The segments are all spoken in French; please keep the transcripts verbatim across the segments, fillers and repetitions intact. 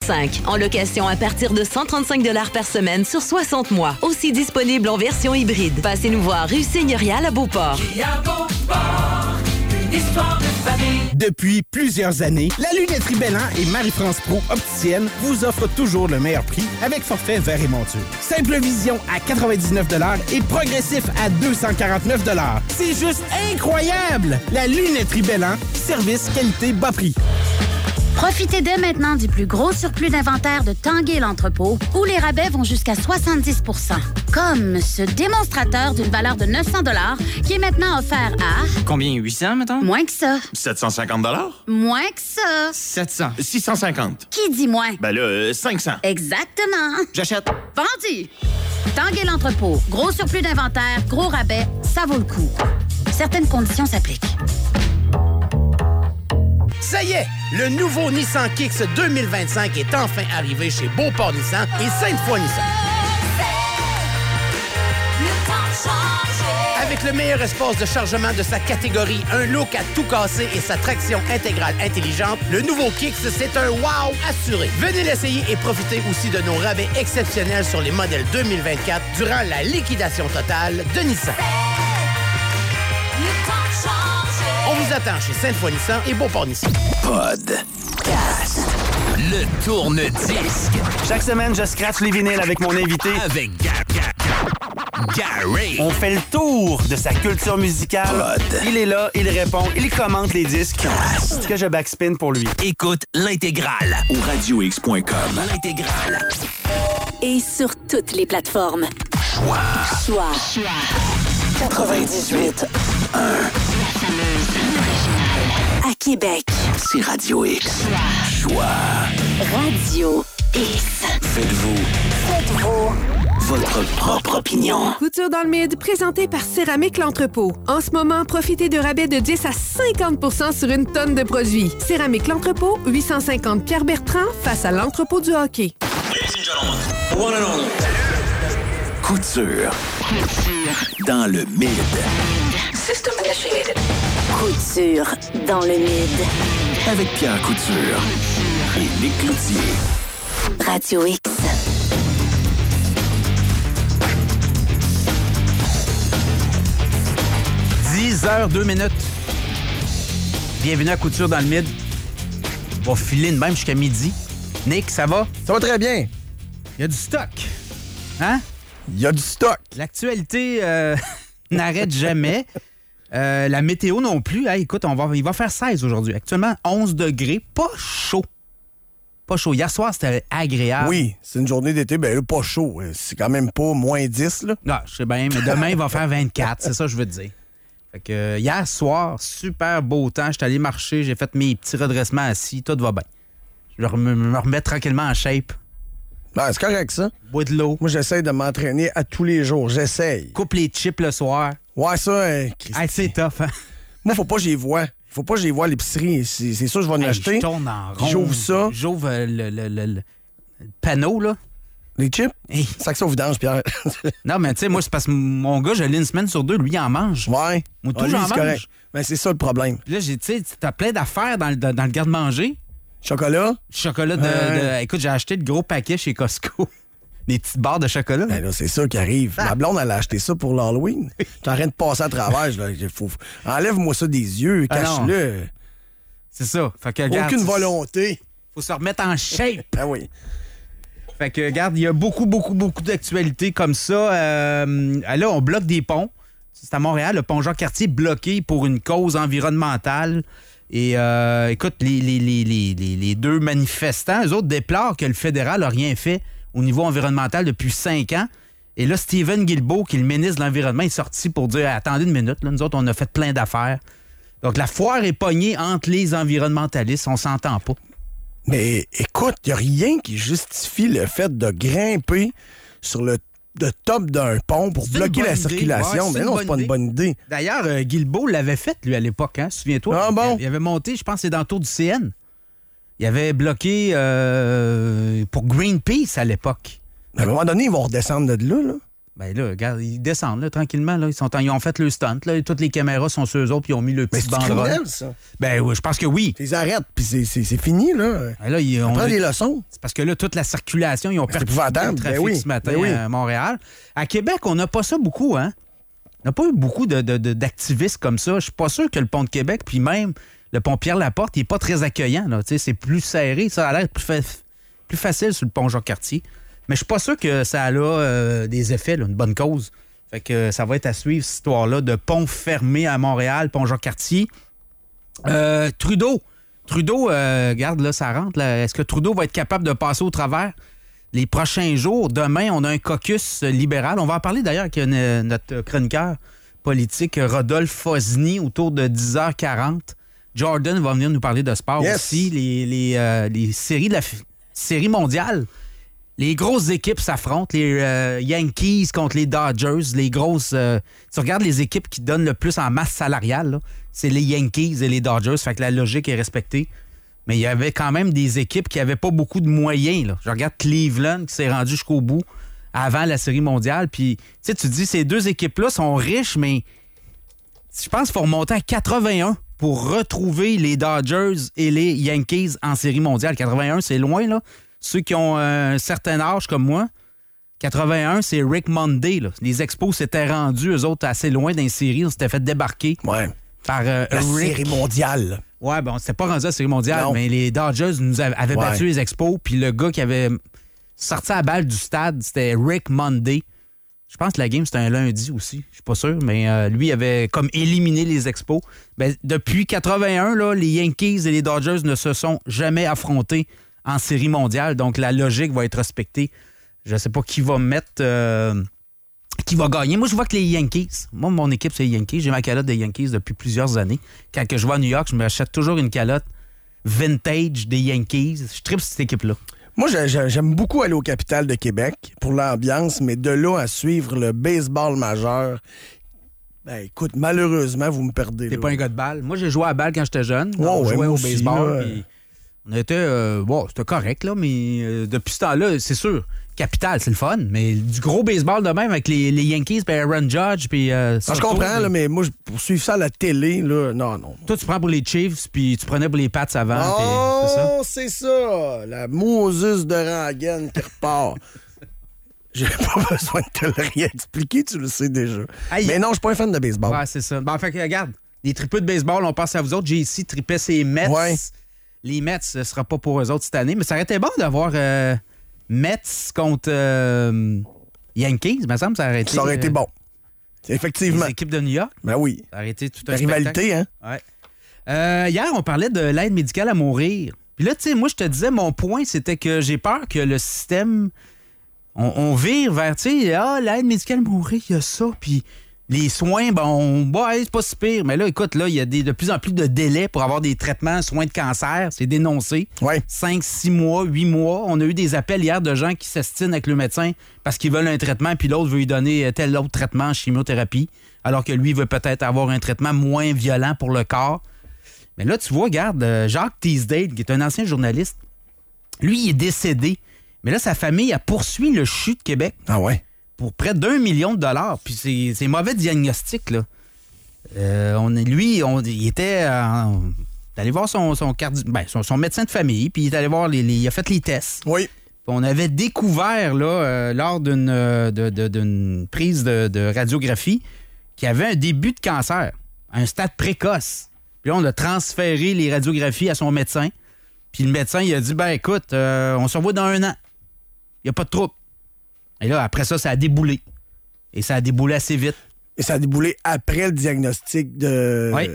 cinq. En location à partir de cent trente-cinq dollars par semaine sur soixante mois. Aussi disponible en version hybride. Passez nous voir rue Seigneurial à Beauport. Kia Beauport, une histoire de famille. Depuis plusieurs années, la Lunetterie Bellan et Marie-France Pro Opticienne vous offrent toujours le meilleur prix avec forfait verre et monture. Simple vision à quatre-vingt-dix-neuf dollars et progressif à deux cent quarante-neuf dollars. C'est juste incroyable! La Lunetterie Bellan, service, qualité, bas prix. Profitez dès maintenant du plus gros surplus d'inventaire de Tanguay l'entrepôt, où les rabais vont jusqu'à soixante-dix pour cent. Comme ce démonstrateur d'une valeur de neuf cents dollars qui est maintenant offert à... Combien? huit cents, mettons? Moins que ça. sept cent cinquante dollars? Moins que ça. sept cents. six cent cinquante. Qui dit moins? Ben là, euh, cinq cents. Exactement. J'achète. Vendu. Tanguay l'entrepôt. Gros surplus d'inventaire, gros rabais, ça vaut le coup. Certaines conditions s'appliquent. Ça y est, le nouveau Nissan Kicks deux mille vingt-cinq est enfin arrivé chez Beauport Nissan et Sainte-Foy Nissan. Avec le meilleur espace de chargement de sa catégorie, un look à tout casser et sa traction intégrale intelligente, le nouveau Kicks, c'est un wow assuré. Venez l'essayer et profitez aussi de nos rabais exceptionnels sur les modèles deux mille vingt-quatre durant la liquidation totale de Nissan. On vous attend chez Sainte-Foy Nissan et Beauport Nissan. Podcast. Le tourne-disque. Chaque semaine, je scratche les vinyles avec mon invité. Avec Gary. On fait le tour de sa culture musicale. Pod. Il est là, il répond, il commente les disques. Cast. Que je backspin pour lui. Écoute l'intégrale au radio x point com. L'intégrale. Et sur toutes les plateformes. Choix. Choix. Choix. quatre-vingt-dix-huit un. La fameuse originale. À Québec. C'est Radio X. Choix. Choix. Radio X. Faites-vous. Faites-vous. Votre propre opinion. Couture dans le mid, présenté par Céramique L'Entrepôt. En ce moment, profitez de rabais de dix à cinquante pour cent sur une tonne de produits. Céramique L'Entrepôt, huit cent cinquante Pierre-Bertrand, face à l'entrepôt du hockey. Ladies and gentlemen, one and only. Couture. Couture. Dans le mid. System initiated. Couture dans le mid. Avec Pierre Couture. Et Nick Cloutier. Radio X. dix heures deux minutes. Bienvenue à Couture dans le mid. On va filer de même jusqu'à midi. Nick, ça va? Ça va très bien. Il y a du stock. Hein? Il y a du stock. L'actualité euh, n'arrête jamais. Euh, la météo non plus. Hey, écoute, on va, il va faire seize aujourd'hui. Actuellement, onze degrés. Pas chaud. Pas chaud. Hier soir, c'était agréable. Oui, c'est une journée d'été, ben là, pas chaud. C'est quand même pas moins dix, là. Non, je sais bien, mais demain, il va faire vingt-quatre. C'est ça que je veux te dire. Fait que euh, hier soir, super beau temps. J'étais allé marcher, j'ai fait mes petits redressements assis. Tout va bien. Je vais me, me remettre tranquillement en shape. Ben, c'est correct, ça. Bois de l'eau. Moi, j'essaie de m'entraîner à tous les jours. J'essaye. Coupe les chips le soir. Ouais, ça, hein, hey, c'est tough, hein? Moi, faut pas que j'y vois. Faut pas que j'y vois à l'épicerie. C'est, c'est ça, je vais en hey, acheter. Je tourne en rond. J'ouvre ça. J'ouvre euh, le, le, le, le panneau, là. Les chips? Hey. Sac ça au vidange, Pierre. Non, mais tu sais, moi, c'est parce que mon gars, je l'ai une semaine sur deux, lui, il en mange. Ouais. Moi, tout, ah, lui, j'en c'est mange. correct. Mais c'est ça le problème. Puis là, j'ai, tu sais, t'as plein d'affaires dans le, dans le garde-manger. Chocolat? Chocolat de, euh... de... Écoute, j'ai acheté de gros paquets chez Costco. Des petites barres de chocolat. Ben là, c'est ça qui arrive. Ah. Ma blonde, elle a acheté ça pour l'Halloween. T'es en train de passer à travers. Là. Faut... Enlève-moi ça des yeux, cache-le. Ah c'est ça. Fait que, regarde, aucune volonté. Faut se remettre en shape. Ah oui. Fait que, regarde, il y a beaucoup, beaucoup, beaucoup d'actualités comme ça. Euh, là, on bloque des ponts. C'est à Montréal, le pont Jacques-Cartier bloqué pour une cause environnementale. Et euh, écoute, les, les, les, les, les deux manifestants, eux autres déplorent que le fédéral n'a rien fait au niveau environnemental depuis cinq ans. Et là, Stephen Guilbeault, qui est le ministre de l'Environnement, est sorti pour dire « Attendez une minute, là, nous autres, on a fait plein d'affaires. » Donc, la foire est pognée entre les environnementalistes. On s'entend pas. Mais écoute, il n'y a rien qui justifie le fait de grimper sur le, le top d'un pont pour c'est bloquer la idée. circulation. Ouais, mais non, c'est pas idée. Une bonne idée. D'ailleurs, euh, Guilbeault l'avait fait, lui, à l'époque. Hein? Souviens-toi? Ah bon? Il avait monté, je pense, c'est dans le tour du C N. Il avait bloqué euh, pour Greenpeace à l'époque. À un moment donné, ils vont redescendre de là, là. Ben là, regarde, ils descendent là, tranquillement. Là. Ils, sont en- ils ont fait le stunt. Là, et toutes les caméras sont sur eux autres puis ils ont mis le Mais petit c'est banderole. criminel, ça. Ben oui, je pense que oui. Ils arrêtent, puis c'est, c'est, c'est fini, là. Ben là, ils On ont prend des leçons. C'est parce que là, toute la circulation, ils ont C'est perdu le épouvantable. trafic Ben oui, ce matin ben oui. à Montréal. À Québec, on n'a pas ça beaucoup, hein? On n'a pas eu beaucoup de, de- de- d'activistes comme ça. Je suis pas sûr que le pont de Québec, puis même le pont Pierre-Laporte, il n'est pas très accueillant. Là. Tu sais, c'est plus serré. Ça a l'air plus, fa- plus facile sur le pont Jacques-Cartier. Mais je suis pas sûr que ça a là, euh, des effets, là, une bonne cause. Fait que euh, ça va être à suivre, cette histoire-là de pont fermé à Montréal, pont Jacques-Cartier. Euh, Trudeau. Trudeau, euh, regarde, là, ça rentre. Là. Est-ce que Trudeau va être capable de passer au travers les prochains jours? Demain, on a un caucus libéral. On va en parler d'ailleurs avec euh, notre chroniqueur politique, Rodolphe Fosny, autour de dix heures quarante. Jordan va venir nous parler de sport Yes. aussi. Les, les, euh, les séries de la f- série mondiale. Les grosses équipes s'affrontent. Les euh, Yankees contre les Dodgers. Les grosses. euh, tu regardes les équipes qui donnent le plus en masse salariale, là, c'est les Yankees et les Dodgers. Fait que la logique est respectée. Mais il y avait quand même des équipes qui n'avaient pas beaucoup de moyens. Là. Je regarde Cleveland qui s'est rendu jusqu'au bout avant la Série mondiale. Puis, tu sais, tu te dis, ces deux équipes-là sont riches, mais je pense qu'il faut remonter à quatre-vingt-un pour retrouver les Dodgers et les Yankees en Série mondiale. quatre-vingt-un, c'est loin, là. Ceux qui ont un certain âge comme moi, quatre-vingt-un, c'est Rick Monday. Là. Les Expos s'étaient rendus, eux autres, assez loin dans les séries. On s'était fait débarquer Ouais. par euh, La Rick. série mondiale. Ouais, bon, c'était pas rendu à la Série mondiale, Non. mais les Dodgers nous avaient, avaient Ouais. battu les Expos, puis le gars qui avait sorti la balle du stade, c'était Rick Monday. Je pense que la game, c'était un lundi aussi, je suis pas sûr, mais euh, lui avait comme éliminé les Expos. Ben, depuis quatre-vingt-un, là, les Yankees et les Dodgers ne se sont jamais affrontés en Série mondiale, donc la logique va être respectée. Je sais pas qui va mettre... euh, qui va gagner. Moi, je vois que les Yankees. Moi, mon équipe, c'est les Yankees. J'ai ma calotte des Yankees depuis plusieurs années. Quand que je vais à New York, je m'achète toujours une calotte vintage des Yankees. Je tripe cette équipe-là. Moi, j'ai- j'ai- j'aime beaucoup aller au Capitale de Québec pour l'ambiance, mais de là à suivre le baseball majeur, ben écoute, malheureusement, vous me perdez. T'es là. pas un gars de balle. Moi, j'ai joué à balle quand j'étais jeune. Ouais, on ouais, jouait moi au aussi, baseball. là. Puis on était... euh, bon, c'était correct, là, mais euh, depuis ce temps-là, c'est sûr, Capital, c'est le fun, mais du gros baseball de même avec les, les Yankees, puis Aaron Judge, puis... Euh, Non, je Soto, comprends, mais- là, mais moi, je- pour suivre ça à la télé, là, non, non. Toi, tu prends pour les Chiefs, puis tu prenais pour les Pats avant, puis c'est ça? Oh, c'est ça! La Moses de Rangen qui repart. J'ai pas besoin de te le réexpliquer, tu le sais déjà. Aïe. Mais non, je suis pas un fan de baseball. Ouais, c'est ça. Bon, fait que, regarde, les tripeux de baseball, on passe à vous autres. J'ai ici tripé ses Mets. Ouais. Les Mets, ce sera pas pour eux autres cette année, mais ça aurait été bon d'avoir euh, Mets contre euh, Yankees, me semble, ça aurait été... Ça aurait été euh, bon. Effectivement. Les équipes de New York, Ben oui. ça aurait été tout un La rivalité, hein? spectacle. Ouais. Euh, hier, on parlait de l'aide médicale à mourir. Puis là, tu sais, moi, je te disais, mon point, c'était que j'ai peur que le système... On, on vire vers, tu sais, ah, l'aide médicale à mourir, il y a ça, puis les soins, bon, bah, c'est pas si pire. Mais là, écoute, là, il y a des, de plus en plus de délais pour avoir des traitements, soins de cancer. C'est dénoncé. Ouais. cinq, six mois, huit mois. On a eu des appels hier de gens qui s'estinent avec le médecin parce qu'ils veulent un traitement, puis l'autre veut lui donner tel autre traitement, chimiothérapie, alors que lui veut peut-être avoir un traitement moins violent pour le corps. Mais là, tu vois, regarde, euh, Jacques Teasdale, qui est un ancien journaliste, lui, il est décédé. Mais là, sa famille a poursuivi le C H U de Québec Ah ouais? pour près d'un million de dollars. Puis c'est, c'est mauvais diagnostic, là. Euh, on, est- lui, on, il était en- il est allé voir son, son, cardi- ben, son, son médecin de famille, puis il est allé voir les, les- il a fait les tests. Oui. Puis on avait découvert, là, euh, lors d'une, euh, de- de- d'une prise de, de radiographie, qu'il avait un début de cancer, à un stade précoce. Puis là, on a transféré les radiographies à son médecin. Puis le médecin, il a dit, ben écoute, euh, on se revoit dans un an. Il n'y a pas de trouble. Et là, après ça, ça a déboulé. Et ça a déboulé assez vite. Et ça a déboulé après le diagnostic de... Oui.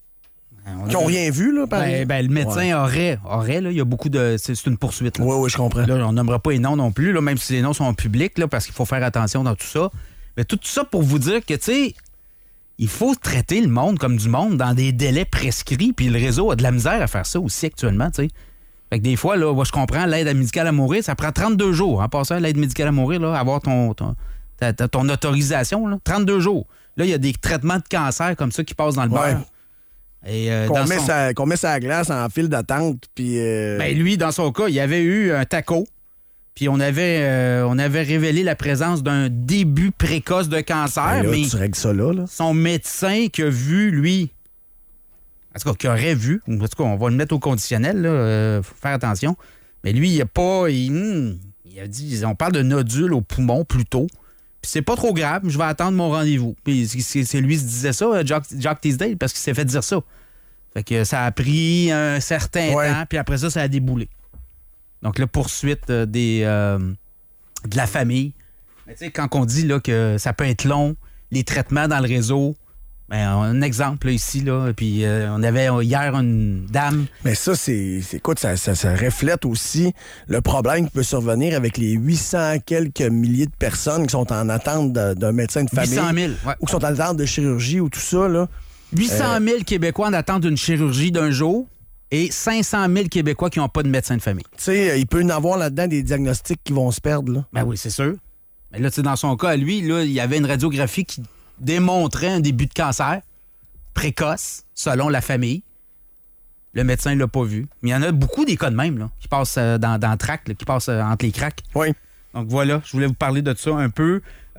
On Qui n'ont a- rien vu, là, par Ben, exemple? ben, le médecin Ouais. aurait, aurait, là, il y a beaucoup de... C'est, c'est une poursuite. Là. Oui, oui, je comprends. Là, on nommera pas les noms non plus, là, même si les noms sont publics, là, parce qu'il faut faire attention dans tout ça. Mais tout ça pour vous dire que, tu sais, il faut traiter le monde comme du monde dans des délais prescrits, puis le réseau a de la misère à faire ça aussi actuellement, tu sais. Fait que des fois, là, moi, je comprends, l'aide médicale à mourir, ça prend trente-deux jours. En passant, l'aide médicale à mourir, là, avoir ton, ton, ta- ta- ton autorisation, là, trente-deux jours. Là, il y a des traitements de cancer comme ça qui passent dans le Ouais. beurre. Et, euh, Qu'on dans met, son- sa, qu'on met sa glace en file d'attente, puis... euh, Ben, lui, dans son cas, il avait eu un taco. Puis on avait, euh, on avait révélé la présence d'un début précoce de cancer. Ben là, mais tu règles ça là, là. son médecin qui a vu, lui, en tout cas, qui aurait vu, en tout cas, on va le mettre au conditionnel, là, euh, faut faire attention. Mais lui, il a pas. Il, hmm, il a dit, on parle de nodules au poumon plutôt. Puis c'est pas trop grave, je vais attendre mon rendez-vous. Puis c'est, c'est lui qui se disait ça, Jack, Jack Teasdale, parce qu'il s'est fait dire ça. Fait que ça a pris un certain ouais. temps, puis après ça, ça a déboulé. Donc, la poursuite euh, des, euh, de la famille. Mais tu sais, quand on dit là, que ça peut être long, les traitements dans le réseau, ben, un exemple là, ici, là, puis euh, on avait hier une dame. Mais ça, c'est, c'est écoute, ça, ça, ça reflète aussi le problème qui peut survenir avec les huit cents quelques milliers de personnes qui sont en attente de, d'un médecin de famille. huit cent mille, ouais. Ou qui sont en attente de chirurgie ou tout ça, là. huit cent mille euh, Québécois en attente d'une chirurgie d'un jour. Et cinq cent mille Québécois qui n'ont pas de médecin de famille. Tu sais, il peut y en avoir là-dedans des diagnostics qui vont se perdre, là. Ben oui, c'est sûr. Mais là, tu sais, dans son cas, à lui, là, il y avait une radiographie qui démontrait un début de cancer précoce, selon la famille. Le médecin ne l'a pas vu. Mais il y en a beaucoup des cas de même, là, qui passent euh, dans, dans le tract, là, qui passent euh, entre les cracks. Oui. Donc voilà, je voulais vous parler de ça un peu.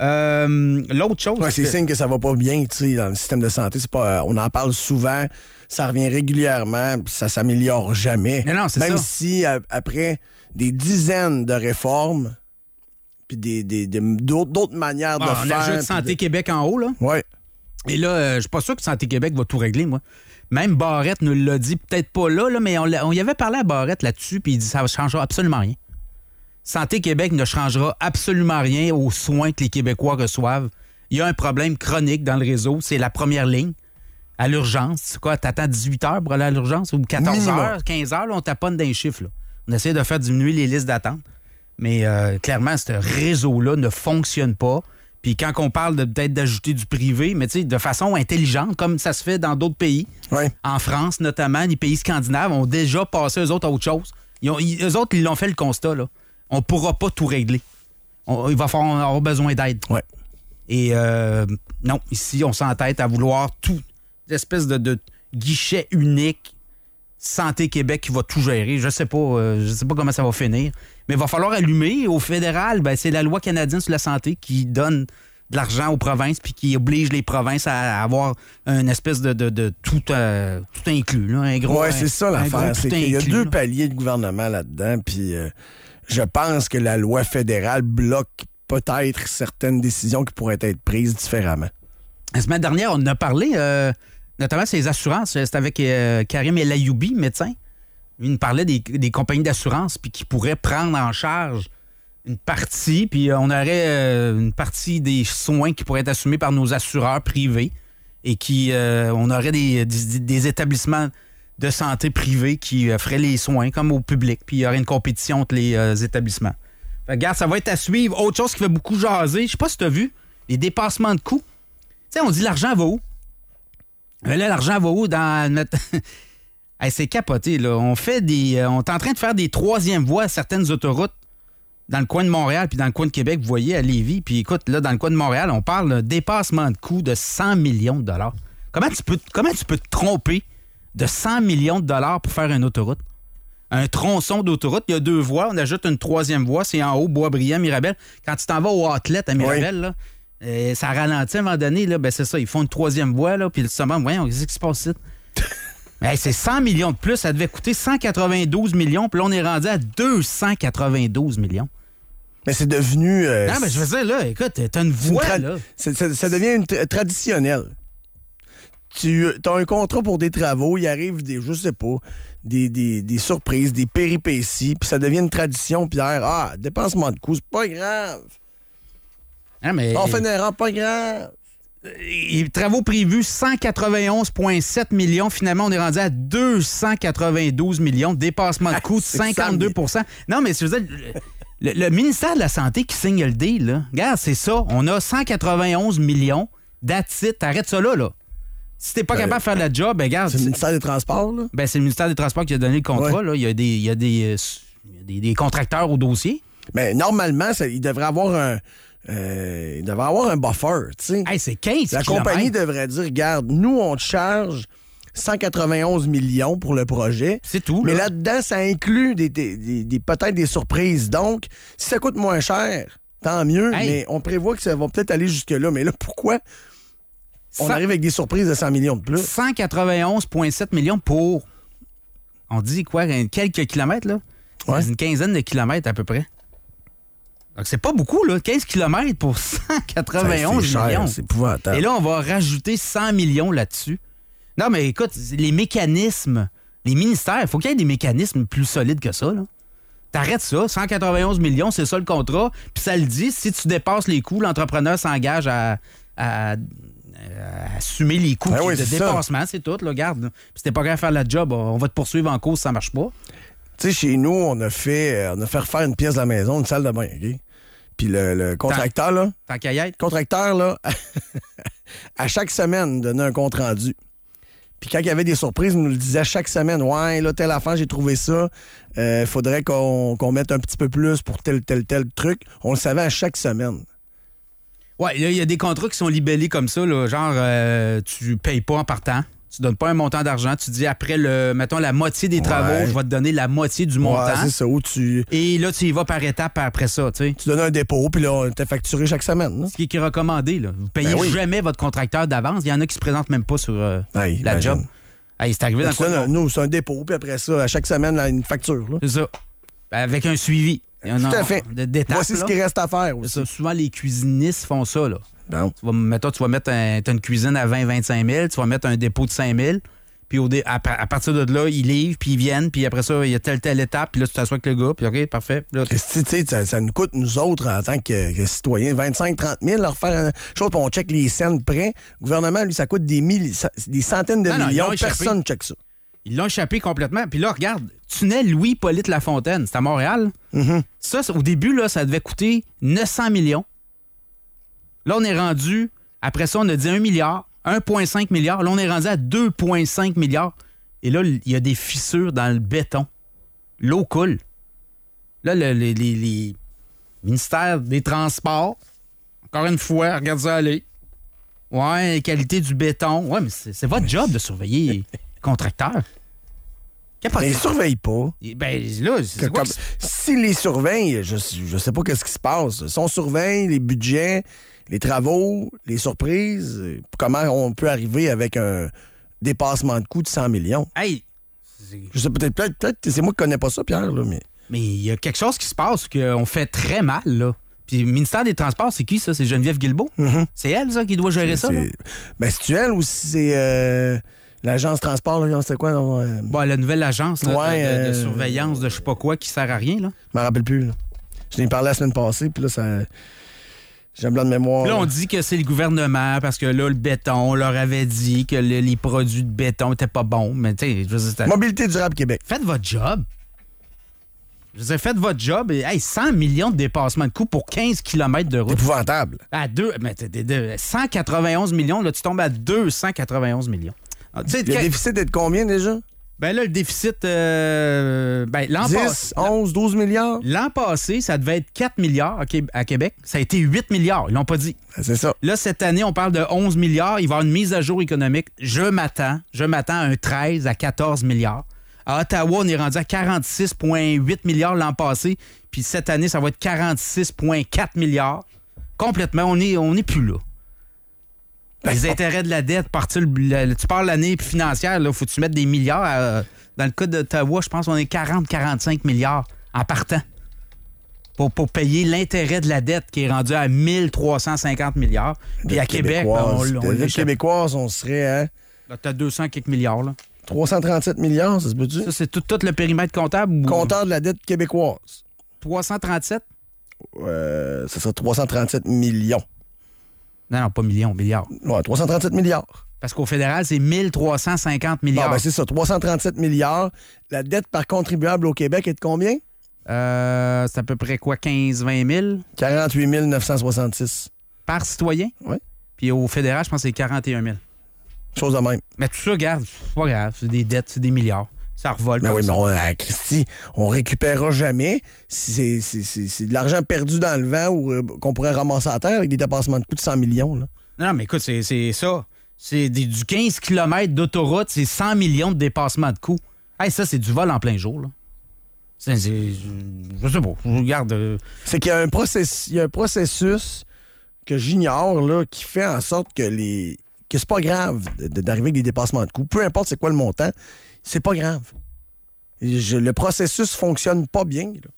Euh, l'autre chose... Ouais, c'est que... signe que ça va pas bien, tu sais, dans le système de santé. C'est pas, euh, on en parle souvent, ça revient régulièrement, puis ça s'améliore jamais. Mais non, c'est Même ça. si, euh, après des dizaines de réformes, puis des, des, des, d'autres, d'autres manières ah, de on faire... ajoute Santé de... Québec en haut, là. Oui. Et là, euh, je suis pas sûr que Santé Québec va tout régler, moi. Même Barrette nous l'a dit, peut-être pas là, là mais on, on y avait parlé à Barrette là-dessus, puis il dit ça ne changera absolument rien. Santé Québec ne changera absolument rien aux soins que les Québécois reçoivent. Il y a un problème chronique dans le réseau, c'est la première ligne. À l'urgence, c'est quoi, t'attends dix-huit heures pour aller à l'urgence ou quatorze heures, quinze heures, là, on taponne dans les chiffres. Là. On essaie de faire diminuer les listes d'attente. Mais euh, clairement, ce réseau-là ne fonctionne pas. Puis quand on parle de peut-être d'ajouter du privé, mais tu sais, de façon intelligente, comme ça se fait dans d'autres pays. Ouais. En France, notamment, les pays scandinaves ont déjà passé eux autres à autre chose. Ils ont, ils, eux autres, ils l'ont fait le constat, là. On ne pourra pas tout régler. On, il va falloir avoir besoin d'aide. Ouais. Et euh, non, ici, on s'entête à vouloir tout, l'espèce de, de guichet unique, Santé Québec qui va tout gérer. Je sais pas, euh, je sais pas comment ça va finir. Mais il va falloir allumer. Au fédéral, ben, c'est la loi canadienne sur la santé qui donne de l'argent aux provinces puis qui oblige les provinces à avoir une espèce de, de, de tout, euh, tout inclus. Là, un gros, ouais, c'est ça l'affaire. C'est qu'il y a deux là. paliers de gouvernement là-dedans, puis euh, je pense que la loi fédérale bloque peut-être certaines décisions qui pourraient être prises différemment. La semaine dernière, on en a parlé, euh, notamment sur les assurances. C'était avec euh, Karim El Ayoubi, médecin. Il nous parlait des, des compagnies d'assurance puis qui pourraient prendre en charge une partie, puis on aurait euh, une partie des soins qui pourraient être assumés par nos assureurs privés et qui euh, on aurait des, des, des établissements de santé privés qui euh, feraient les soins comme au public, puis il y aurait une compétition entre les euh, établissements. Fait, regarde, ça va être à suivre. Autre chose qui fait beaucoup jaser, je sais pas si tu as vu, les dépassements de coûts. Tu sais, on dit l'argent va où? Mais là, l'argent va où dans notre... hey, c'est capoté, là. On fait des... On est en train de faire des troisièmes voies à certaines autoroutes dans le coin de Montréal puis dans le coin de Québec, vous voyez, à Lévis. Puis écoute, là, dans le coin de Montréal, on parle d'un dépassement de coûts de cent millions de dollars. Comment tu peux, comment tu peux te tromper de cent millions de dollars pour faire une autoroute? Un tronçon d'autoroute, il y a deux voies, on ajoute une troisième voie, c'est en haut, Boisbriand, Mirabel. Quand tu t'en vas au Outlet à Mirabel, oui. là, euh, ça ralentit à un moment donné, là, ben c'est ça, ils font une troisième voie, là, puis le sommet, voyons, qu'est-ce qui se passe ici? Hey, c'est cent millions de plus, ça devait coûter cent quatre-vingt-douze millions, puis là, on est rendu à deux cent quatre-vingt-douze millions. Mais c'est devenu... Euh, non, mais je veux dire, là, écoute, t'as une voie, une tra- là. C'est, ça, ça devient une tra- traditionnel. Tu as un contrat pour des travaux, il arrive des, je sais pas, des, des, des surprises, des péripéties, puis ça devient une tradition, Pierre. Ah, dépensement de coûts, c'est pas grave. Ah, mais... On fait une erreur, pas grave. Et travaux prévus, cent quatre-vingt-onze virgule sept millions. Finalement, on est rendu à deux cent quatre-vingt-douze millions. Dépassement de coûts de cinquante-deux pour cent. Non, mais je veux dire, le, le ministère de la Santé qui signe le deal, là, regarde, c'est ça. On a cent quatre-vingt-onze millions. That's it. Arrête ça là, là. Si t'es pas ben, capable de faire le job, ben regarde. C'est le ministère des Transports, là? Ben, c'est le ministère des Transports qui a donné le contrat, ouais. là. Il y a des, il y a des, euh, il y a des, des contracteurs au dossier. Mais normalement, ça, il devrait avoir un... Euh, il devrait avoir un buffer, tu sais. Hey, c'est quinze La kilomètres. compagnie devrait dire, regarde, nous, on te charge cent quatre-vingt-onze millions pour le projet. C'est tout. Mais là. là-dedans, ça inclut des, des, des, des- peut-être des surprises. Donc, si ça coûte moins cher, tant mieux, Hey. mais on prévoit que ça va peut-être aller jusque-là. Mais là, pourquoi on Cent- arrive avec des surprises de cent millions de plus? cent quatre-vingt-onze virgule sept millions pour, on dit quoi, quelques kilomètres, là? Ouais. C'est une quinzaine de kilomètres à peu près. Donc, c'est pas beaucoup, là. quinze kilomètres pour cent quatre-vingt-onze C'est cher, millions. c'est épouvantable. Et là, on va rajouter cent millions là-dessus. Non, mais écoute, les mécanismes, les ministères, il faut qu'il y ait des mécanismes plus solides que ça, là. T'arrêtes ça, cent quatre-vingt-onze millions, c'est ça le contrat. Puis ça le dit, si tu dépasses les coûts, l'entrepreneur s'engage à, à- à assumer les coûts Ben qui- oui, de c'est ça. dépassement, c'est tout, là, regarde. Puis si t'es pas capable de faire la job, on va te poursuivre en cause si ça marche pas. Tu sais, chez nous, on a fait on a fait refaire une pièce de la maison, une salle de bain, OK? Puis le, le contracteur, là, Tant qu'à y être. contracteur, là, à chaque semaine, donnait un compte rendu. Puis quand il y avait des surprises, il nous le disait chaque semaine. Ouais, là, telle affaire, j'ai trouvé ça. Il faudrait qu'on qu'on mette un petit peu plus pour tel, tel, tel truc. On le savait à chaque semaine. Ouais, là, il y a des contrats qui sont libellés comme ça, là, genre, euh, tu payes pas en partant. Tu donnes pas un montant d'argent. Tu dis après, le, mettons, la moitié des travaux, Ouais. je vais te donner la moitié du montant. Ouais, c'est ça, où tu, Et là, tu y vas par étapes après ça, tu sais. tu donnes un dépôt, puis là, on était facturé chaque semaine. Là. Ce qui est recommandé, là. Vous payez Ben oui. jamais votre contracteur d'avance. Il y en a qui se présentent même pas sur euh, Hey, la imagine. job. Hey, c'est arrivé dans Tu le donnes coin un- de- nous, c'est un dépôt, puis après ça, à chaque semaine, là, une facture. Là. C'est ça. Avec un suivi. Il y en a Tout à fait. de- d'étapes, Voici ce là. qui reste à faire C'est aussi. ça. Souvent, les cuisinistes font ça, là. Bon. Tu vas, mettons, tu vas mettre un, t'as une cuisine à vingt à vingt-cinq mille, tu vas mettre un dépôt de cinq mille, puis au dé- à, pa- à partir de là, ils livrent, puis ils viennent, puis après ça, il y a telle, telle étape, puis là, tu t'assois avec le gars, puis OK, parfait. Puis là, tu- Christy, tu sais, ça, ça nous coûte, nous autres, en tant que, que citoyens, vingt-cinq à trente mille, leur faire une chose, puis on check les scènes près. Le gouvernement, lui, ça coûte des, milliers, des centaines de Non, non, ils millions. l'ont échappé. Personne ne check ça. Ils l'ont échappé complètement. Puis là, regarde, tunnel Louis-Polyte Lafontaine, c'est à Montréal. Mm-hmm. Ça, c'est- au début, là, ça devait coûter neuf cents millions. Là, on est rendu, après ça, on a dit un milliard, un virgule cinq milliard. Là, on est rendu à deux virgule cinq milliards. Et là, il y a des fissures dans le béton. L'eau coule. Là, le- les, les- les ministères des Transports, encore une fois, regarde ça aller. Ouais, qualité du béton. Ouais, mais c'est c'est votre job de surveiller les contracteurs. Mais ils ne surveillent pas. Ben là, c'est quoi Comme- que- S'ils les surveillent, je ne sais pas qu'est-ce qui se passe. Si on surveille les budgets, les travaux, les surprises, euh, comment on peut arriver avec un dépassement de coût de cent millions? Hey, Je sais peut-être, peut-être, peut-être c'est moi qui connais pas ça, Pierre, là, mais... mais il y a quelque chose qui se passe qu'on fait très mal, là. Puis le ministère des Transports, c'est qui, ça? C'est Geneviève Guilbeault? Mm-hmm. C'est elle, ça, qui doit gérer ça, là? C'est- Ben, c'est-tu elle ou si c'est euh, l'agence transport, là, c'est quoi? Non, euh, Bon, la nouvelle agence là, Ouais, de, de- de euh, surveillance de je sais pas quoi qui sert à rien, là. je m'en rappelle plus, là. Je l'ai parlé la semaine passée, puis là, ça... J'ai un blanc de mémoire. Là, on là. dit que c'est le gouvernement parce que là, le béton, on leur avait dit que le- les produits de béton étaient pas bons. Mais tu sais, je veux dire, c'était- Mobilité durable Québec. faites votre job. Je veux dire, faites votre job. Et, hey, cent millions de dépassements de coûts pour quinze kilomètres de route. Épouvantable. À deux, mais t'es- t'es- t'es- cent quatre-vingt-onze millions, là, tu tombes à deux cent quatre-vingt-onze millions. Ah, tu sais, Le que- déficit est de combien, déjà? ben là, le déficit, euh, ben, l'an dix, passé, onze, douze milliards? l'an passé, ça devait être quatre milliards à Qué- à Québec. Ça a été huit milliards. Ils l'ont pas dit. Ben, c'est ça. Là, cette année, on parle de onze milliards. Il va y avoir une mise à jour économique. Je m'attends. Je m'attends à un treize à quatorze milliards. À Ottawa, on est rendu à quarante-six virgule huit milliards l'an passé. Puis cette année, ça va être quarante-six virgule quatre milliards. Complètement, on n'est on est plus là. Les intérêts de la dette, partir le- le- tu parles l'année financière, il faut que tu mettes des milliards. à- dans le cas d'Ottawa, je pense qu'on est quarante à quarante-cinq milliards en partant pour, pour payer l'intérêt de la dette qui est rendu à mille trois cent cinquante milliards. Puis à Québec, ben, on, Québécoise. on, on De- de l'échappe. Québécoise, on serait à Là, t'as deux cents quelques milliards. Là. trois cent trente-sept milliards, ça se peut-tu? Ça, c'est tout, tout le périmètre comptable? Ou... Compteur de la dette québécoise. trois cent trente-sept? Euh, ça serait trois cent trente-sept millions. Non, non, pas millions, milliards. Ouais, trois cent trente-sept milliards. Parce qu'au fédéral, c'est mille trois cent cinquante milliards. Ah, ben c'est ça, trois cent trente-sept milliards. La dette par contribuable au Québec est de combien? Euh, c'est à peu près quoi, quinze à vingt mille quarante-huit mille neuf cent soixante-six. par citoyen? Oui. Puis au fédéral, je pense que c'est quarante et un mille. Chose de même. Mais tout ça, regarde, c'est pas grave, c'est des dettes, c'est des milliards. Ça revole. Ben comme oui, mais ça. on, à Christy, on récupérera jamais. C'est, c'est, c'est, c'est de l'argent perdu dans le vent ou euh, qu'on pourrait ramasser à terre avec des dépassements de coûts de cent millions. Là. Non, mais écoute, c'est c'est ça. C'est des, du quinze kilomètres d'autoroute, c'est cent millions de dépassements de coûts. Hey, ça, c'est du vol en plein jour, là. C'est, c'est, je sais pas, je regarde... Euh... C'est qu'il y a un processus, il y a un processus que j'ignore, là, qui fait en sorte que les que c'est pas grave de, d'arriver avec des dépassements de coûts. Peu importe c'est quoi le montant, c'est pas grave. Je, le processus fonctionne pas bien, là.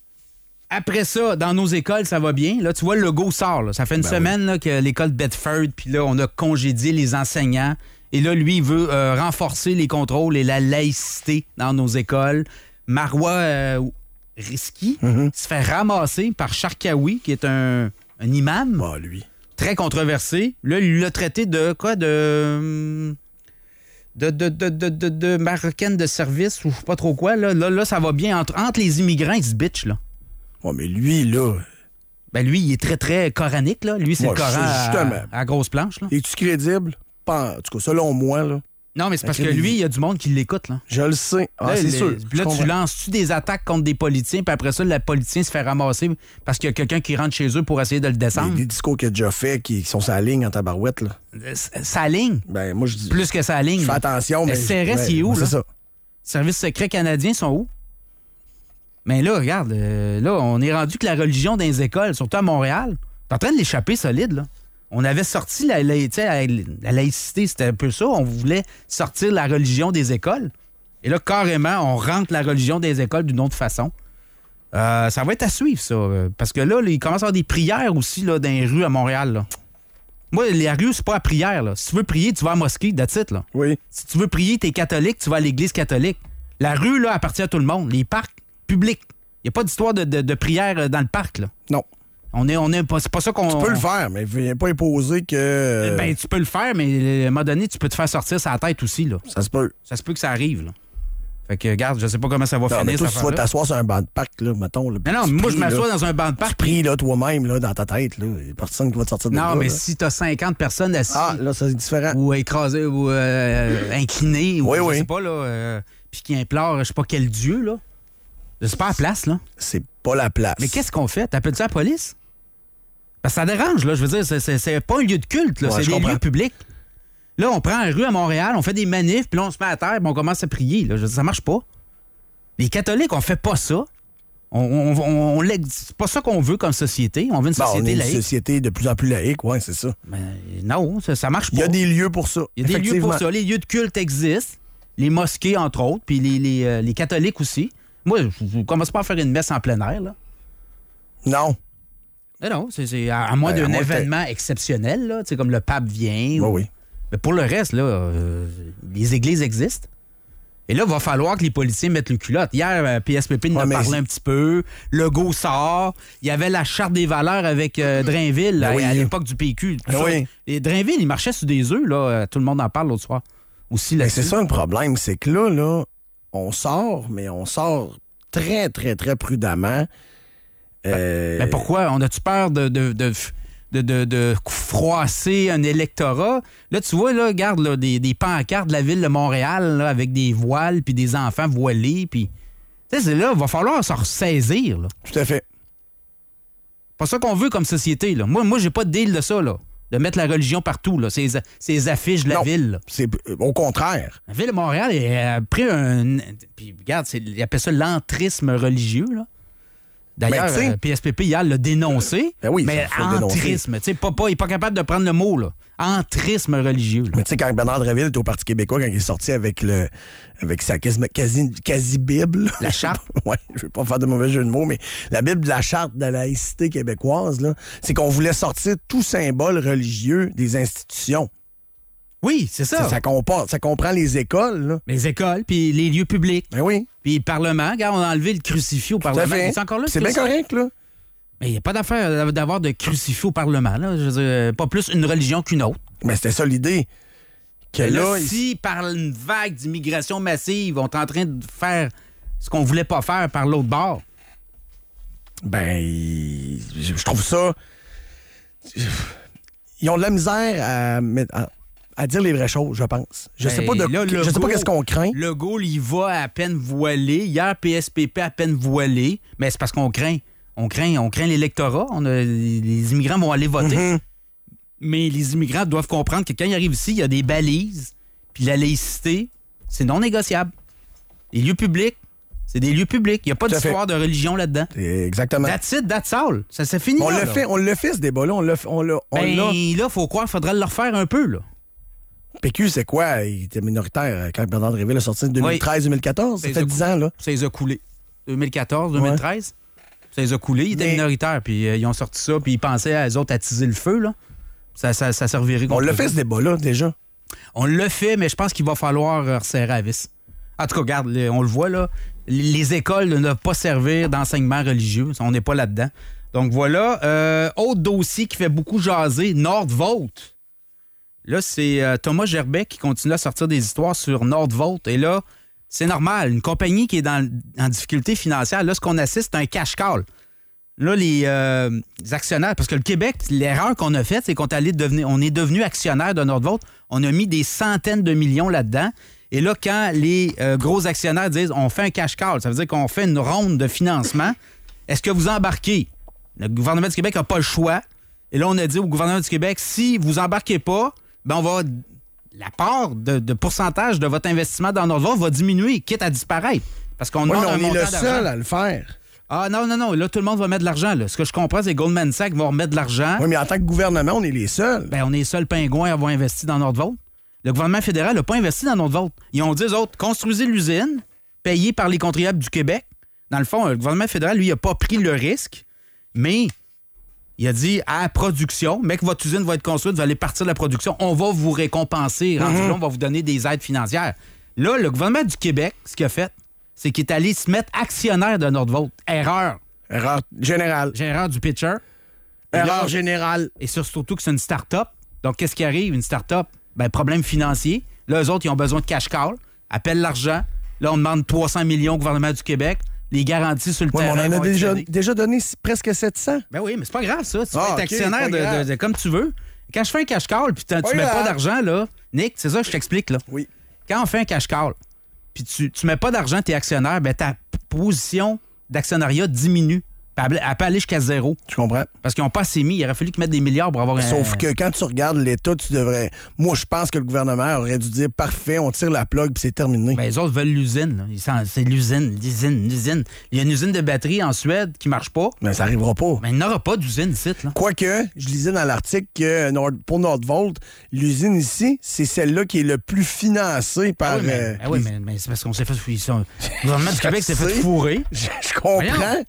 Après ça, dans nos écoles, ça va bien. Là, tu vois, le logo sort. Là. Ça fait une ben semaine oui. là, que l'école de Bedford, puis là, on a congédié les enseignants. Et là, lui, il veut euh, renforcer les contrôles et la laïcité dans nos écoles. Marois euh, Risky mm-hmm. se fait ramasser par Charkaoui, qui est un, un imam. Ah, lui. Très controversé. Là, il l'a traité de quoi? De... De, de, de, de, de, de marocaine de service ou je sais pas trop quoi. Là, là, là ça va bien. Entre, entre les immigrants, ils se bitchent, là. Oh, mais lui, là... Ben lui, il est très, très coranique, là. Lui, c'est moi, le Coran à, à grosse planche, là. Es-tu crédible? Pas, en tout cas, selon moi, là. Non, mais c'est parce que lui, il y a du monde qui l'écoute, là. Je le sais. Ah, là, c'est les, sûr. Puis là, tu lances-tu des attaques contre des politiciens, puis après ça, le politicien se fait ramasser parce qu'il y a quelqu'un qui rentre chez eux pour essayer de le descendre? Les discours qu'il a déjà fait, qui sont sa ligne en tabarouette, là. Sa ligne? Ben, moi, je dis... Plus que sa ligne. Fais attention, mais... Le C R S, il est où, là? C'est ça. Services secrets canadiens sont où? Mais là, regarde, euh, là, on est rendu que la religion dans les écoles, surtout à Montréal, t'es en train de l'échapper solide, là. On avait sorti la, la, la, la laïcité, c'était un peu ça. On voulait sortir la religion des écoles. Et là, carrément, on rentre la religion des écoles d'une autre façon. Euh, ça va être à suivre, ça. Parce que là, là il commence à y avoir des prières aussi là, dans les rues à Montréal, là. Moi, les rues, c'est pas à prière, là. Si tu veux prier, tu vas à la mosquée, that's it, là. Oui. Si tu veux prier, t'es catholique, tu vas à l'église catholique. La rue, là, appartient à tout le monde. Les parcs publics. Il n'y a pas d'histoire de, de, de prière dans le parc, là. Non. On est, on est pas, c'est pas ça qu'on... Tu peux le faire, mais viens pas imposer que... Ben, tu peux le faire, mais à un moment donné, tu peux te faire sortir sa tête aussi, là. Ça se peut. Ça se peut que ça arrive, là. Fait que, regarde, je sais pas comment ça va non, finir, mais toi, cette tu vas affaire-là. t'asseoir sur un banc de parc, là, mettons. Là, mais non, moi, pries, je m'assois là, dans un banc de parc. Tu pries, là, toi-même, là, dans ta tête, là. Il n'y a personne qui va te sortir de non, là. Non, mais là. si t'as cinquante personnes assises... Ah, là, ça, c'est différent. Ou écrasées, ou euh, inclinées, oui, ou oui. je sais pas, là, euh, puis qui implorent, je sais pas quel dieu, là. C'est pas la place, là. C'est pas la place. Mais qu'est-ce qu'on fait? T'appelles-tu la police? Parce que ça dérange, là. Je veux dire, c'est, c'est, c'est pas un lieu de culte, là. Ouais, c'est des comprends. lieux publics. Là, on prend une rue à Montréal, on fait des manifs, puis là, on se met à terre, puis on commence à prier. Là. Je veux dire, ça marche pas. Les catholiques, on fait pas ça. On, on, on, on, c'est pas ça qu'on veut comme société. On veut une société laïque. Bon, on est une société de plus en plus laïque, oui, c'est ça. Ben, non, ça, ça marche pas. Il y a des lieux pour ça. Il y a des lieux pour ça. Les lieux de culte existent. Les mosquées, entre autres, puis les, les, euh, les catholiques aussi. Moi, je ne commence pas à faire une messe en plein air, là. Non. Mais non, c'est, c'est à, à moins ben, d'un à événement t'es... exceptionnel, là, comme le pape vient. Oui, ou... oui. Mais pour le reste, là, euh, les églises existent. Et là, il va falloir que les policiers mettent le culotte. Hier, euh, P S P P nous ouais, a parlé un petit peu. Legault sort. Il y avait la charte des valeurs avec euh, Drainville ben oui. à l'époque du P Q. Ben oui. Et Drainville, il marchait sur des œufs, là. Tout le monde en parle l'autre soir. Aussi là. C'est ça le problème, c'est que là, là, on sort, mais on sort très, très, très prudemment. Euh... Ben, pourquoi? On a-tu peur de, de, de, de, de, de froisser un électorat? Là, tu vois, là, regarde, là, des, des pancartes de la ville de Montréal là, avec des voiles puis des enfants voilés. Puis, tu sais, c'est là, il va falloir s'en ressaisir. Là. Tout à fait. Pas ça qu'on veut comme société. Là. Moi, moi, j'ai pas de deal de ça, là. De mettre la religion partout, là. Ces, ces affiches de la non, ville. Là. C'est au contraire. La ville de Montréal a pris un... Puis, regarde, c'est, ils appellent ça l'entrisme religieux, là. D'ailleurs, euh, P S P P, hier, l'a dénoncé. Ben oui, mais entrisme. Tu sais, pas, pas, il n'est pas capable de prendre le mot, là. Entrisme religieux. Là. Mais tu sais, quand Bernard Dréville était au Parti québécois, quand il est sorti avec le avec sa quasi, quasi, quasi Bible. La charte. Oui, je vais pas faire de mauvais jeu de mots, mais la Bible de la charte de la laïcité québécoise, là, c'est qu'on voulait sortir tout symbole religieux des institutions. Oui, c'est ça. Ça, ça, comporte, ça comprend les écoles. Là. Les écoles, puis les lieux publics. Ben oui. Puis le Parlement. Regarde, on a enlevé le crucifix au Parlement. C'est encore là. C'est bien correct, là. Mais il n'y a pas d'affaire d'avoir de crucifix au Parlement. Là. Je veux dire, pas plus une religion qu'une autre. Mais c'était ça l'idée. Que là, là, si il... par une vague d'immigration massive, on est en train de faire ce qu'on voulait pas faire par l'autre bord. Ben, je, je trouve ça... Ils ont de la misère à mettre... À... à dire les vraies choses, je pense. Je ben, sais pas de là, je sais pas qu'est-ce qu'on craint. Legault, il va à peine voilé. Hier, P S P P à peine voilé. Mais c'est parce qu'on craint. On craint, on craint l'électorat. On a, les immigrants vont aller voter. Mm-hmm. Mais les immigrants doivent comprendre que quand ils arrivent ici, il y a des balises, puis la laïcité, c'est non négociable. Les lieux publics, c'est des lieux publics. Il n'y a pas Tout à d'histoire fait. de religion là-dedans. Exactement. That's it, that's all. Ça s'est fini. On là, l'a là. fait, on l'a fait ce débat-là. On l'a, on l'a, on Ben, l'a. là, il faut croire qu'il faudrait le refaire un peu, là. P Q, c'est quoi? Il était minoritaire quand Bernard Dréville a sorti en deux mille treize deux mille quatorze. Ça Ça fait les a dix ans, là. Ça les a coulés. deux mille quatorze, deux mille treize. Ça les a coulés. Ils étaient Mais- minoritaires, puis euh, ils ont sorti ça, puis ils pensaient à eux autres attiser le feu, là. Ça, ça, ça servirait On contre l'a eux fait, autres. ce débat-là, déjà. On l'a fait, mais je pense qu'il va falloir euh, resserrer la vis. En tout cas, regarde, le- on le voit, là. Les écoles ne doivent pas servir d'enseignement religieux. On n'est pas là-dedans. Donc voilà. Euh, autre dossier qui fait beaucoup jaser, Nordvolt. Là, c'est euh, Thomas Gerbet qui continue à sortir des histoires sur Nordvolt. Et là, c'est normal. Une compagnie qui est dans, en difficulté financière, là, ce qu'on assiste, c'est un cash call. Là, les, euh, les actionnaires, parce que le Québec, l'erreur qu'on a faite, c'est qu'on est, allé devenir, on est devenu actionnaire de Nordvolt. On a mis des centaines de millions là-dedans. Et là, quand les euh, gros actionnaires disent on fait un cash call, ça veut dire qu'on fait une ronde de financement, est-ce que vous embarquez? Le gouvernement du Québec n'a pas le choix. Et là, on a dit au gouvernement du Québec, si vous embarquez pas, ben on va. La part de, de pourcentage de votre investissement dans notre vote va diminuer, quitte à disparaître. Parce qu'on Ouais, demande mais un on est montant le d'argent. seul à le faire. Ah non, non, non. Là, tout le monde va mettre de l'argent. Là. Ce que je comprends, c'est que Goldman Sachs va remettre de l'argent. Oui, mais en tant que gouvernement, on est les seuls. Ben, on est les seuls pingouins à avoir investi dans Nordvolt. Le gouvernement fédéral n'a pas investi dans Nordvolt. Ils ont dit aux autres, construisez l'usine, payée par les contribuables du Québec. Dans le fond, le gouvernement fédéral, lui, n'a pas pris le risque, mais il a dit à la production, mais que votre usine va être construite, vous allez partir de la production, on va vous récompenser. Rendu Mhm. là, on va vous donner des aides financières. Là, le gouvernement du Québec, ce qu'il a fait, c'est qu'il est allé se mettre actionnaire de Nordvolt. Erreur. Erreur générale. Erreur du pitcher. Et Erreur là- générale. Et sur- surtout que c'est une start-up. Donc, qu'est-ce qui arrive? Une start-up, ben, problème financier. Là, eux autres, ils ont besoin de cash call, appellent l'argent. Là, on demande trois cents millions au gouvernement du Québec. Les garanties sur le Oui, mais terrain. on en a vont être déjà, cédées. déjà donné presque sept cents. Ben oui, mais c'est pas grave, ça. Tu Ah, peux ok, être actionnaire pas de, grave. de- de- comme tu veux. Quand je fais un cash call, puis tu Pas tu mets pas grave. d'argent, là, Nick, c'est ça que je t'explique, là. Oui. Quand on fait un cash call, puis tu, tu mets pas d'argent, t'es actionnaire, ben ta p- position d'actionnariat diminue. Elle peut- elle peut aller jusqu'à zéro. Tu comprends? Parce qu'ils n'ont pas assez mis. Il aurait fallu qu'ils mettent des milliards pour avoir un... Sauf que quand tu regardes l'État, tu devrais. Moi, je pense que le gouvernement aurait dû dire parfait, on tire la plug puis c'est terminé. Ben, les autres veulent l'usine. là. Ils sont- C'est l'usine, l'usine, l'usine. Il y a une usine de batterie en Suède qui marche pas. Mais ça arrivera pas. Mais il n'y aura pas d'usine ici. Là. Quoique, je lisais dans l'article que Nord- pour Nordvolt, l'usine ici, c'est celle-là qui est le plus financée par. Ah oui, mais, euh, ah oui, les- mais, mais c'est parce qu'on s'est fait... Ils sont, le gouvernement du Je Québec s'est fait sais. fourrer. Je, je comprends. Voyons.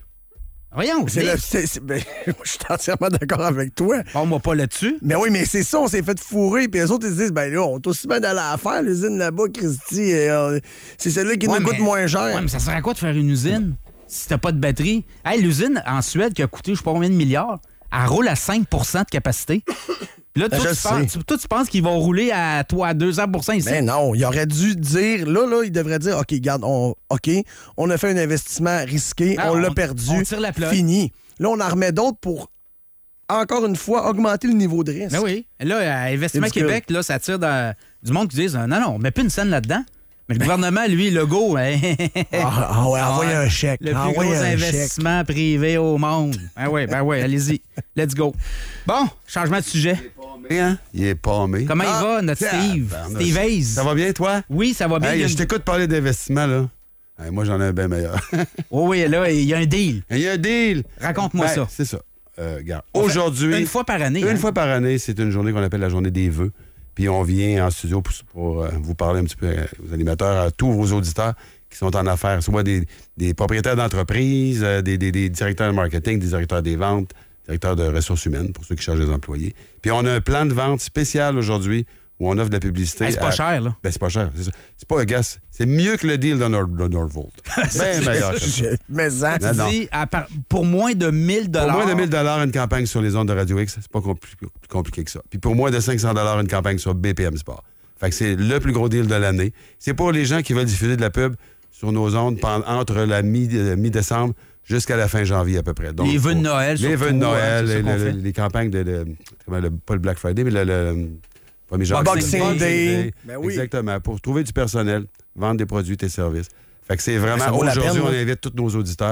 Voyons, C'est Nick. le- c'est- c'est- ben, moi, je suis entièrement d'accord avec toi. Parle-moi pas là-dessus. Mais oui, mais c'est ça, on s'est fait fourrer. Puis les autres, ils se disent, ben là, on est aussi bien d'aller à faire, l'usine là-bas, Christy. et, euh, c'est celle-là qui Ouais, nous coûte mais- moins cher. Ouais, mais ça sert à quoi de faire une usine si t'as pas de batterie? Hey, l'usine en Suède qui a coûté je sais pas combien de milliards, elle roule à cinq pour cent de capacité. Puis là, Ben, toi, je tu penses, sais. tu- toi, tu penses qu'ils vont rouler à, toi, à deux cents pour cent ici? Ben non, il aurait dû dire, là, là, il devrait dire, OK, garde, on, OK, on a fait un investissement risqué, Ah, on l'a on- perdu, on tire la plug. fini. Là, on en remet d'autres pour, encore une fois, augmenter le niveau de risque. Ben oui. Là, à Investissement ridicule. Québec, là, ça tire dans du monde qui disent non, non, on met plus une scène là-dedans. Mais le gouvernement, lui, le go, hein, Ah, ah ouais, envoyez un chèque. le plus envoyez gros un chèque. investissement privé au monde. Ben oui, ben oui, allez-y. Let's go. Bon, changement de sujet. Hein? Il est paumé. Comment Ah, il va, notre Steve? tabarnouche. Steve Hayes. Ça va bien, toi? Oui, ça va bien. Hey, Il y a je une- t'écoute parler d'investissement, là. Hey, moi, j'en ai un bien meilleur. Oh oui, là, il y a un deal. Il y a un deal. Raconte-moi Ben, ça. C'est ça. Euh, regarde, On fait aujourd'hui. Une fois par année. Une hein? fois par année, c'est une journée qu'on appelle la journée des vœux. Puis on vient en studio pour, pour, euh, vous parler un petit peu euh, aux animateurs, à tous vos auditeurs qui sont en affaires, soit des, des propriétaires d'entreprises, euh, des, des- des directeurs de marketing, des directeurs des ventes, directeurs de ressources humaines, pour ceux qui cherchent des employés. Puis on a un plan de vente spécial aujourd'hui où on offre de la publicité. Hey, c'est pas à- cher, là. Ben, c'est pas cher, c'est ça. C'est pas un gars, c'est mieux que le deal de Nord- de Nordvolt. Ben meilleur que ça. Je- Mais ça, Tu Non, non. dis, à par- pour moins de mille dollars. Pour moins de mille dollars une campagne sur les ondes de Radio X, c'est pas compli- plus compliqué que ça. Puis pour moins de cinq cents dollars une campagne sur B P M Sport. Fait que c'est le plus gros deal de l'année. C'est pour les gens qui veulent diffuser de la pub sur nos ondes pendant, entre la mi- euh, mi-décembre jusqu'à la fin janvier à peu près. Donc, Les vœux de Noël, Les surtout, vœux de Noël, hein, c'est ça et qu'on le- fait. les campagnes de... de- comment, le- pas le Black Friday, mais le... le premier janvier. Boxing Day. Ben oui. Exactement. Pour trouver du personnel, vendre des produits et services. Fait que c'est Ça vraiment... vaut la Aujourd'hui, peine, on là. invite tous nos auditeurs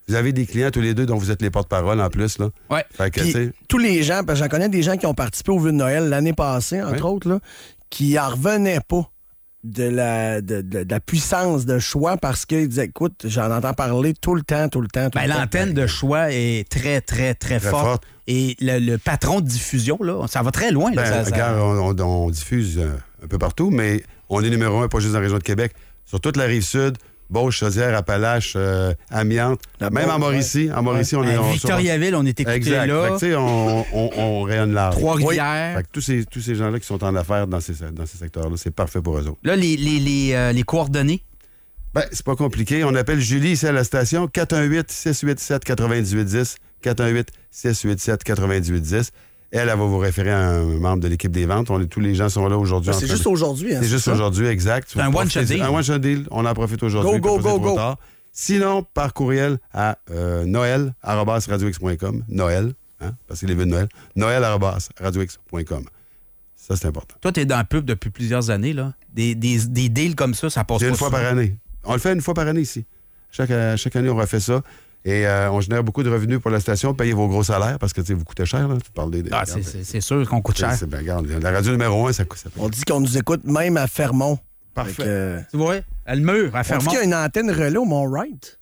Vous avez des clients tous les deux dont vous êtes les porte-parole en plus. Là. Ouais. Fait que, Puis, tu sais, tous les gens, parce que j'en connais des gens qui ont participé au vœu de Noël l'année passée, entre Ouais. autres, là, qui en revenaient pas de la, de, de- de la puissance de choix parce qu'ils disaient, écoute, j'en entends parler tout le temps, tout le temps, tout Ben, le temps. l'antenne de choix est très, très, très, Très forte. forte. Et le, le patron de diffusion, là, ça va très loin. là, ben, ça- ça- regarde, on, on- on diffuse euh, un peu partout, mais on est numéro un, pas juste dans la région de Québec, sur toute la rive sud, Beauce, Chaudière, Appalaches, euh, Amiante, La même Beauce, en Mauricie. En Mauricie, on est... À on- Victoriaville, on est écouté Exact. là. Fait que, tu sais, on, on, on rayonne large. Trois-Rivières. Fait que tous ces, tous ces gens-là qui sont en affaires dans ces, dans ces secteurs-là, c'est parfait pour eux autres. Là, les, les, les, euh, les coordonnées. Ben, c'est pas compliqué. On appelle Julie ici à la station, quatre un huit, six huit sept, neuf huit un zéro, quatre un huit, six huit sept, neuf huit un zéro. Elle, elle va vous référer à un membre de l'équipe des ventes. On est, tous les gens sont là aujourd'hui. Ben, en c'est train juste de- aujourd'hui. Hein, C'est juste ça? aujourd'hui, exact. C'est un Vous one-shot profitez- deal. Un one-shot deal. On en profite aujourd'hui. Go, go, puis après, go, c'est trop go. tard. Sinon, par courriel à euh, noël arobase radio x point com. Noël, hein, parce qu'il est vœux de Noël. noël arobase radio x point com. Ça, c'est important. Toi, tu es dans le pub depuis plusieurs années. Là. Des, des, des deals comme ça, ça passe C'est pas une fois souvent. par année. On le fait une fois par année ici. Chaque, euh, chaque année, on refait ça. Et euh, on génère beaucoup de revenus pour la station. Payez vos gros salaires parce que tu sais, vous coûtez cher. Là. Tu parles des, des- Ah, regarde, c'est- c'est c'est sûr qu'on coûte c'est- cher. c'est- ben, regarde, la radio numéro un, ça coûte. Ça On dit qu'on nous écoute même à Fermont. Parfait. Fait que, euh, Tu vois, à le mur, à on dit Fermont. qu'il y a une antenne relais au Mont-Wright.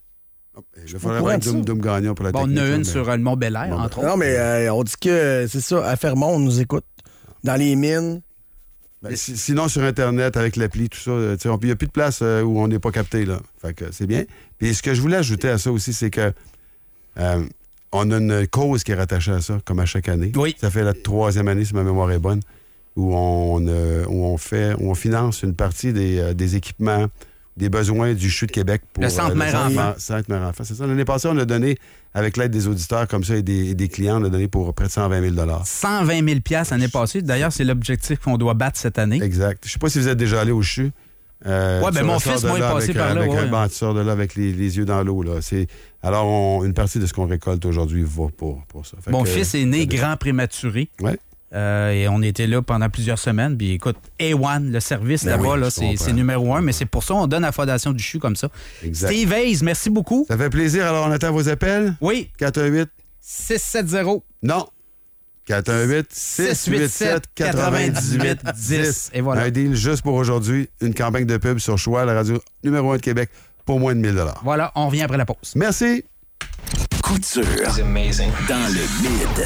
Il faudrait au avoir courant de Doom, Doom Gagnon pour la Bon, on en technique. a là, une mais- sur euh, le Mont-Belair, Bon, entre autres. Non, mais euh, on dit que c'est ça, à Fermont, on nous écoute. Dans les mines. Ben, si- sinon, sur Internet, avec l'appli, tout ça, euh, tu sais, il n'y a plus de place euh, où on n'est pas capté. Là. Fait que c'est bien. Puis ce que je voulais ajouter à ça aussi, c'est que euh, on a une cause qui est rattachée à ça, comme à chaque année. Oui. Ça fait la troisième année, si ma mémoire est bonne, où on, euh, où on fait, où on finance une partie des, euh, des équipements, des besoins du C H U de Québec pour Le Centre Mère-Enfant. Centre Mère-Enfant. C'est ça. L'année passée, on a donné, avec l'aide des auditeurs comme ça et des, et des clients, on a donné pour près de cent vingt mille dollars. cent vingt mille dollars l'année passée. D'ailleurs, c'est l'objectif qu'on doit battre cette année. Exact. Je sais pas si vous êtes déjà allé au C H U. Euh, Ouais, ben tu mon ressors fils, de moi, est là passé avec, par là, avec, ouais. ben, tu sors de là avec les, les yeux dans l'eau. Là. C'est, alors, on- une partie de ce qu'on récolte aujourd'hui va pour, pour ça. Fait Mon que, fils est né euh, grand prématuré. Ouais. Euh, et on était là pendant plusieurs semaines. Puis écoute, A un, le service Ben là-bas, oui, là, je c'est, comprends. c'est numéro un. Mais c'est pour ça qu'on donne la fondation du C H U comme ça. Exact. Steve Hayes, merci beaucoup. Ça fait plaisir. Alors, on attend vos appels. Oui, quatre un huit. six sept zéro Non. quatre un huit, six huit sept, neuf huit un zéro. Et voilà. Un deal juste pour aujourd'hui. Une campagne de pub sur Choix, la radio numéro un de Québec, pour moins de mille dollars. Voilà, on revient après la pause. Merci. Coup de sûr. Dans le mid.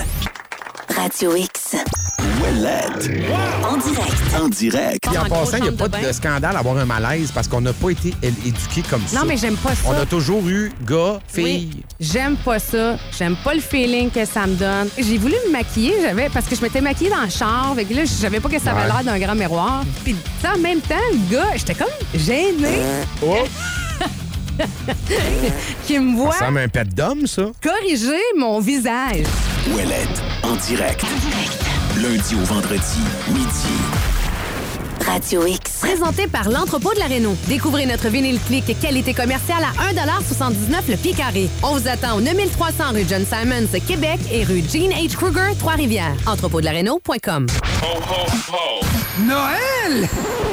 Radio X. Ouellette. En direct. En direct. Puis en En gros passant, il n'y a chambre pas de de, bain. scandale à avoir un malaise parce qu'on n'a pas été é- éduqués comme ça. Non, mais j'aime pas ça. On a toujours eu gars, filles. Oui, j'aime pas ça. J'aime pas le feeling que ça me donne. J'ai voulu me maquiller, j'avais parce que je m'étais maquillée dans le char, fait que là, je savais pas que ça avait Ouais. l'air d'un grand miroir. Puis tu sais, en même temps, le gars, j'étais comme gênée. Oh, Qui me voit ça ressemble à un pet d'homme, ça. corriger mon visage. Ouellette. En direct. Lundi au vendredi, midi. Radio X. Présenté par l'entrepôt de la Réno. Découvrez notre vinyle click qualité commerciale à un soixante-dix-neuf le pied carré. On vous attend au neuf mille trois cents rue John Simons, Québec et rue Jean H. Kruger, Trois-Rivières. entrepôt de la réno point com. Noël!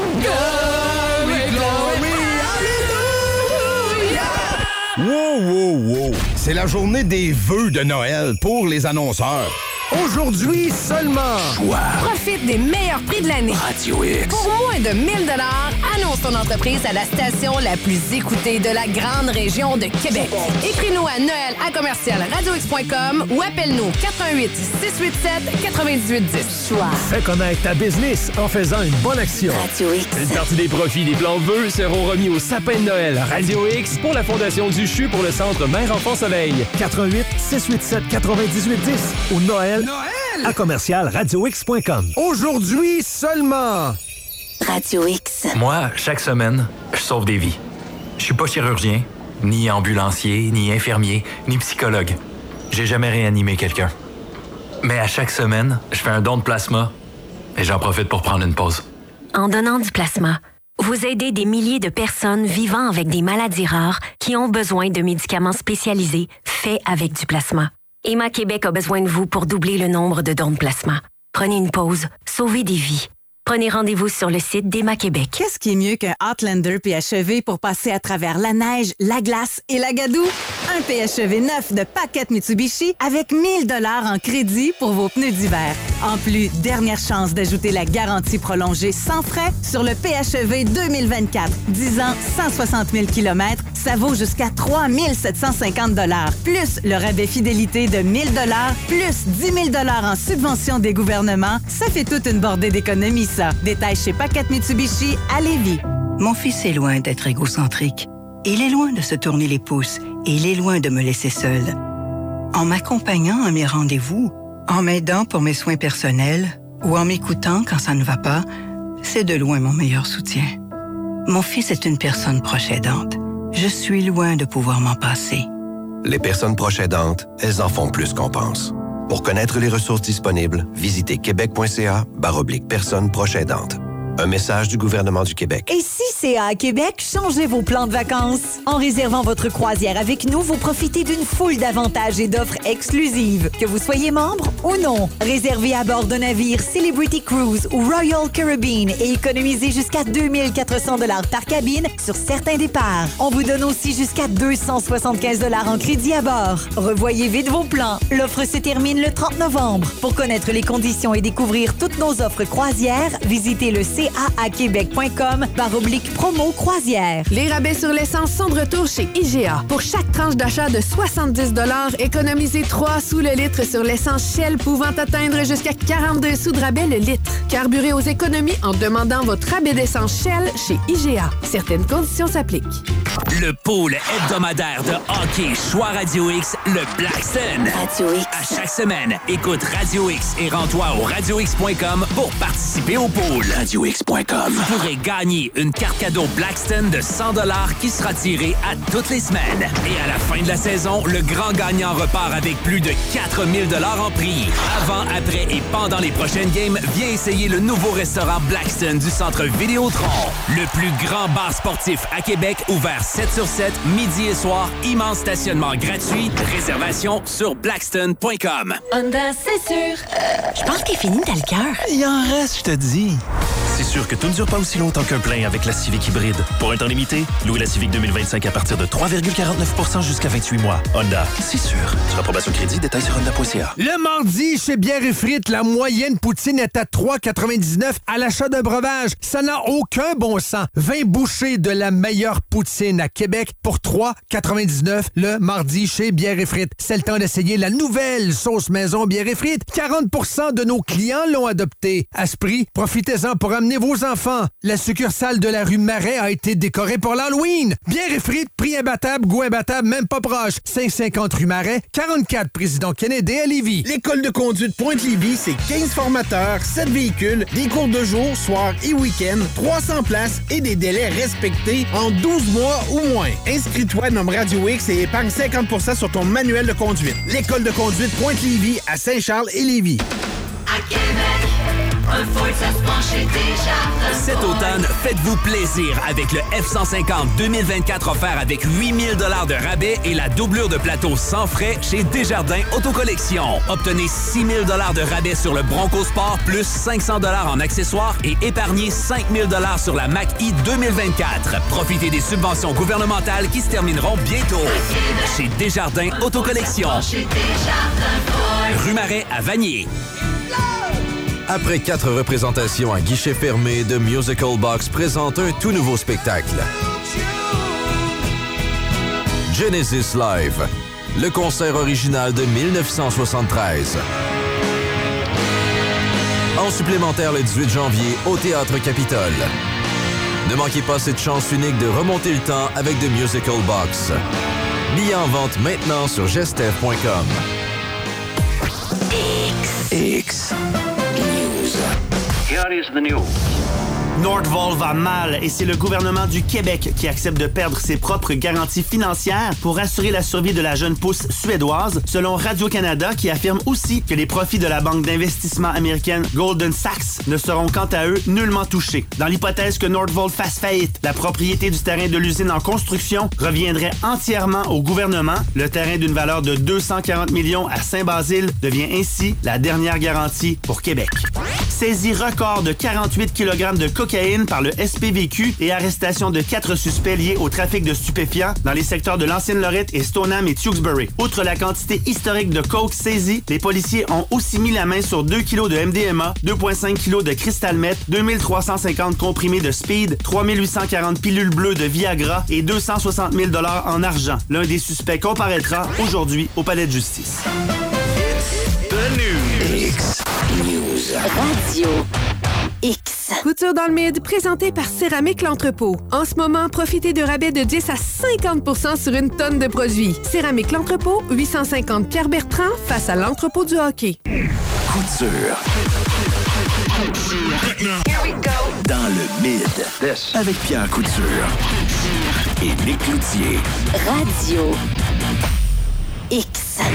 Wow, wow, wow. C'est la journée des vœux de Noël pour les annonceurs. Aujourd'hui seulement. Profite des meilleurs prix de l'année. Radio X. Pour moins de mille dollars, annonce ton entreprise à la station la plus écoutée de la grande région de Québec. Écris-nous à Noël à commercial radio x point com ou appelle-nous quatre un huit, six huit sept, neuf huit un zéro. Choix. Fais connaître ta business en faisant une bonne action. Radio X. Une partie des profits des plans de vœux seront remis au sapin de Noël Radio X pour la Fondation du C H U pour le Centre Mère-Enfant-Soleil. quatre un huit, six huit sept, neuf huit un zéro ou Noël, Noël! à commercial radio x point com. Aujourd'hui seulement. Radio X. Moi, chaque semaine, je sauve des vies. Je suis pas chirurgien, ni ambulancier, ni infirmier, ni psychologue. J'ai jamais réanimé quelqu'un. Mais à chaque semaine, je fais un don de plasma et j'en profite pour prendre une pause. En donnant du plasma, vous aidez des milliers de personnes vivant avec des maladies rares qui ont besoin de médicaments spécialisés faits avec du plasma. Emma Québec a besoin de vous pour doubler le nombre de dons de plasma. Prenez une pause, sauvez des vies. Prenez rendez-vous sur le site d'Emma Québec. Qu'est-ce qui est mieux qu'un Outlander puis achevé pour passer à travers la neige, la glace et la gadoue? un P H E V neuf de Paquette Mitsubishi avec mille dollars en crédit pour vos pneus d'hiver. En plus, dernière chance d'ajouter la garantie prolongée sans frais sur le P H E V deux mille vingt-quatre. dix ans, cent soixante mille kilomètres, ça vaut jusqu'à trois mille sept cent cinquante dollars. Plus le rabais fidélité de mille dollars, plus dix mille dollars en subvention des gouvernements, ça fait toute une bordée d'économie, ça. Détail chez Paquette Mitsubishi à Lévis. Mon fils est loin d'être égocentrique. Il est loin de se tourner les pouces et il est loin de me laisser seule. En m'accompagnant à mes rendez-vous, en m'aidant pour mes soins personnels ou en m'écoutant quand ça ne va pas, c'est de loin mon meilleur soutien. Mon fils est une personne proche aidante. Je suis loin de pouvoir m'en passer. Les personnes proches aidantes, elles en font plus qu'on pense. Pour connaître les ressources disponibles, visitez québec.ca barre oblique personnes proches aidantes. Un message du gouvernement du Québec. Et si C A Québec, changez vos plans de vacances. En réservant votre croisière avec nous, vous profitez d'une foule d'avantages et d'offres exclusives. Que vous soyez membre ou non. Réservez à bord de navire Celebrity Cruise ou Royal Caribbean et économisez jusqu'à deux mille quatre cents dollars par cabine sur certains départs. On vous donne aussi jusqu'à deux cent soixante-quinze dollars en crédit à bord. Revoyez vite vos plans. L'offre se termine le trente novembre. Pour connaître les conditions et découvrir toutes nos offres croisières, visitez le C A A québec point com barre oblique promo croisière. Les rabais sur l'essence sont de retour chez I G A. Pour chaque tranche d'achat de soixante-dix dollars, économisez trois sous le litre sur l'essence Shell pouvant atteindre jusqu'à quarante-deux sous de rabais le litre. Carburez aux économies en demandant votre rabais d'essence Shell chez I G A. Certaines conditions s'appliquent. Le pôle hebdomadaire de hockey Choix Radio X, le Blackstone. Radio X. À chaque semaine, écoute Radio X et rends-toi au radio x point com pour participer au pôle. radio x point com. Vous pourrez gagner une carte cadeau Blackstone de cent dollars qui sera tirée à toutes les semaines. Et à la fin de la saison, le grand gagnant repart avec plus de quatre mille dollars en prix. Avant, après et pendant les prochaines games, viens essayer le nouveau restaurant Blackstone du centre Vidéotron. Le plus grand bar sportif à Québec, ouvert sept sur sept, midi et soir, immense stationnement gratuit. Réservation sur blackstone point com. Honda, c'est sûr. Je pense qu'il est fini, t'as le cœur. Il en reste, je te dis. C'est sûr que tout ne dure pas aussi longtemps qu'un plein avec la Civic hybride. Pour un temps limité, louez la Civic deux mille vingt-cinq à partir de trois virgule quarante-neuf pour cent jusqu'à vingt-huit mois. Honda, c'est sûr. Sur approbation crédit, détails sur honda point c a. Le mardi, chez Bière et Frites, la moyenne poutine est à trois quatre-vingt-dix-neuf à l'achat d'un breuvage. Ça n'a aucun bon sens. vingt bouchées de la meilleure poutine à Québec pour trois quatre-vingt-dix-neuf le mardi chez Bière et Frites. C'est le temps d'essayer la nouvelle sauce maison Bière et Frites. quarante pour cent de nos clients l'ont adoptée. À ce prix, profitez-en pour amener vos enfants. La succursale de la rue Marais a été décorée pour l'Halloween. Bière et Frites, prix imbattable, goût imbattable, même pas proche. cinq cent cinquante rue Marais, quarante-quatre Président Kennedy à Lévis. L'école de conduite Pointe-Lévis, c'est quinze formateurs, sept véhicules, des cours de jour, soir et week-end, trois cents places et des délais respectés en douze mois ou moins. Inscris-toi, nomme Radio X et épargne cinquante pour cent sur ton manuel de conduite. L'école de conduite Pointe-Lévis à Saint-Charles et Lévis. À Québec, un Ford, ça se prend chez Desjardins. Cet automne, faites-vous plaisir avec le F cent cinquante deux mille vingt-quatre offert avec huit mille dollars de rabais et la doublure de plateau sans frais chez Desjardins Autocollection. Obtenez six mille dollars de rabais sur le Bronco Sport plus cinq cents dollars en accessoires et épargnez cinq mille dollars sur la Mach-E deux mille vingt-quatre. Profitez des subventions gouvernementales qui se termineront bientôt. Chez Desjardins Autocollection. Rue Marais à Vanier. Après quatre représentations à guichet fermé, The Musical Box présente un tout nouveau spectacle. Genesis Live, le concert original de mille neuf cent soixante-treize. En supplémentaire le dix-huit janvier au Théâtre Capitole. Ne manquez pas cette chance unique de remonter le temps avec The Musical Box. Billets en vente maintenant sur gestev point com. X. X. Here is the news. Nordvolt va mal et c'est le gouvernement du Québec qui accepte de perdre ses propres garanties financières pour assurer la survie de la jeune pousse suédoise, selon Radio-Canada qui affirme aussi que les profits de la banque d'investissement américaine Goldman Sachs ne seront quant à eux nullement touchés. Dans l'hypothèse que Nordvolt fasse faillite, la propriété du terrain de l'usine en construction reviendrait entièrement au gouvernement. Le terrain d'une valeur de deux cent quarante millions à Saint-Basile devient ainsi la dernière garantie pour Québec. Saisie record de quarante-huit kilogrammes de cocaïne par le S P V Q et arrestation de quatre suspects liés au trafic de stupéfiants dans les secteurs de l'Ancienne-Lorette et Stoneham et Tewksbury. Outre la quantité historique de coke saisie, les policiers ont aussi mis la main sur deux kilos de M D M A, deux virgule cinq kilos de cristal meth, deux mille trois cent cinquante comprimés de speed, trois mille huit cent quarante pilules bleues de Viagra et deux cent soixante mille dollars en argent. L'un des suspects comparaîtra aujourd'hui au palais de justice. X News. Radio X. Couture dans le mid, présenté par Céramique L'Entrepôt. En ce moment, profitez de rabais de dix à cinquante pour cent sur une tonne de produits. Céramique L'Entrepôt, huit cent cinquante Pierre Bertrand, face à l'entrepôt du hockey. Couture. Here we go. Dans le mid. This. Avec Pierre Couture. Et Nick Cloutier. Radio X.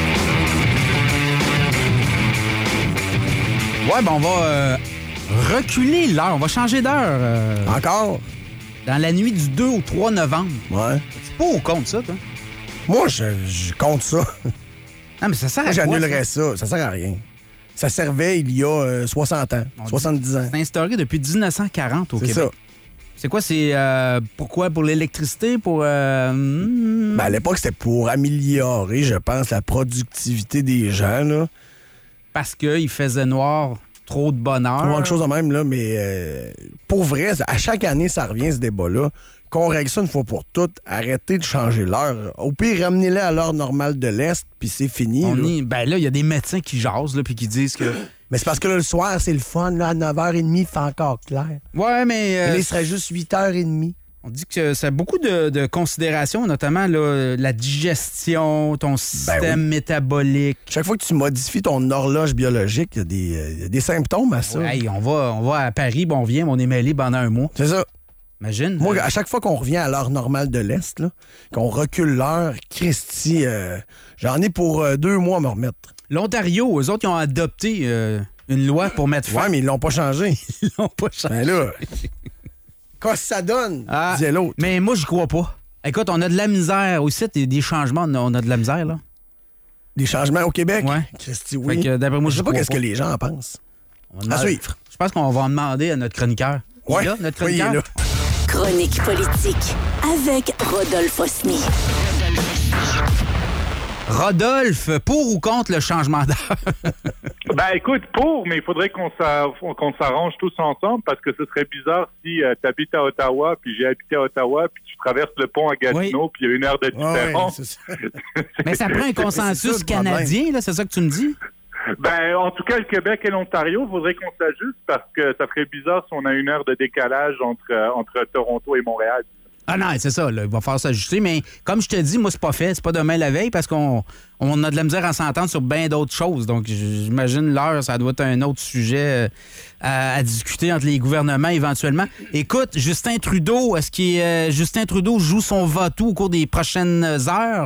Ouais, ben on va euh, reculer l'heure. On va changer d'heure. Euh, Encore? Dans la nuit du deux au trois novembre. Ouais. C'est pas au compte, ça, toi? Moi, je, je compte ça. Non, mais ça sert à quoi? J'annulerais ça? ça. Ça sert à rien. Ça servait il y a euh, soixante ans, on soixante-dix ans. C'est instauré depuis dix-neuf cent quarante au c'est Québec. Ça. C'est quoi? C'est euh, pourquoi? Pour l'électricité? Pour. Euh... Ben, à l'époque, c'était pour améliorer, je pense, la productivité des gens, là. Parce qu'il faisait noir, trop de bonheur. Trop de choses de même, là, mais euh, pour vrai, à chaque année, ça revient, ce débat-là. Qu'on règle ça une fois pour toutes, arrêtez de changer l'heure. Au pire, ramenez-les à l'heure normale de l'Est, puis c'est fini. On là. Y... Ben là, il y a des médecins qui jasent, là, puis qui disent que... Mais c'est parce que là, le soir, c'est le fun, là, à neuf heures trente, il fait encore clair. Ouais, mais... Euh... Là, il serait juste huit heures trente. On dit que ça a beaucoup de, de considérations, notamment là, la digestion, ton système ben oui. métabolique. Chaque fois que tu modifies ton horloge biologique, il y a des, euh, des symptômes à ça. Ouais, on, va, on va à Paris, bon, on vient, on est mêlé pendant un mois. C'est ça. Imagine. Moi, à chaque fois qu'on revient à l'heure normale de l'Est, là, qu'on recule l'heure, Christy, euh, j'en ai pour euh, deux mois à me remettre. L'Ontario, eux autres, ils ont adopté euh, une loi pour mettre fin. Ouais, mais ils l'ont pas changé. Ils l'ont pas changé. Ben là... Qu'est-ce que ça donne, ah, disait l'autre. Mais moi, j'y crois pas. Écoute, on a de la misère aussi, des, des changements, on a de la misère, là. Des changements au Québec? Ouais. Christy, oui. Fait que, d'après moi, je sais pas qu'est-ce que les gens en pensent. À suivre. Je pense qu'on va en demander à notre chroniqueur. Ouais. Il est là, notre chroniqueur? Oui, il est là. Chronique politique avec Rodolphe Osny. Rodolphe, pour ou contre le changement d'heure? Ben écoute, pour, mais il faudrait qu'on qu'on s'arrange tous ensemble parce que ce serait bizarre si euh, tu habites à Ottawa, puis j'ai habité à Ottawa, puis tu traverses le pont à Gatineau, oui. puis il y a une heure de différence. Ouais, ça. Mais ça prend un consensus ça, canadien, là, c'est ça que tu me dis? Ben, en tout cas, le Québec et l'Ontario, il faudrait qu'on s'ajuste parce que ça ferait bizarre si on a une heure de décalage entre, euh, entre Toronto et Montréal. Ah non, c'est ça, là, il va falloir s'ajuster, mais comme je te dis, moi, c'est pas fait, c'est pas demain la veille parce qu'on on a de la misère à s'entendre sur bien d'autres choses. Donc, j'imagine l'heure, ça doit être un autre sujet à, à discuter entre les gouvernements éventuellement. Écoute, Justin Trudeau, est-ce que euh, Justin Trudeau joue son va-tout au cours des prochaines heures?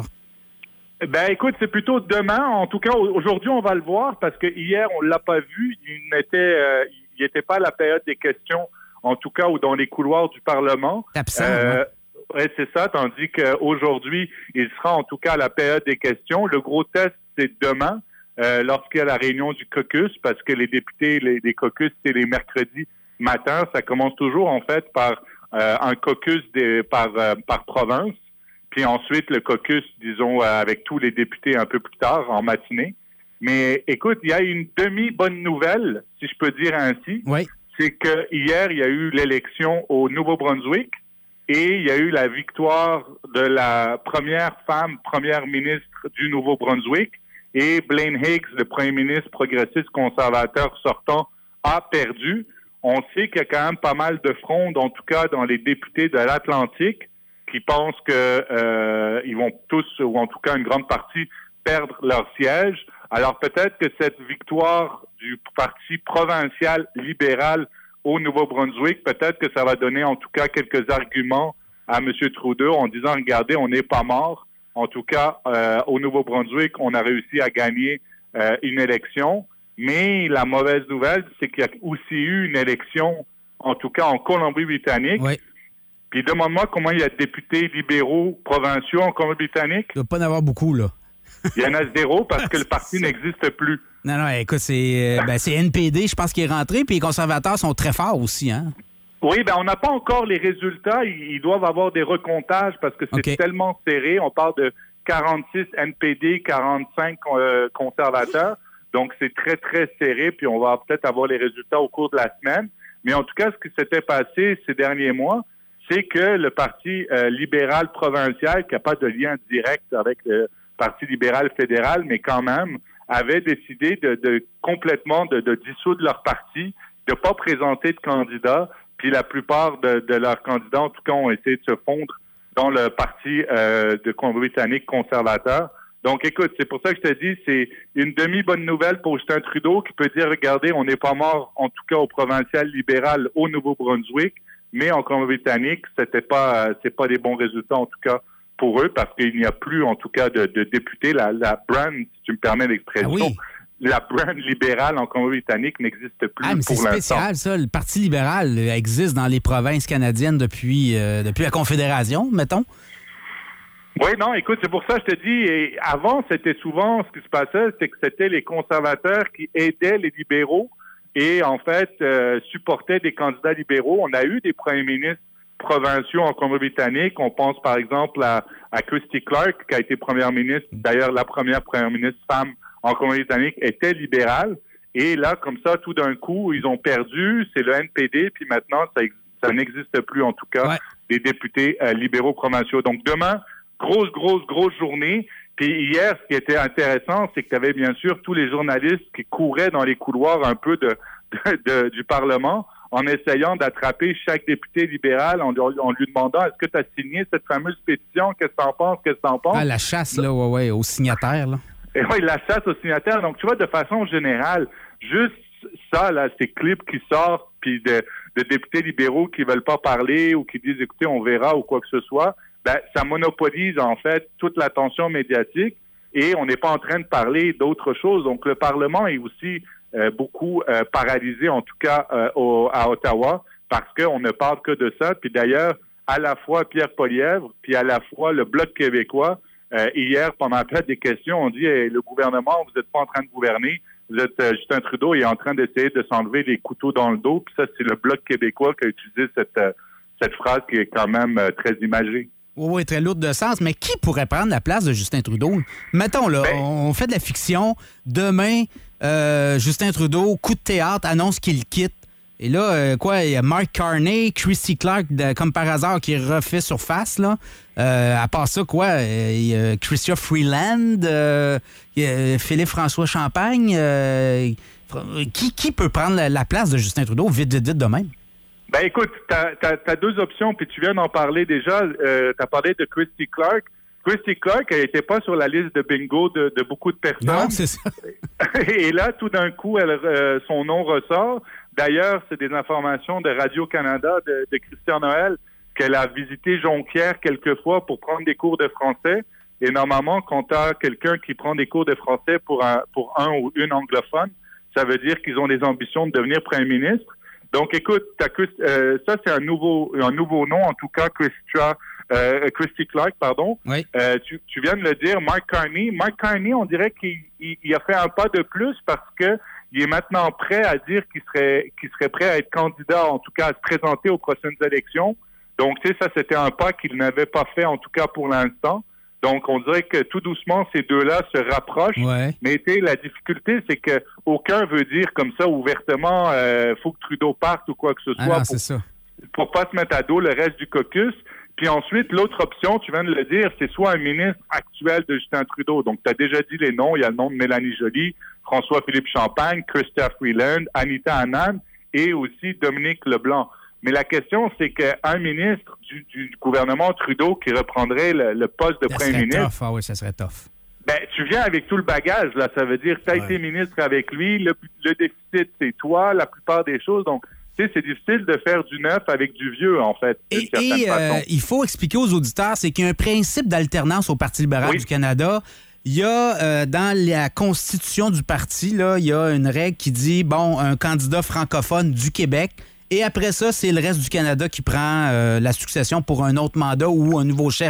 Ben écoute, c'est plutôt demain. En tout cas, aujourd'hui, on va le voir parce que hier, on l'a pas vu. Il n'était, euh, il n'était pas à la période des questions, en tout cas, ou dans les couloirs du Parlement. Absent, euh, ouais. ouais, c'est ça. Tandis qu'aujourd'hui, il sera en tout cas à la période des questions. Le gros test, c'est demain, euh, lorsqu'il y a la réunion du caucus, parce que les députés, les, les caucus, c'est les mercredis matins. Ça commence toujours en fait par euh, un caucus des, par euh, par province. Puis ensuite, le caucus, disons, avec tous les députés un peu plus tard, en matinée. Mais écoute, il y a une demi-bonne nouvelle, si je peux dire ainsi. Oui. C'est que hier, il y a eu l'élection au Nouveau-Brunswick et il y a eu la victoire de la première femme première ministre du Nouveau-Brunswick. Et Blaine Higgs, le premier ministre progressiste conservateur sortant, a perdu. On sait qu'il y a quand même pas mal de frondes, en tout cas dans les députés de l'Atlantique, qui pensent que euh, ils vont tous, ou en tout cas une grande partie, perdre leur siège. Alors peut-être que cette victoire du parti provincial libéral au Nouveau-Brunswick, peut-être que ça va donner en tout cas quelques arguments à M. Trudeau en disant, regardez, on n'est pas mort. En tout cas, euh, au Nouveau-Brunswick, on a réussi à gagner euh, une élection. Mais la mauvaise nouvelle, c'est qu'il y a aussi eu une élection, en tout cas en Colombie-Britannique. Oui. Puis demande-moi comment il y a de députés libéraux provinciaux en Colombie-Britannique. Il ne doit pas en avoir beaucoup, là. Il y en a zéro parce que le parti n'existe plus. Non, non, écoute, c'est, euh, ben, c'est N P D, je pense, qui est rentré, puis les conservateurs sont très forts aussi, hein? Oui, ben on n'a pas encore les résultats. Ils, ils doivent avoir des recomptages parce que c'est Okay. tellement serré. On parle de quarante-six N P D, quarante-cinq euh, conservateurs. Donc, c'est très, très serré, puis on va peut-être avoir les résultats au cours de la semaine. Mais en tout cas, ce qui s'était passé ces derniers mois, c'est que le Parti euh, libéral provincial, qui n'a pas de lien direct avec le Parti libéral fédéral, mais quand même, avait décidé de, de complètement de, de dissoudre leur parti, de ne pas présenter de candidats, puis la plupart de, de leurs candidats, en tout cas, ont essayé de se fondre dans le Parti euh, de Colombie-Britannique conservateur. Donc, écoute, c'est pour ça que je te dis, c'est une demi-bonne nouvelle pour Justin Trudeau qui peut dire, regardez, on n'est pas mort, en tout cas au provincial libéral au Nouveau-Brunswick, mais en Colombie-Britannique, c'était pas, c'est pas des bons résultats, en tout cas, pour eux, parce qu'il n'y a plus, en tout cas, de, de députés. La, la brand, si tu me permets l'expression, Ah oui. la brand libérale en Colombie-Britannique n'existe plus Ah, mais c'est pour l'instant. spécial, ça. Le Parti libéral euh, existe dans les provinces canadiennes depuis, euh, depuis la Confédération, mettons. Oui, non, écoute, c'est pour ça que je te dis, et avant, c'était souvent, ce qui se passait, c'est que c'était les conservateurs qui aidaient les libéraux et, en fait, euh, supportaient des candidats libéraux. On a eu des premiers ministres provinciaux en Colombie-Britannique. On pense, par exemple, à, à Christy Clark, qui a été première ministre. D'ailleurs, la première première ministre femme en Colombie-Britannique était libérale. Et là, comme ça, tout d'un coup, ils ont perdu. C'est le N P D, puis maintenant, ça, ça n'existe plus, en tout cas, ouais. des députés euh, libéraux provinciaux. Donc, demain, grosse, grosse, grosse journée. Puis hier, ce qui était intéressant, c'est que tu avais bien sûr tous les journalistes qui couraient dans les couloirs un peu de, de, de, du Parlement en essayant d'attraper chaque député libéral en, en lui demandant « Est-ce que tu as signé cette fameuse pétition? Qu'est-ce que tu en penses? Qu'est-ce que tu en penses? » Ah, la chasse, là, ouais, ouais, aux signataires, là. Et oui, la chasse aux signataires. Donc, tu vois, de façon générale, juste ça, là, ces clips qui sortent, puis de, de députés libéraux qui veulent pas parler ou qui disent « Écoutez, on verra » ou quoi que ce soit, ben, ça monopolise, en fait, toute l'attention médiatique et on n'est pas en train de parler d'autre chose. Donc, le Parlement est aussi euh, beaucoup euh, paralysé, en tout cas euh, au, à Ottawa, parce qu'on ne parle que de ça. Puis d'ailleurs, à la fois Pierre Poilievre, puis à la fois le Bloc québécois, euh, hier, pendant la période des questions, on dit hey, le gouvernement, vous n'êtes pas en train de gouverner, vous êtes, euh, Justin Trudeau est en train d'essayer de s'enlever les couteaux dans le dos. Puis ça, c'est le Bloc québécois qui a utilisé cette, euh, cette phrase qui est quand même euh, très imagée. Oui, oui, très lourde de sens. Mais qui pourrait prendre la place de Justin Trudeau? Mettons, là, Ben, on fait de la fiction. Demain, euh, Justin Trudeau, coup de théâtre, annonce qu'il quitte. Et là, euh, quoi, il y a Mark Carney, Christy Clark, de, comme par hasard, qui refait surface, là. Euh, à part ça, quoi, euh, il y a Chrystia Freeland, euh, il y a Philippe-François Champagne. Euh, qui, qui peut prendre la, la place de Justin Trudeau vite, vite, vite de même? Ben écoute, t'as, t'as, t'as deux options, puis tu viens d'en parler déjà. Euh, t'as parlé de Christy Clark. Christy Clark, elle n'était pas sur la liste de bingo de, de beaucoup de personnes. Non, c'est ça. Et là, tout d'un coup, elle, euh, son nom ressort. D'ailleurs, c'est des informations de Radio-Canada, de, de Christian Noël, qu'elle a visité Jonquière quelques fois pour prendre des cours de français. Et normalement, quand tu as quelqu'un qui prend des cours de français pour un, pour un ou une anglophone, ça veut dire qu'ils ont des ambitions de devenir premier ministre. Donc, écoute, t'as, euh, ça, c'est un nouveau, un nouveau nom, en tout cas, Christia, euh, Christy Clark, pardon. Oui. Euh, tu, tu viens de le dire, Mark Carney. Mark Carney, on dirait qu'il il, il a fait un pas de plus parce que il est maintenant prêt à dire qu'il serait, qu'il serait prêt à être candidat, en tout cas, à se présenter aux prochaines élections. Donc, tu sais, ça, c'était un pas qu'il n'avait pas fait, en tout cas, pour l'instant. Donc, on dirait que tout doucement, ces deux-là se rapprochent. Ouais. Mais tu sais, la difficulté, c'est que aucun veut dire comme ça ouvertement, euh, faut que Trudeau parte ou quoi que ce soit, Ah non, pour, c'est ça. pour pas se mettre à dos le reste du caucus. Puis ensuite, l'autre option, tu viens de le dire, c'est soit un ministre actuel de Justin Trudeau. Donc, tu as déjà dit les noms. Il y a le nom de Mélanie Joly, François-Philippe Champagne, Chrystia Freeland, Anita Anand et aussi Dominique Leblanc. Mais la question, c'est qu'un ministre du, du gouvernement Trudeau qui reprendrait le, le poste de Ça premier serait ministre, tough. Ah oui, ça serait tough. ben, tu viens avec tout le bagage, là. Ça veut dire que tu as Ouais. été ministre avec lui, le, le déficit, c'est toi, la plupart des choses. Donc, tu sais, c'est difficile de faire du neuf avec du vieux, en fait, d'une Et, certaine et, façon. euh, il faut expliquer aux auditeurs, c'est qu'il y a un principe d'alternance au Parti libéral Oui. du Canada. Il y a, euh, dans la constitution du parti, là, il y a une règle qui dit, bon, un candidat francophone du Québec, et après ça, c'est le reste du Canada qui prend euh, la succession pour un autre mandat ou un nouveau chef.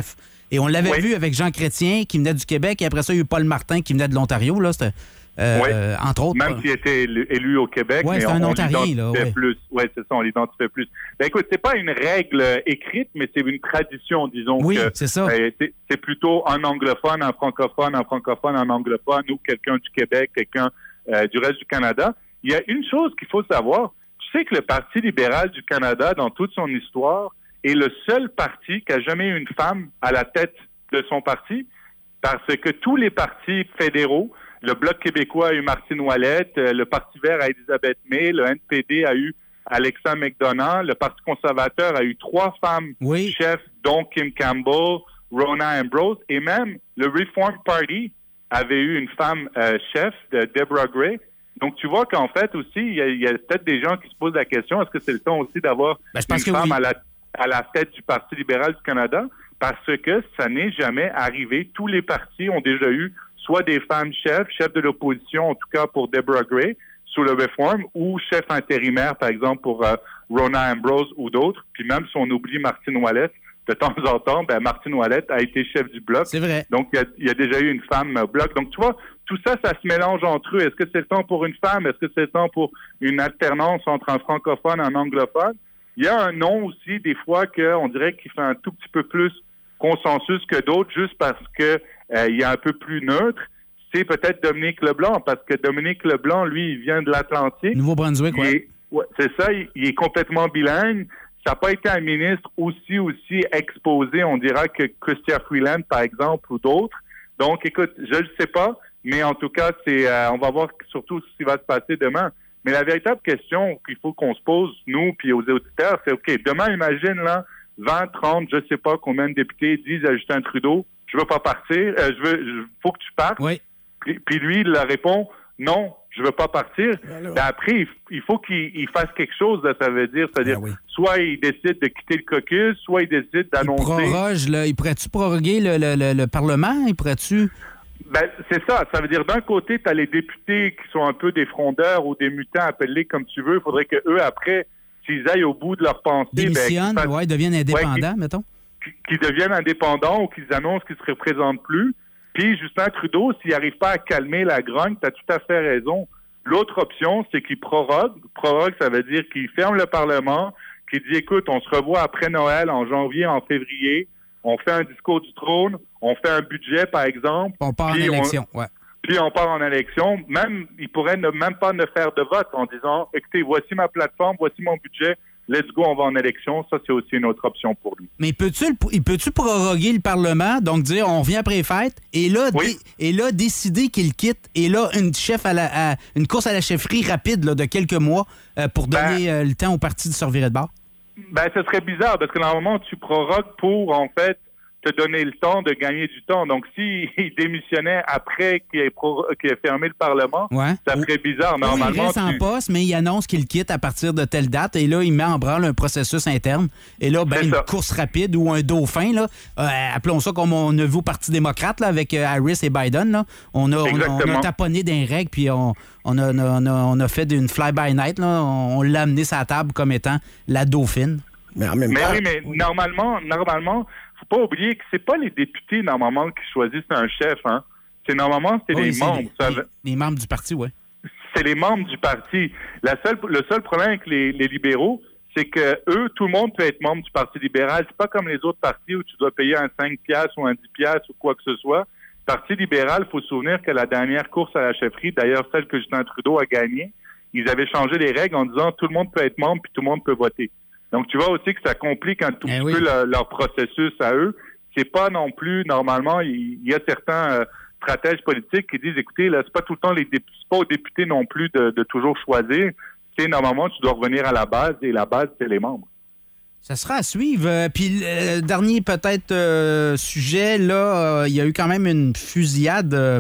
Et on l'avait Oui. vu avec Jean Chrétien qui venait du Québec et après ça, il y a eu Paul Martin qui venait de l'Ontario. Là, c'était, euh, Oui. euh, entre autres. Même s'il était élu, élu au Québec, Ouais, mais c'est on, un on Ontarien, là, l'identifiait ouais. plus. Oui, c'est ça, on l'identifiait plus. Ben écoute, c'est pas une règle euh, écrite, mais c'est une tradition, disons. Oui, que, c'est ça. euh, c'est, c'est plutôt un anglophone, un francophone, un francophone, un anglophone, ou quelqu'un du Québec, quelqu'un euh, du reste du Canada. Il y a une chose qu'il faut savoir. Tu sais que le Parti libéral du Canada, dans toute son histoire, est le seul parti qui a jamais eu une femme à la tête de son parti, parce que tous les partis fédéraux, le Bloc québécois a eu Martine Ouellette, euh, le Parti vert a Elisabeth May, le N P D a eu Alexa McDonough, le Parti conservateur a eu trois femmes oui. chefs, dont Kim Campbell, Rona Ambrose, et même le Reform Party avait eu une femme euh, chef, de Deborah Gray. Donc, tu vois qu'en fait aussi, il y a, il y a peut-être des gens qui se posent la question, est-ce que c'est le temps aussi d'avoir Ben, je pense une que femme oui. à la, à la tête du Parti libéral du Canada? Parce que ça n'est jamais arrivé. Tous les partis ont déjà eu soit des femmes chefs, chefs de l'opposition, en tout cas pour Deborah Gray, sous le Reform, ou chef intérimaire, par exemple, pour euh, Rona Ambrose ou d'autres. Puis même si on oublie Martine Ouellette, de temps en temps, ben, Martine Ouellette a été chef du Bloc. C'est vrai. Donc, il y a, il y a déjà eu une femme euh, Bloc. Donc, tu vois, tout ça, ça se mélange entre eux. Est-ce que c'est le temps pour une femme? Est-ce que c'est le temps pour une alternance entre un francophone et un anglophone? Il y a un nom aussi, des fois, qu'on dirait qu'il fait un tout petit peu plus consensus que d'autres, juste parce que euh, il est un peu plus neutre. C'est peut-être Dominique Leblanc, parce que Dominique Leblanc, lui, il vient de l'Atlantique. Nouveau-Brunswick, Il oui. est- ouais, c'est ça, il, il est complètement bilingue. Ça n'a pas été un ministre aussi, aussi exposé, on dira, que Chrystia Freeland, par exemple, ou d'autres. Donc, écoute, je ne sais pas, mais en tout cas, c'est, euh, on va voir surtout ce qui va se passer demain. Mais la véritable question qu'il faut qu'on se pose, nous, puis aux auditeurs, c'est, OK, demain, imagine, là, vingt, trente, je sais pas combien de députés disent à Justin Trudeau, je veux pas partir, euh, je veux, je, faut que tu partes. Oui. Puis, puis lui, il leur répond, non, je veux pas partir. Ben après, il, il faut qu'il il fasse quelque chose, là, ça veut dire, c'est-à-dire, Ben oui. soit il décide de quitter le caucus, soit il décide d'annoncer. Proroge, là, il pourrait-tu proroguer le, le, le, le Parlement? Il pourrait-tu... Ben, c'est ça. Ça veut dire, d'un côté, tu as les députés qui sont un peu des frondeurs ou des mutants, appelés comme tu veux. Il faudrait que eux, après, s'ils aillent au bout de leur pensée, Démissionnent, ben, qu'ils fassent- ouais, deviennent indépendants, Ouais, qu'ils- mettons. qu'ils deviennent indépendants ou qu'ils annoncent qu'ils ne se représentent plus. Puis Justin Trudeau, s'il n'arrive pas à calmer la grogne, tu as tout à fait raison. L'autre option, c'est qu'il prorogue. Prorogue, ça veut dire qu'il ferme le Parlement, qu'il dit, écoute, on se revoit après Noël, en janvier, en février. On fait un discours du trône, on fait un budget, par exemple. On part en puis élection, ouais. Puis on part en élection. Même, il pourrait ne, même pas ne faire de vote en disant, écoutez, voici ma plateforme, voici mon budget, let's go, on va en élection. Ça, c'est aussi une autre option pour lui. Mais peux-tu, le- il peut-tu proroguer le Parlement, donc dire on revient après les fêtes, et là, dé- et là décider qu'il quitte, et là, une chef à la, à- une course à la chefferie rapide là, de quelques mois euh, pour donner euh, le temps au parti de se revirer de bord? Ben, ce serait bizarre parce que normalement, tu prorogues pour, en fait, te donner le temps de gagner du temps. Donc, s'il démissionnait après qu'il ait, pro- qu'il ait fermé le Parlement, Ouais. ça serait bizarre. Normalement, il reste en tu- poste, mais il annonce qu'il quitte à partir de telle date, et là, il met en branle un processus interne. Et là, ben, C'est une ça. course rapide ou un dauphin, là, euh, appelons ça comme on a vu au Parti démocrate là, avec euh, Harris et Biden. Là. On, a, on, a, on a Exactement. taponné des règles, puis on, on, a, on, a, on a fait une fly-by-night. Là. On, on l'a amené sur la table comme étant la dauphine. Mais en même Mais temps, oui, mais normalement, normalement, faut pas oublier que c'est pas les députés, normalement, qui choisissent un chef, hein. C'est normalement, c'est Oui, les c'est membres. les- Ça les- veut- Les membres du parti, oui. c'est les membres du parti. La seule, le seul problème avec les, les libéraux, c'est que eux, tout le monde peut être membre du Parti libéral. C'est pas comme les autres partis où tu dois payer un cinq piastres ou un dix piastres ou quoi que ce soit. Parti libéral, il faut se souvenir que la dernière course à la chefferie, d'ailleurs celle que Justin Trudeau a gagnée, ils avaient changé les règles en disant tout le monde peut être membre puis tout le monde peut voter. Donc tu vois aussi que ça complique un tout Eh petit oui. peu leur, leur processus à eux. C'est pas non plus normalement. Il, il y a certains euh, stratèges politiques qui disent écoutez là, c'est pas tout le temps les députés, c'est pas aux députés non plus de, de toujours choisir. C'est normalement tu dois revenir à la base et la base c'est les membres. Ça sera à suivre. Euh, Puis le dernier peut-être euh, sujet, là, euh, il y a eu quand même une fusillade euh,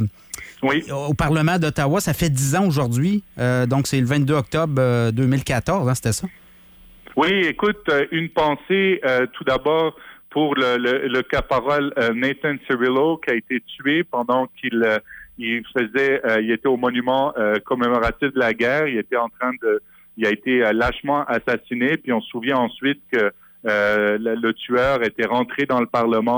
au Parlement d'Ottawa. Ça fait dix ans aujourd'hui. Euh, donc c'est le vingt-deux octobre euh, deux mille quatorze, hein, c'était ça? Oui, écoute, euh, une pensée euh, tout d'abord pour le, le, le caporal euh, Nathan Cirillo qui a été tué pendant qu'il euh, il faisait, euh, il était au monument euh, commémoratif de la guerre. Il était en train de, il a été euh, lâchement assassiné. Puis on se souvient ensuite que euh, le, le tueur était rentré dans le Parlement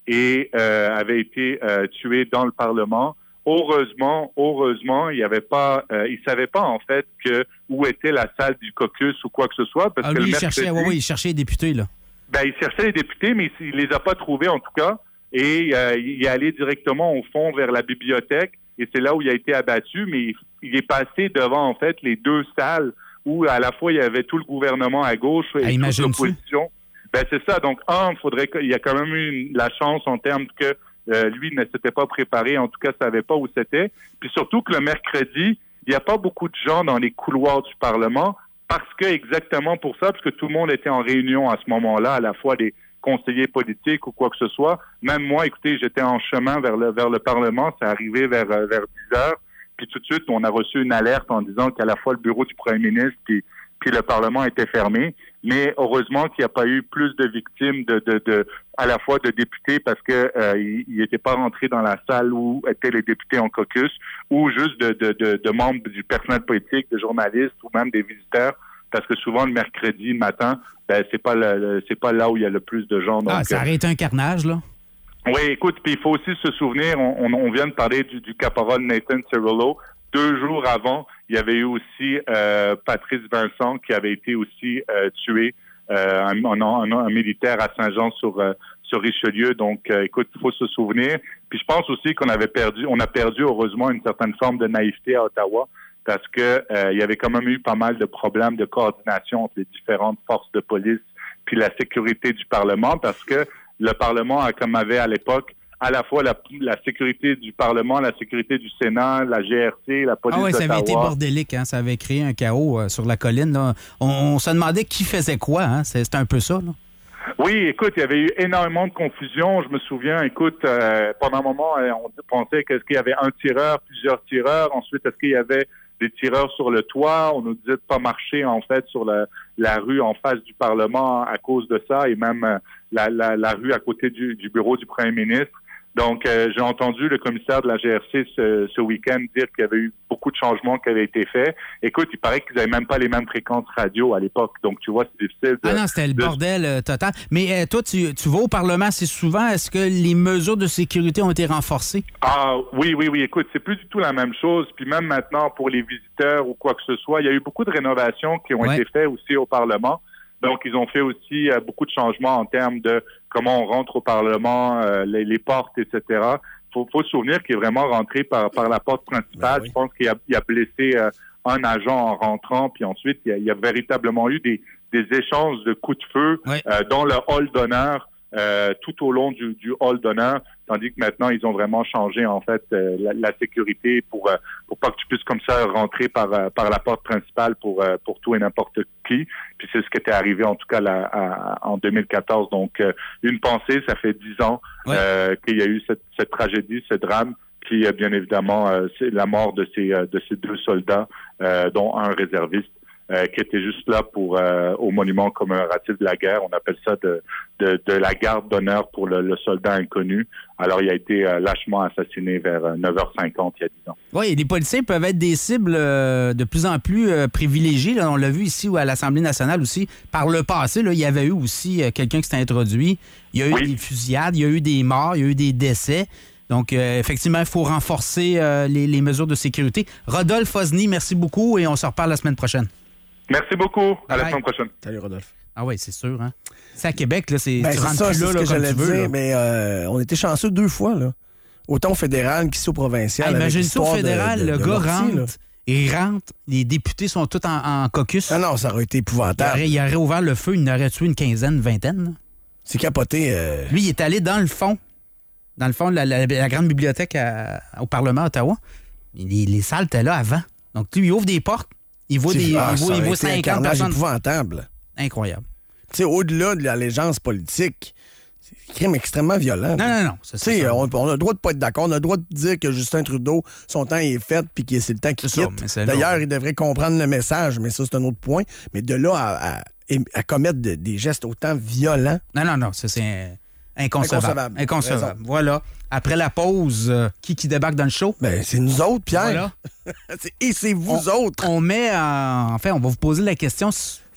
et euh, avait été euh, tué dans le Parlement. Heureusement, heureusement, il y avait pas, euh, il savait pas en fait que où était la salle du caucus ou quoi que ce soit, parce ah, que lui, le il mercredi, cherchait, ouais, ouais, il cherchait les députés là. Ben, il cherchait les députés, mais il les a pas trouvés en tout cas, et euh, il est allé directement au fond vers la bibliothèque, et c'est là où il a été abattu, mais il, il est passé devant en fait les deux salles où à la fois il y avait tout le gouvernement à gauche et ah, toute l'opposition. Ben c'est ça. Donc un, il faudrait qu'il y a quand même eu une, la chance en termes que Euh, lui ne s'était pas préparé, en tout cas, savait pas où c'était. Puis surtout que le mercredi, il n'y a pas beaucoup de gens dans les couloirs du Parlement parce que, exactement pour ça, parce que tout le monde était en réunion à ce moment-là, à la fois des conseillers politiques ou quoi que ce soit. Même moi, écoutez, j'étais en chemin vers le, vers le Parlement, c'est arrivé vers, vers dix heures, puis tout de suite, on a reçu une alerte en disant qu'à la fois le bureau du premier ministre puis puis le Parlement était fermé. Mais heureusement qu'il n'y a pas eu plus de victimes de, de, de à la fois de députés parce que euh, ils n'étaient pas rentrés dans la salle où étaient les députés en caucus ou juste de, de, de, de membres du personnel politique, de journalistes ou même des visiteurs. Parce que souvent, le mercredi matin, ben, c'est pas le, le, c'est pas là où il y a le plus de gens. Donc, ah, ça aurait été un carnage, là. Oui, écoute, puis il faut aussi se souvenir, on, on, on vient de parler du, du caporal Nathan Cirillo. Deux jours avant, il y avait eu aussi euh, Patrice Vincent qui avait été aussi euh, tué, euh, un, un, un militaire à Saint-Jean sur euh, sur Richelieu. Donc, euh, écoute, il faut se souvenir. Puis je pense aussi qu'on avait perdu, on a perdu heureusement une certaine forme de naïveté à Ottawa parce que euh, il y avait quand même eu pas mal de problèmes de coordination entre les différentes forces de police puis la sécurité du Parlement parce que le Parlement, comme avait à l'époque, à la fois la, la sécurité du Parlement, la sécurité du Sénat, la G R C, la police Ah oui, ça d'Ottawa. avait été bordélique, hein? Ça avait créé un chaos euh, sur la colline. Là. On, on se demandait qui faisait quoi, hein? C'est, c'était un peu ça, là. Oui, écoute, il y avait eu énormément de confusion. Je me souviens, écoute, euh, pendant un moment, on pensait qu'est-ce qu'il y avait un tireur, plusieurs tireurs. Ensuite, est-ce qu'il y avait des tireurs sur le toit? On nous disait de pas marcher, en fait, sur la, la rue en face du Parlement à cause de ça et même euh, la, la, la rue à côté du, du bureau du premier ministre. Donc, euh, j'ai entendu le commissaire de la G R C ce, ce week-end dire qu'il y avait eu beaucoup de changements qui avaient été faits. Écoute, il paraît qu'ils n'avaient même pas les mêmes fréquences radio à l'époque. Donc, tu vois, c'est difficile de... Ah non, c'était le de... bordel euh, total. Mais euh, toi, tu, tu vas au Parlement assez souvent. Est-ce que les mesures de sécurité ont été renforcées? Ah oui, oui, oui. Écoute, c'est plus du tout la même chose. Puis même maintenant, pour les visiteurs ou quoi que ce soit, il y a eu beaucoup de rénovations qui ont ouais. été faites aussi au Parlement. Donc, ils ont fait aussi euh, beaucoup de changements en termes de comment on rentre au Parlement, euh, les, les portes, et cetera. Faut, faut se souvenir qu'il est vraiment rentré par, par la porte principale. Ben oui. Je pense qu'il a, il a blessé euh, un agent en rentrant, puis ensuite, il y a, il y a véritablement eu des, des échanges de coups de feu oui. euh, dans le hall d'honneur, euh, tout au long du, du hall d'honneur, tandis que maintenant, ils ont vraiment changé, en fait, euh, la, la sécurité pour, euh, pour pas que tu puisses comme ça rentrer par, euh, par la porte principale pour, euh, pour tout et n'importe qui. Puis c'est ce qui était arrivé, en tout cas, là, à, en deux mille quatorze. Donc, euh, une pensée, ça fait dix ans ouais. euh, qu'il y a eu cette, cette tragédie, ce drame. Puis, euh, bien évidemment, euh, c'est la mort de ces, euh, de ces deux soldats, euh, dont un réserviste. Euh, qui était juste là pour euh, au monument commémoratif de la guerre. On appelle ça de, de, de la garde d'honneur pour le, le soldat inconnu. Alors, il a été euh, lâchement assassiné vers euh, neuf heures cinquante il y a dix ans. Oui, les policiers peuvent être des cibles euh, de plus en plus euh, privilégiées. Là, on l'a vu ici ou à l'Assemblée nationale aussi. Par le passé, là, il y avait eu aussi euh, quelqu'un qui s'est introduit. Il y a eu oui. des fusillades, il y a eu des morts, il y a eu des décès. Donc, euh, effectivement, il faut renforcer euh, les, les mesures de sécurité. Rodolphe Osny, merci beaucoup et on se reparle la semaine prochaine. Merci beaucoup. À Bye. La semaine prochaine. Salut, Rodolphe. Ah oui, c'est sûr. Hein? C'est à Québec, là. C'est, ben, tu c'est rentres ça, plus c'est là, ce là, que comme j'allais tu veux. dire, Là. mais euh, on était chanceux deux fois, là. Autant au fédéral qu'ici au provincial. Hey, imagine-toi au fédéral, de, de, le de gars Lortie, rentre, là. il rentre, les députés sont tous en, en caucus. Ah non, ça aurait été épouvantable. Il aurait, il aurait ouvert le feu, il en aurait tué une quinzaine, une vingtaine. Là. C'est capoté. Euh... Lui, il est allé dans le fond, dans le fond de la, la, la grande bibliothèque à, au Parlement à Ottawa. Les, les salles étaient là avant. Donc, lui, il ouvre des portes, il voit, des, ah, il voit, il voit cinquante personnes. C'est épouvantable. Incroyable. Tu sais, au-delà de l'allégeance politique, c'est un crime extrêmement violent. Non, non, non. Tu sais, on, on a le droit de pas être d'accord. On a le droit de dire que Justin Trudeau, son temps est fait puis que c'est le temps qu'il quitte. Ça, D'ailleurs, là. il devrait comprendre le message, mais ça, c'est un autre point. Mais de là à, à, à commettre de, des gestes autant violents... Non, non, non. Ça, c'est inconcevable. Inconcevable. Inconcevable. Voilà. Après la pause, euh, qui qui débarque dans le show? Ben, c'est nous autres, Pierre. Voilà. c'est, et c'est vous on, autres. On met... En, en fait, on va vous poser la question...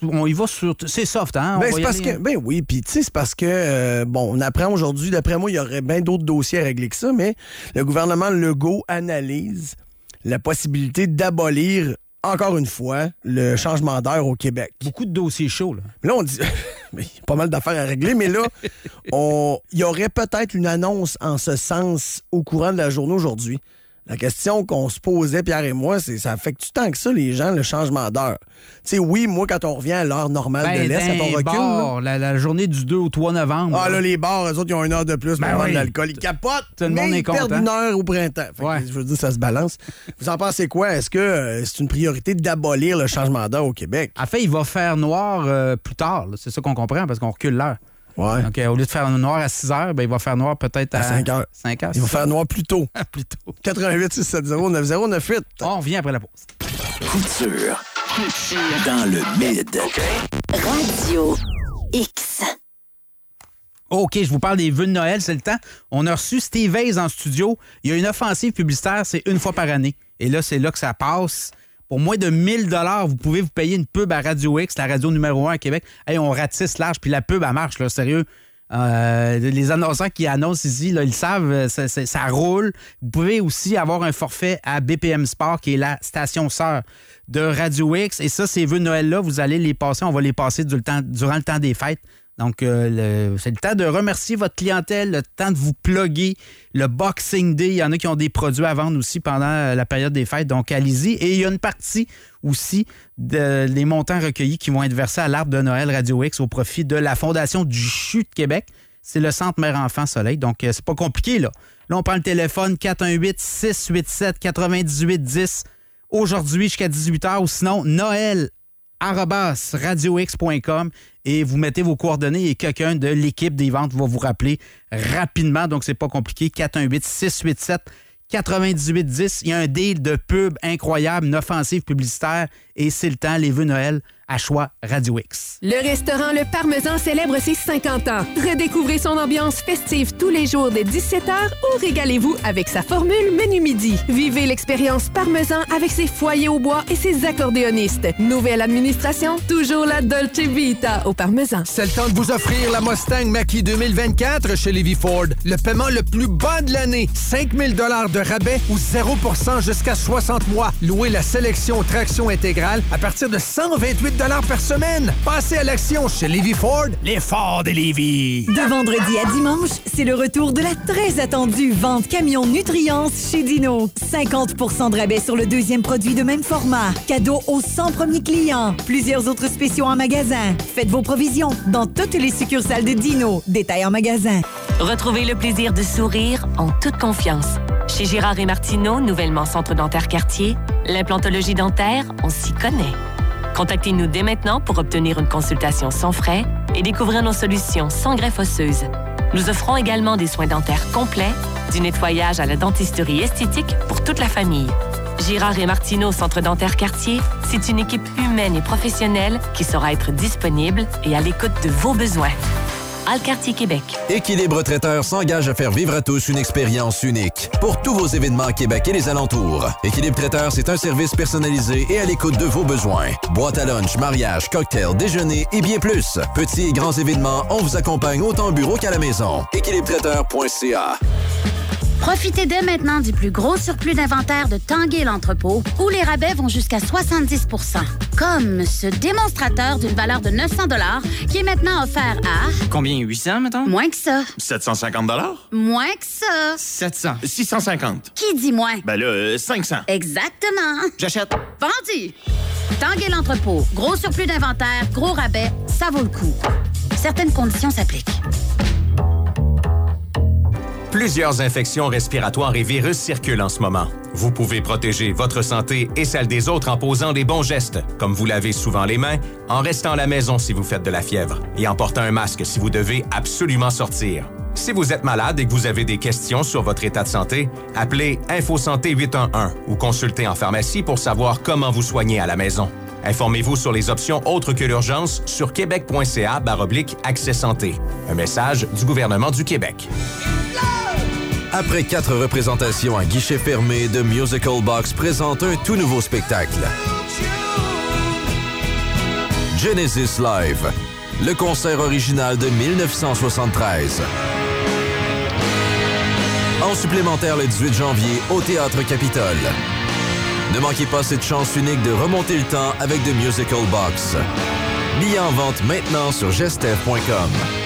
on y va sur... C'est soft, hein? On Ben, va c'est y parce aller. que, ben oui, puis tu sais, c'est parce que, euh, bon, on apprend aujourd'hui, d'après moi, il y aurait bien d'autres dossiers à régler que ça, mais le gouvernement Legault analyse la possibilité d'abolir, encore une fois, le changement d'heure au Québec. Beaucoup de dossiers chauds, là. Là, on dit... mais il y a pas mal d'affaires à régler, mais là, on... il y aurait peut-être une annonce en ce sens au courant de la journée aujourd'hui. La question qu'on se posait, Pierre et moi, c'est ça affecte-tu tant que ça, les gens, le changement d'heure? Tu sais, oui, moi, quand on revient à l'heure normale Ben, de l'Est, quand on recule... bars, la, la journée du deux au trois novembre. Ah, là, les bars, eux autres, ils ont une heure de plus pour Ben vendre oui. de l'alcool. Ils capotent, Tout le mais monde est ils perdent content. une heure au printemps. Fait que, Ouais. je veux dire, ça se balance. Vous en pensez quoi? Est-ce que euh, c'est une priorité d'abolir le changement d'heure au Québec? En fait, il va faire noir euh, plus tard. là. C'est ça qu'on comprend, parce qu'on recule l'heure. Ouais. Donc, euh, au lieu de faire noir à six heures, ben, il va faire noir peut-être à, À cinq heures. cinq heures. Il va faire noir plus tôt. plus tôt. quatre-vingt-huit six cent soixante neuf zéro neuf huit. On revient après la pause. Couture. Dans le mid. Radio X. OK, je vous parle des vœux de Noël, c'est le temps. On a reçu Steve Hayes en studio. Il y a une offensive publicitaire, c'est une fois par année. Et là, c'est là que ça passe. Pour moins de mille dollars, vous pouvez vous payer une pub à Radio X, la radio numéro un à Québec. Hey, on ratisse large, puis la pub, elle marche, là, sérieux. Euh, les annonceurs qui annoncent ici, là, ils le savent, ça, ça, ça roule. Vous pouvez aussi avoir un forfait à B P M Sport, qui est la station sœur de Radio X. Et ça, ces vœux de Noël-là, vous allez les passer. On va les passer du- le temps- durant le temps des fêtes. Donc, euh, le- c'est le temps de remercier votre clientèle, le temps de vous plugger. Le Boxing Day, il y en a qui ont des produits à vendre aussi pendant euh, la période des fêtes. Donc, allez-y. Et il y a une partie aussi de- des montants recueillis qui vont être versés à l'Arbre de Noël Radio X au profit de la Fondation du C H U de Québec. C'est le Centre Mère-Enfant Soleil. Donc, euh, c'est pas compliqué, là. Là, on prend le téléphone quatre un huit, six huit sept, neuf huit un zéro aujourd'hui jusqu'à dix-huit heures ou sinon, Noël arobase radio x point com et vous mettez vos coordonnées et quelqu'un de l'équipe des ventes va vous rappeler rapidement. Donc, c'est pas compliqué. quatre un huit, six huit sept, neuf huit un zéro. Il y a un deal de pub incroyable, une offensive publicitaire et c'est le temps, les vœux Noël à choix Radio X. Le restaurant Le Parmesan célèbre ses cinquante ans. Redécouvrez son ambiance festive tous les jours dès dix-sept heures ou régalez-vous avec sa formule menu midi. Vivez l'expérience Parmesan avec ses foyers au bois et ses accordéonistes. Nouvelle administration, toujours la Dolce Vita au Parmesan. C'est le temps de vous offrir la Mustang Mach-E deux mille vingt-quatre chez Lévis Ford. Le paiement le plus bas de l'année. cinq mille dollars de rabais ou zéro pour cent jusqu'à soixante mois. Louez la sélection traction intégrale à partir de cent vingt-huit dollars par semaine. Passez à l'action chez Lévis Ford, les Ford de Lévis. De vendredi à dimanche, c'est le retour de la très attendue vente camion Nutriance chez Dino. cinquante pour cent de rabais sur le deuxième produit de même format. Cadeau aux cent premiers clients. Plusieurs autres spéciaux en magasin. Faites vos provisions dans toutes les succursales de Dino. Détail en magasin. Retrouvez le plaisir de sourire en toute confiance. Chez Girard et Martineau, nouvellement Centre dentaire Cartier, l'implantologie dentaire, on s'y connaît. Contactez-nous dès maintenant pour obtenir une consultation sans frais et découvrir nos solutions sans greffe osseuse. Nous offrons également des soins dentaires complets, du nettoyage à la dentisterie esthétique pour toute la famille. Girard et Martineau, Centre dentaire Cartier, c'est une équipe humaine et professionnelle qui saura être disponible et à l'écoute de vos besoins. Alcartier Québec. Équilibre Traiteur s'engage à faire vivre à tous une expérience unique. Pour tous vos événements à Québec et les alentours, Équilibre Traiteur, c'est un service personnalisé et à l'écoute de vos besoins. Boîte à lunch, mariage, cocktail, déjeuner et bien plus. Petits et grands événements, on vous accompagne autant au bureau qu'à la maison. équilibre traiteur point c a. Profitez dès maintenant du plus gros surplus d'inventaire de Tanguay l'entrepôt, où les rabais vont jusqu'à soixante-dix pour cent. Comme ce démonstrateur d'une valeur de neuf cents dollars qui est maintenant offert à... Combien? huit cents, mettons? Moins que ça. sept cent cinquante dollars? Moins que ça. sept cents. six cent cinquante. Qui dit moins? Ben là, euh, cinq cents. Exactement. J'achète. Vendu. Tanguay l'entrepôt. Gros surplus d'inventaire, gros rabais, ça vaut le coup. Certaines conditions s'appliquent. Plusieurs infections respiratoires et virus circulent en ce moment. Vous pouvez protéger votre santé et celle des autres en posant les bons gestes, comme vous lavez souvent les mains, en restant à la maison si vous faites de la fièvre et en portant un masque si vous devez absolument sortir. Si vous êtes malade et que vous avez des questions sur votre état de santé, appelez InfoSanté huit un un ou consultez en pharmacie pour savoir comment vous soigner à la maison. Informez-vous sur les options autres que l'urgence sur québec point c a barre oblique accès santé. Un message du gouvernement du Québec. Après quatre représentations à guichet fermé, The Musical Box présente un tout nouveau spectacle. Genesis Live, le concert original de dix-neuf cent soixante-treize. En supplémentaire le dix-huit janvier au Théâtre Capitole. Ne manquez pas cette chance unique de remonter le temps avec The Musical Box. Billets en vente maintenant sur gestev point com.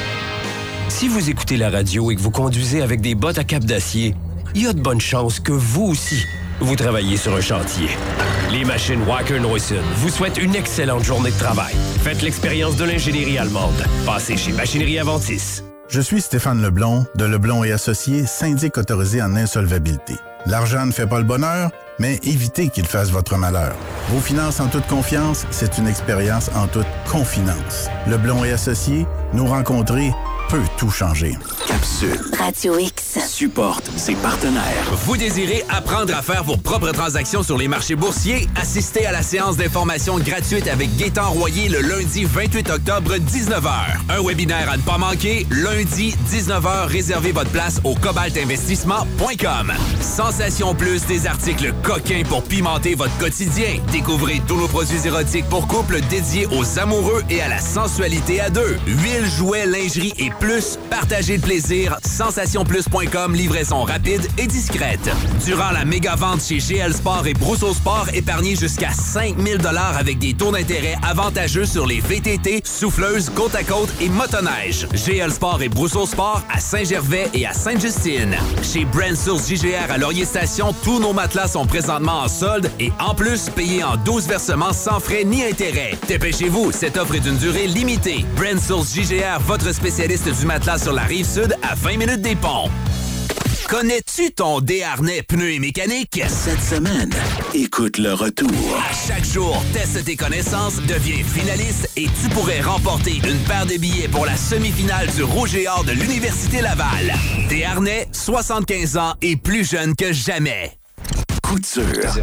Si vous écoutez la radio et que vous conduisez avec des bottes à cap d'acier, il y a de bonnes chances que vous aussi, vous travaillez sur un chantier. Les machines Wacker Neuson vous souhaitent une excellente journée de travail. Faites l'expérience de l'ingénierie allemande. Passez chez Machinerie Aventis. Je suis Stéphane Leblond, de Leblond et Associés, syndic autorisé en insolvabilité. L'argent ne fait pas le bonheur, mais évitez qu'il fasse votre malheur. Vos finances en toute confiance, c'est une expérience en toute confinance. Leblond et Associés, nous rencontrer peut tout changer. Capsule. Radio X. Supporte ses partenaires. Vous désirez apprendre à faire vos propres transactions sur les marchés boursiers? Assistez à la séance d'information gratuite avec Gaétan Royer le lundi vingt-huit octobre, dix-neuf heures. Un webinaire à ne pas manquer, lundi, dix-neuf heures. Réservez votre place au cobalt investissement point com. Sensation Plus, des articles coquins pour pimenter votre quotidien. Découvrez tous nos produits érotiques pour couple dédiés aux amoureux et à la sensualité à deux. Huile, jouets, lingerie et plus, partagez le plaisir. sensation plus point com, livraison rapide et discrète. Durant la méga vente chez G L Sport et Brousseau Sport, épargnez jusqu'à cinq mille dollars avec des taux d'intérêt avantageux sur les V T T, souffleuses, côte à côte et motoneige. G L Sport et Brousseau Sport à Saint-Gervais et à Sainte-Justine. Chez Brand Source J G R à Laurier Station, tous nos matelas sont présentement en solde et en plus, payés en douze versements sans frais ni intérêt. Dépêchez-vous, cette offre est d'une durée limitée. Brand Source J G R, votre spécialiste du matelas sur la Rive-Sud à vingt minutes des ponts. Connais-tu ton déharnais pneus et mécanique? Cette semaine, écoute le retour. À chaque jour, teste tes connaissances, deviens finaliste et tu pourrais remporter une paire de billets pour la semi-finale du Rouge et Or de l'Université Laval. Déharnais, soixante-quinze ans et plus jeune que jamais. Couture.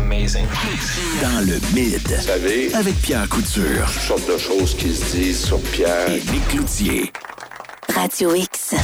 Dans le mid. Vous savez, avec Pierre Couture. Toutes sortes de choses qui se disent sur Pierre. Et Nick Cloutier. Radio X.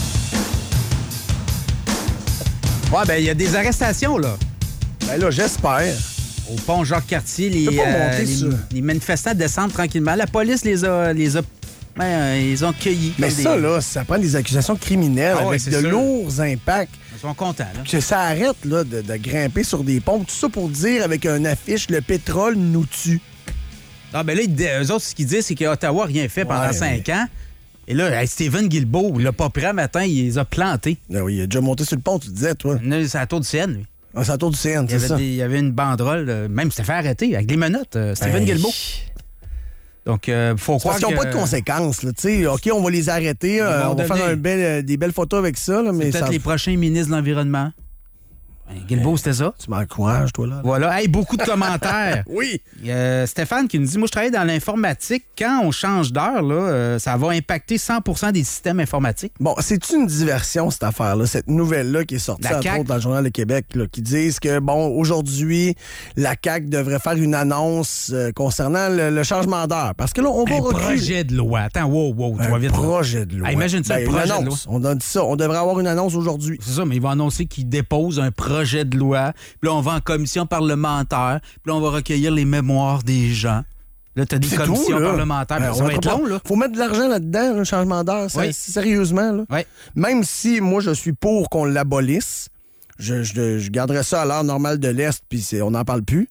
Ouais, ben, il y a des arrestations, là. Ben là, j'espère. Au pont Jacques-Cartier, les, pas euh, monter les, sur- les manifestants descendent tranquillement. La police les a, les a, ben, ils ont cueillis. Mais comme ça, des- là, ça prend des accusations criminelles Ah ouais, avec c'est de sûr. lourds impacts. Ils sont contents, là. Que ça arrête là, de, de grimper sur des ponts. Tout ça pour dire avec un affiche, le pétrole nous tue. Ah, ben là, ils- eux autres, ce qu'ils disent, c'est qu'Ottawa n'a rien fait pendant Ouais, cinq ans. Et là, hey, Stephen Guilbeault, il l'a pas pris un matin, il les a plantés. Ah oui, il a déjà monté sur le pont, tu disais, toi. C'est à la tour du C N, lui. Ah, c'est à la tour du C N, Il y, c'est avait ça. des- il y avait une banderole, euh, même c'était fait arrêter avec des menottes, euh, Stephen Hey. Guilbeault. Donc, il euh, faut C'est croire parce qu'ils n'ont que- pas de conséquences. Là. Tu sais, OK, on va les arrêter, euh, vont on va faire donner- un bel, euh, des belles photos avec ça. Là, C'est mais peut-être ça... les prochains ministres de l'Environnement. Ben, Guilbeault, c'était ça. Tu m'encourages, toi, là. Voilà. Hey, beaucoup de commentaires. Oui. Euh, Stéphane qui nous dit, moi, je travaille dans l'informatique. Quand on change d'heure, là, euh, ça va impacter cent pour cent des systèmes informatiques. Bon, c'est une diversion, cette affaire-là, cette nouvelle-là qui est sortie, La entre C A Q. autres, dans le Journal de Québec, là, qui disent que, bon, aujourd'hui, la C A Q devrait faire une annonce euh, concernant le, le changement d'heure. Parce que là, on va Un reculer. projet de loi. Attends, wow, wow, tu Un vas vite. projet de loi. Ah, imagine ça, Ben, un projet une de loi. annonce. On a dit ça. On devrait avoir une annonce aujourd'hui. C'est ça, mais il va annoncer qu'il dépose un projet de loi. Puis là, on va en commission parlementaire. Puis là, on va recueillir les mémoires des gens. Là, t'as des C'est commissions tout, là. parlementaires. Ben, Ben, on ça va va être pas- long, là. Faut mettre de l'argent là-dedans, le changement d'heure, ça, Oui. sérieusement. Là. Oui. Même si moi, je suis pour qu'on l'abolisse, je, je, je garderais ça à l'heure normale de l'Est, puis c'est- on n'en parle plus.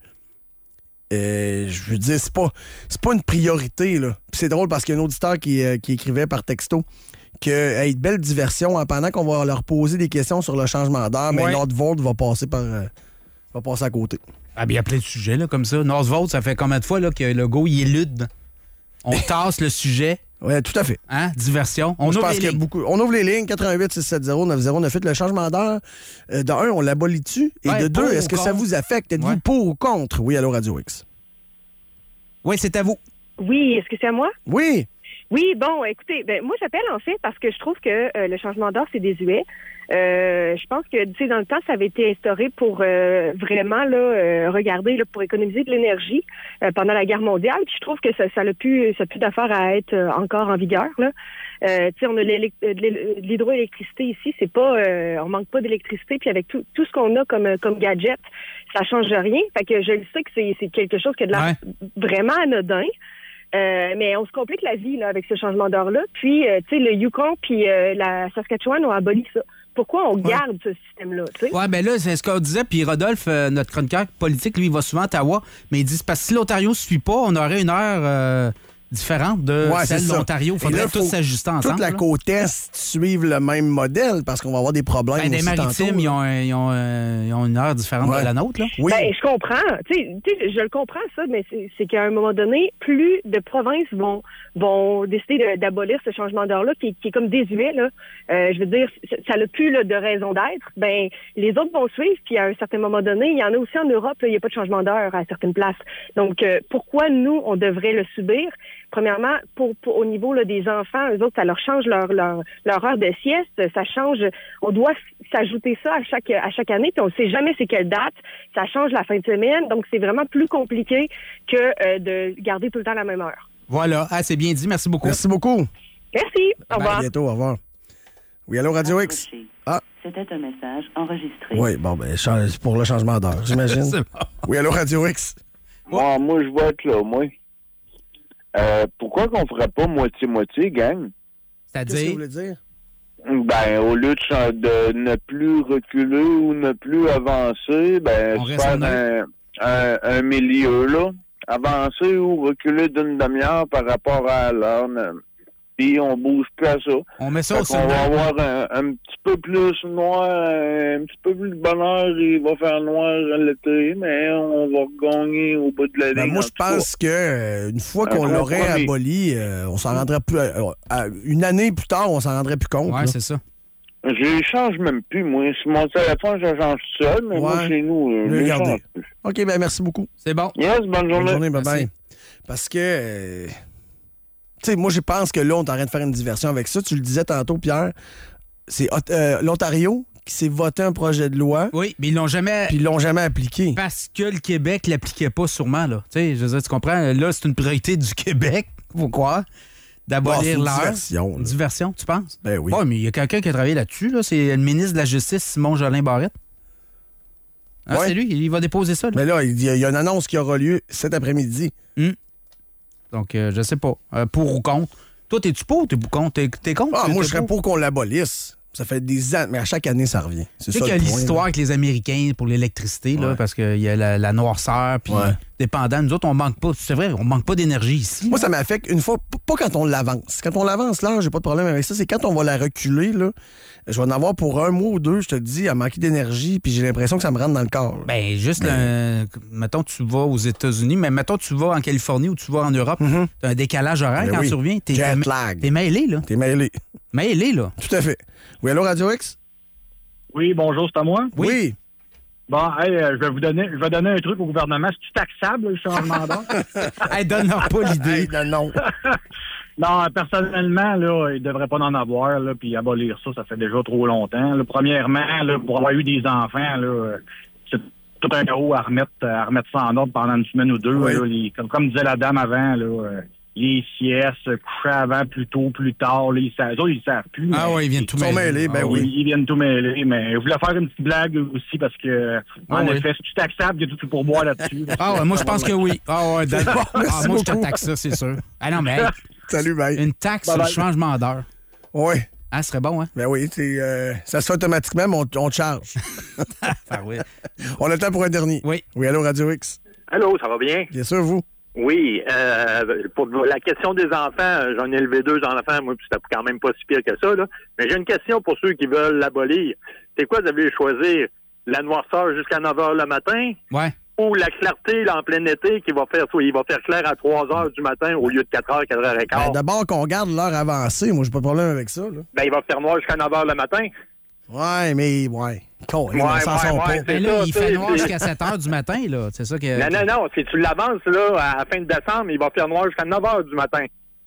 Euh, je veux dire, c'est pas, c'est pas une priorité. Là. Puis c'est drôle parce qu'il y a un auditeur qui, euh, qui écrivait par texto que hey, de belle diversion, hein, pendant qu'on va leur poser des questions sur le changement d'heure, mais Ouais. Nordvolt va passer par euh, va passer à côté. Ah, bien, il y a plein de sujets, là, comme ça. Northvolt, ça fait combien de fois là, que le go, il élude? On tasse le sujet. Oui, tout à fait. Hein? Diversion. On je ouvre pense les qu'il y a lignes. beaucoup. On ouvre les lignes, quatre-vingt-huit six cent soixante neuf zéro neuf huit. Le changement d'heure, euh, de un, on l'abolit-tu? Et Ouais, de pour deux, ou est-ce que ça contre? vous affecte? Êtes-vous Ouais. pour ou contre? Oui, allô, Radio X. Oui, c'est à vous. Oui, est-ce que c'est à moi? Oui. Oui, bon, écoutez, ben, moi, j'appelle en fait parce que je trouve que euh, le changement d'heure, c'est désuet. Euh, je pense que, tu sais, dans le temps, ça avait été instauré pour euh, vraiment, là, euh, regarder, là, pour économiser de l'énergie euh, pendant la guerre mondiale. Puis je trouve que ça, ça n'a plus, ça a plus d'affaire à être euh, encore en vigueur, là. Euh, tu sais, on a l'élec- de l'é- de l'hydroélectricité ici, c'est pas, euh, on manque pas d'électricité, puis avec tout, tout ce qu'on a comme, comme gadget, ça change rien. Fait que je le sais que c'est, c'est quelque chose qui a de l'air vraiment anodin. Euh, mais on se complique la vie là, avec ce changement d'heure-là. Puis, euh, tu sais, le Yukon puis euh, la Saskatchewan ont aboli ça. Pourquoi on garde ce système-là? T'sais? Oui, bien là, c'est ce qu'on disait. Puis Rodolphe, euh, notre chroniqueur politique, lui, il va souvent à Ottawa. Mais il dit parce que si l'Ontario ne suit pas, on aurait une heure euh, différente de Ouais, celle c'est de ça. l'Ontario. Il Et faudrait là, tous faut s'ajuster ensemble. Toute la là. côte Est suivre le même modèle parce qu'on va avoir des problèmes Ben, des aussi maritimes, tantôt, ils, ont, un- ils, ont, euh, ils ont une heure différente Ouais. de la nôtre. Là. Oui. Ben, je comprends. Tu sais, tu sais, je le comprends, ça, mais c'est, c'est qu'à un moment donné, plus de provinces vont, vont décider de- d'abolir ce changement d'heure-là, qui, qui est comme désuet, là. Euh, je veux dire, ça n'a plus là, de raison d'être. Ben, les autres vont suivre, puis à un certain moment donné, il y en a aussi en Europe, là, il n'y a pas de changement d'heure à certaines places. Donc, euh, pourquoi nous, on devrait le subir? Premièrement, pour, pour au niveau là, des enfants, eux autres, ça leur change leur, leur, leur heure de sieste, ça change. On doit s'ajouter ça à chaque à chaque année, puis on ne sait jamais c'est quelle date. Ça change la fin de semaine, donc c'est vraiment plus compliqué que euh, de garder tout le temps la même heure. Voilà. Ah, c'est bien dit. Merci beaucoup. Merci beaucoup. Merci. Au revoir. À bientôt, au revoir. Oui, allô, Radio X? Ah, C'était un message enregistré. oui, bon, ben, cha- c'est pour le changement d'heure, j'imagine. C'est bon. Oui, allô, Radio X? Moi, moi, je vais être là, moi. Euh, pourquoi qu'on ferait pas moitié-moitié, gang? Qu'est-ce que vous voulez dire? Ben, au lieu de, cha- de ne plus reculer ou ne plus avancer, ben, On se reste faire en un, un, un milieu, là. Avancer ou reculer d'une demi-heure par rapport à l'heure. ne- Puis on bouge plus à ça. On met ça Fait au qu'on va sommet. avoir un, un petit peu plus noir, un petit peu plus de bonheur, il va faire noir l'été, mais on va gagner au bout de la Ben, ligne. moi, en je tout cas. pense que euh, une fois Un qu'on l'aurait compromis. aboli, euh, on s'en rendrait plus. euh, euh, une année plus tard, on s'en rendrait plus compte. Ouais, là. c'est ça. Je change même plus, moi. Sur mon téléphone, je change seul, mais moi, Ouais. chez nous, euh, Le je les garder. change plus. OK, ben merci beaucoup. C'est bon. Yes, bonne journée. Bonne journée, bye Merci. bye. Parce que, euh, tu sais, moi, je pense que là, on est en train de faire une diversion avec ça. Tu le disais tantôt, Pierre. C'est Ot- euh, l'Ontario qui s'est voté un projet de loi. Oui, mais ils l'ont jamais. Puis ils l'ont jamais appliqué. Parce que le Québec l'appliquait pas sûrement, là. Tu sais, je veux dire, tu comprends? Là, c'est une priorité du Québec, faut croire, Bon, c'est d'abolir une l'heure. diversion, là. Diversion, tu penses? Ben oui. Ouais, mais il y a quelqu'un qui a travaillé là-dessus, là. C'est le ministre de la Justice, Simon Jolin Barrette. Ah, Ouais. c'est lui, il va déposer ça. Là. Mais là, il y, a, il y a une annonce qui aura lieu cet après-midi. Hum. Donc, euh, je sais pas. Euh, pour ou contre. Toi, t'es-tu pour ou t'es contre? T'es, t'es contre? Ah, T'es- moi, t'es je serais pour qu'on l'abolisse. Ça fait des années, mais à chaque année, ça revient. C'est Tu sais ça qu'il y a le point, l'histoire là. avec les Américains pour l'électricité, là, Ouais. parce qu'il y a la, la noirceur, puis Ouais. dépendant. Nous autres, on manque pas. C'est vrai, on manque pas d'énergie ici. Moi, ça m'affecte une fois, p- pas quand on l'avance. Quand on l'avance, là, j'ai pas de problème avec ça. C'est quand on va la reculer, là. Je vais en avoir pour un mois ou deux, je te le dis, à manquer d'énergie, puis j'ai l'impression que ça me rentre dans le corps. là. Ben, juste, le- mettons, tu vas aux États-Unis, mais mettons, tu vas en Californie ou tu vas en Europe, t'as un décalage horaire Ben quand oui. tu reviens. T'es, Jet t'es- lag. T'es mêlé, là. T'es mêlé. Mêlé, là. Tout à fait. Oui, allô, Radio X? Oui, bonjour, c'est à moi? Oui. Bon, hey, euh, je vais vous donner, je vais donner un truc au gouvernement. C'est-tu taxable, le changement d'heure? Hey, donne-leur pas l'idée. Hey, non. Non, personnellement, là, il ne devrait pas en avoir, là, puis abolir ça, ça fait déjà trop longtemps. Là, premièrement, là, pour avoir eu des enfants, là, euh, c'est tout un héros à remettre, à remettre ça en ordre pendant une semaine ou deux. Oui. Là, les- comme, comme disait la dame avant, là, euh, les siestes, coucher avant, plus tôt, plus tard, là, ils savent, eux autres, ils savent plus. Ah mais- ouais, ils viennent tout Ils sont mêler. mêlés, ben Ah oui. Ils viennent tout mêler, mais je voulais faire une petite blague aussi parce que, en Ah oui. effet, c'est-tu taxable, il y a tout pour boire là-dessus. Ah ouais, moi, je pense que oui. Ah ouais, d'accord. Ah, Merci moi, je te beaucoup. taxe ça, c'est sûr. Ah non, mais hey, Salut, bye. une taxe Bye sur le bye. changement d'heure. Oui. Ah, ce serait bon, hein? Ben oui, c'est, euh, ça se fait automatiquement, mais on, on te charge. Ah oui. On a le temps pour un dernier. Oui. Oui, allô, Radio X? Allô, ça va bien? Bien sûr, vous. Oui, euh, pour la question des enfants, euh, j'en ai élevé deux enfants, moi, puis c'était quand même pas si pire que ça, là. Mais j'ai une question pour ceux qui veulent l'abolir. C'est quoi, vous avez choisi la noirceur jusqu'à neuf heures le matin? Ouais. Ou la clarté là, en plein été qui va faire il va faire clair à trois heures du matin au lieu de quatre heures, quatre heures Ben, quinze? d'abord qu'on garde l'heure avancée. Moi, j'ai pas de problème avec ça. Là. Ben, il va faire noir jusqu'à neuf heures le matin. Ouais, mais ouais. Con, Ouais, on s'en ouais, sort ouais, pas. Ben là, ça, il tu fait sais, noir c'est- jusqu'à sept heures du matin, là. C'est ça que. Non, non, non. Si tu l'avances là, à la fin de décembre, il va faire noir jusqu'à neuf heures du matin.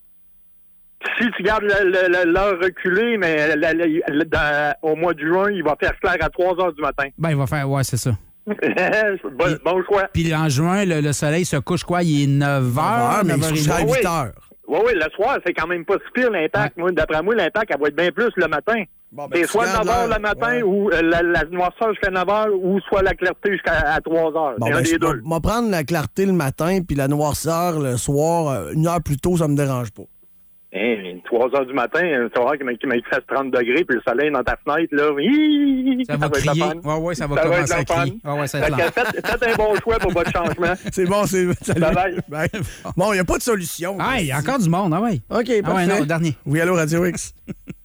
Si tu gardes le- le- le- l'heure reculée, mais la- la- la- dans- au mois de juin, il va faire clair à trois heures du matin. Ben, il va faire. Ouais, c'est ça. bon, bon choix. Puis en juin, le, le soleil se couche quoi? Il est neuf heures, mais il neuf se couche à heures trente. huit heures. Oui, oui, le soir, c'est quand même pas si pire l'impact. Moi, d'après moi, l'impact, elle va être bien plus le matin. ben, c'est tu soit gardes neuf heures l'heure. le matin Ouais. ou euh, la, la noirceur jusqu'à neuf heures ou soit la clarté jusqu'à à trois heures. Bon, c'est ben, un je des deux. vais prendre la clarté le matin puis la noirceur le soir. euh, Une heure plus tôt, ça me dérange pas. Hein, trois heures du matin, tu vas voir qu'il m'a- qu'il m'a fait trente degrés, puis le soleil dans ta fenêtre, là, hi, Ça va être le crier. fun. Ouais, ouais, ça va Ça va commencer être à le fun. crier. Ouais, ouais, ça va Fait être que lent. faites, faites un bon choix pour votre changement. C'est bon, c'est. Salut. Bye bye. Bye. Bon, il n'y a pas de solution. Ah, il y a encore du monde, ah ouais. OK, parfait. Ah ouais, non, dernier. Oui, allô, Radio X.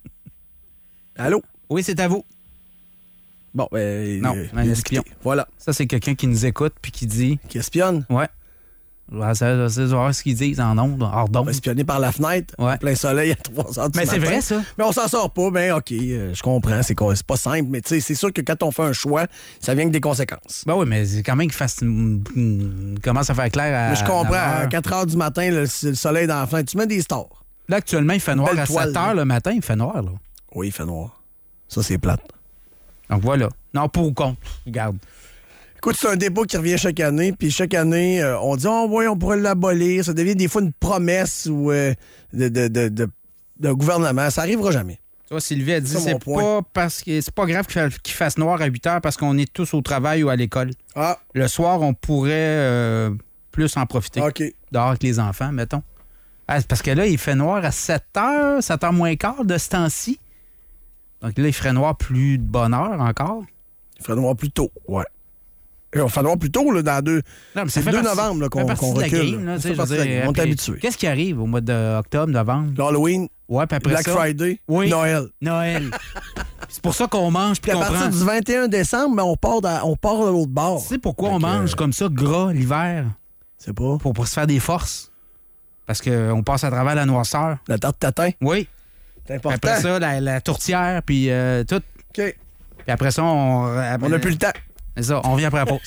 Allô? Oui, c'est à vous. Bon, ben. Non, euh, un il a espion. discuté. Voilà. Ça, c'est quelqu'un qui nous écoute puis qui dit... Qui espionne? Ouais. Ouais, ça, c'est voir ce qu'ils disent en ondes, hors d'onde. Espionner par la fenêtre, Ouais. en plein soleil à trois heures du Mais matin. c'est vrai, ça. Mais on s'en sort pas, ben OK, euh, je comprends, c'est quoi- c'est pas simple, mais tu sais, c'est sûr que quand on fait un choix, ça vient avec des conséquences. Ben oui, mais c'est quand même qu'il fasse une- une- commence à faire clair à. Mais je comprends, neuf à heures. quatre heures du matin, le, le soleil dans la fenêtre, tu mets des stars. Là, actuellement, il fait noir Belle à toile, sept heures le matin, il fait noir, là. Oui, il fait noir. Ça, c'est plate. Donc voilà. Non, pour ou contre, regarde. Écoute, c'est un débat qui revient chaque année, puis chaque année, euh, on dit, oh, oui, on pourrait l'abolir. Ça devient des fois une promesse ou euh, de, de, de, de, de gouvernement. Ça arrivera jamais. Tu vois, Sylvie a dit C'est c'est mon point. pas parce que c'est pas grave qu'il fa- qu'il fasse noir à huit heures parce qu'on est tous au travail ou à l'école. Ah. Le soir, on pourrait euh, plus en profiter. OK. Dehors avec les enfants, mettons. Ah, c'est parce que là, il fait noir à sept heures, sept heures moins quart de ce temps-ci. Donc là, il ferait noir plus de bonne heure encore. Il ferait noir plus tôt, ouais. Et on fait noir plus tôt, là, dans deux. Non, mais c'est ça le fait deux partie- novembre là, ça qu'on fait partie qu'on de la recule. game, là, là. tu Ça sais, fait partie je veux de la dire, game. On est après- habitué. Qu'est-ce qui arrive au mois d'octobre, novembre? L'Halloween, Ouais, puis après Black ça... Friday, Oui. Noël. Noël. C'est pour ça qu'on mange puis Puis à qu'on partir prend... du vingt et un décembre, ben, on part dans- on part de l'autre bord. Tu sais pourquoi Fait on que, mange comme ça gras l'hiver? C'est pas. Pour, pour se faire des forces. Parce qu'on passe à travers la noirceur. La tarte tatin. Oui. C'est important. Après ça, la, la tourtière, puis euh, tout. OK. Puis après ça, on... On n'a plus le temps. C'est ça, on vient après la pause.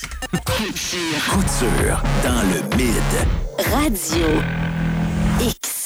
Couture dans le mid. Radio X.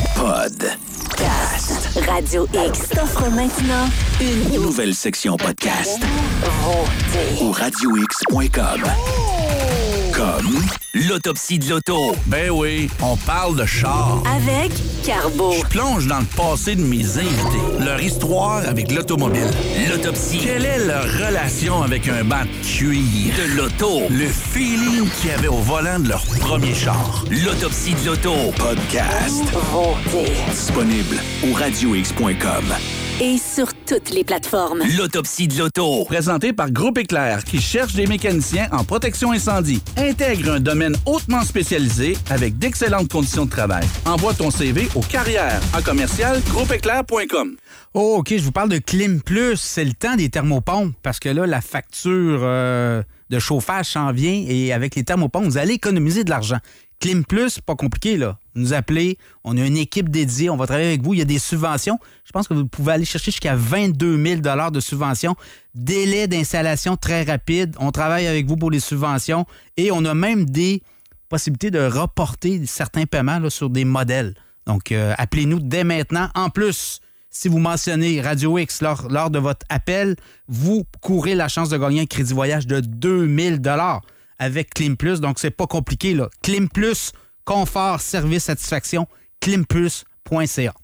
Podcast. Radio X t'offre maintenant une Nouvelle section podcast nouveauté. au radio x point com. Comme l'autopsie de l'auto. Ben oui, on parle de char. Avec Carbo. Je plonge dans le passé de mes invités, leur histoire avec l'automobile. L'autopsie Quelle est leur relation avec un banc de cuir? de l'auto. Le feeling qu'il y avait au volant de leur premier char. L'autopsie de l'auto. Podcast. Nouveauté. Disponible au radio x point com. Et sur toutes les plateformes. L'autopsie de l'auto. Présenté par Groupe Éclair, qui cherche des mécaniciens en protection incendie. Intègre un domaine hautement spécialisé avec d'excellentes conditions de travail. Envoie ton C V au carrière en commercial groupe éclair point com. Oh, OK, je vous parle de Clim Plus. C'est le temps des thermopompes parce que là, la facture euh, de chauffage s'en vient et avec les thermopompes, vous allez économiser de l'argent. Clim Plus, pas compliqué, là. Vous nous appelez, on a une équipe dédiée, on va travailler avec vous. Il y a des subventions. Je pense que vous pouvez aller chercher jusqu'à vingt-deux mille dollars de subventions. Délai d'installation très rapide. On travaille avec vous pour les subventions et on a même des possibilités de reporter certains paiements là, sur des modèles. Donc, euh, appelez-nous dès maintenant. En plus, si vous mentionnez Radio X lors, lors de votre appel, vous courez la chance de gagner un crédit voyage de deux mille dollars avec Clim Plus. Donc, c'est pas compliqué, là. Clim Plus, confort, service, satisfaction, clim plus point c a.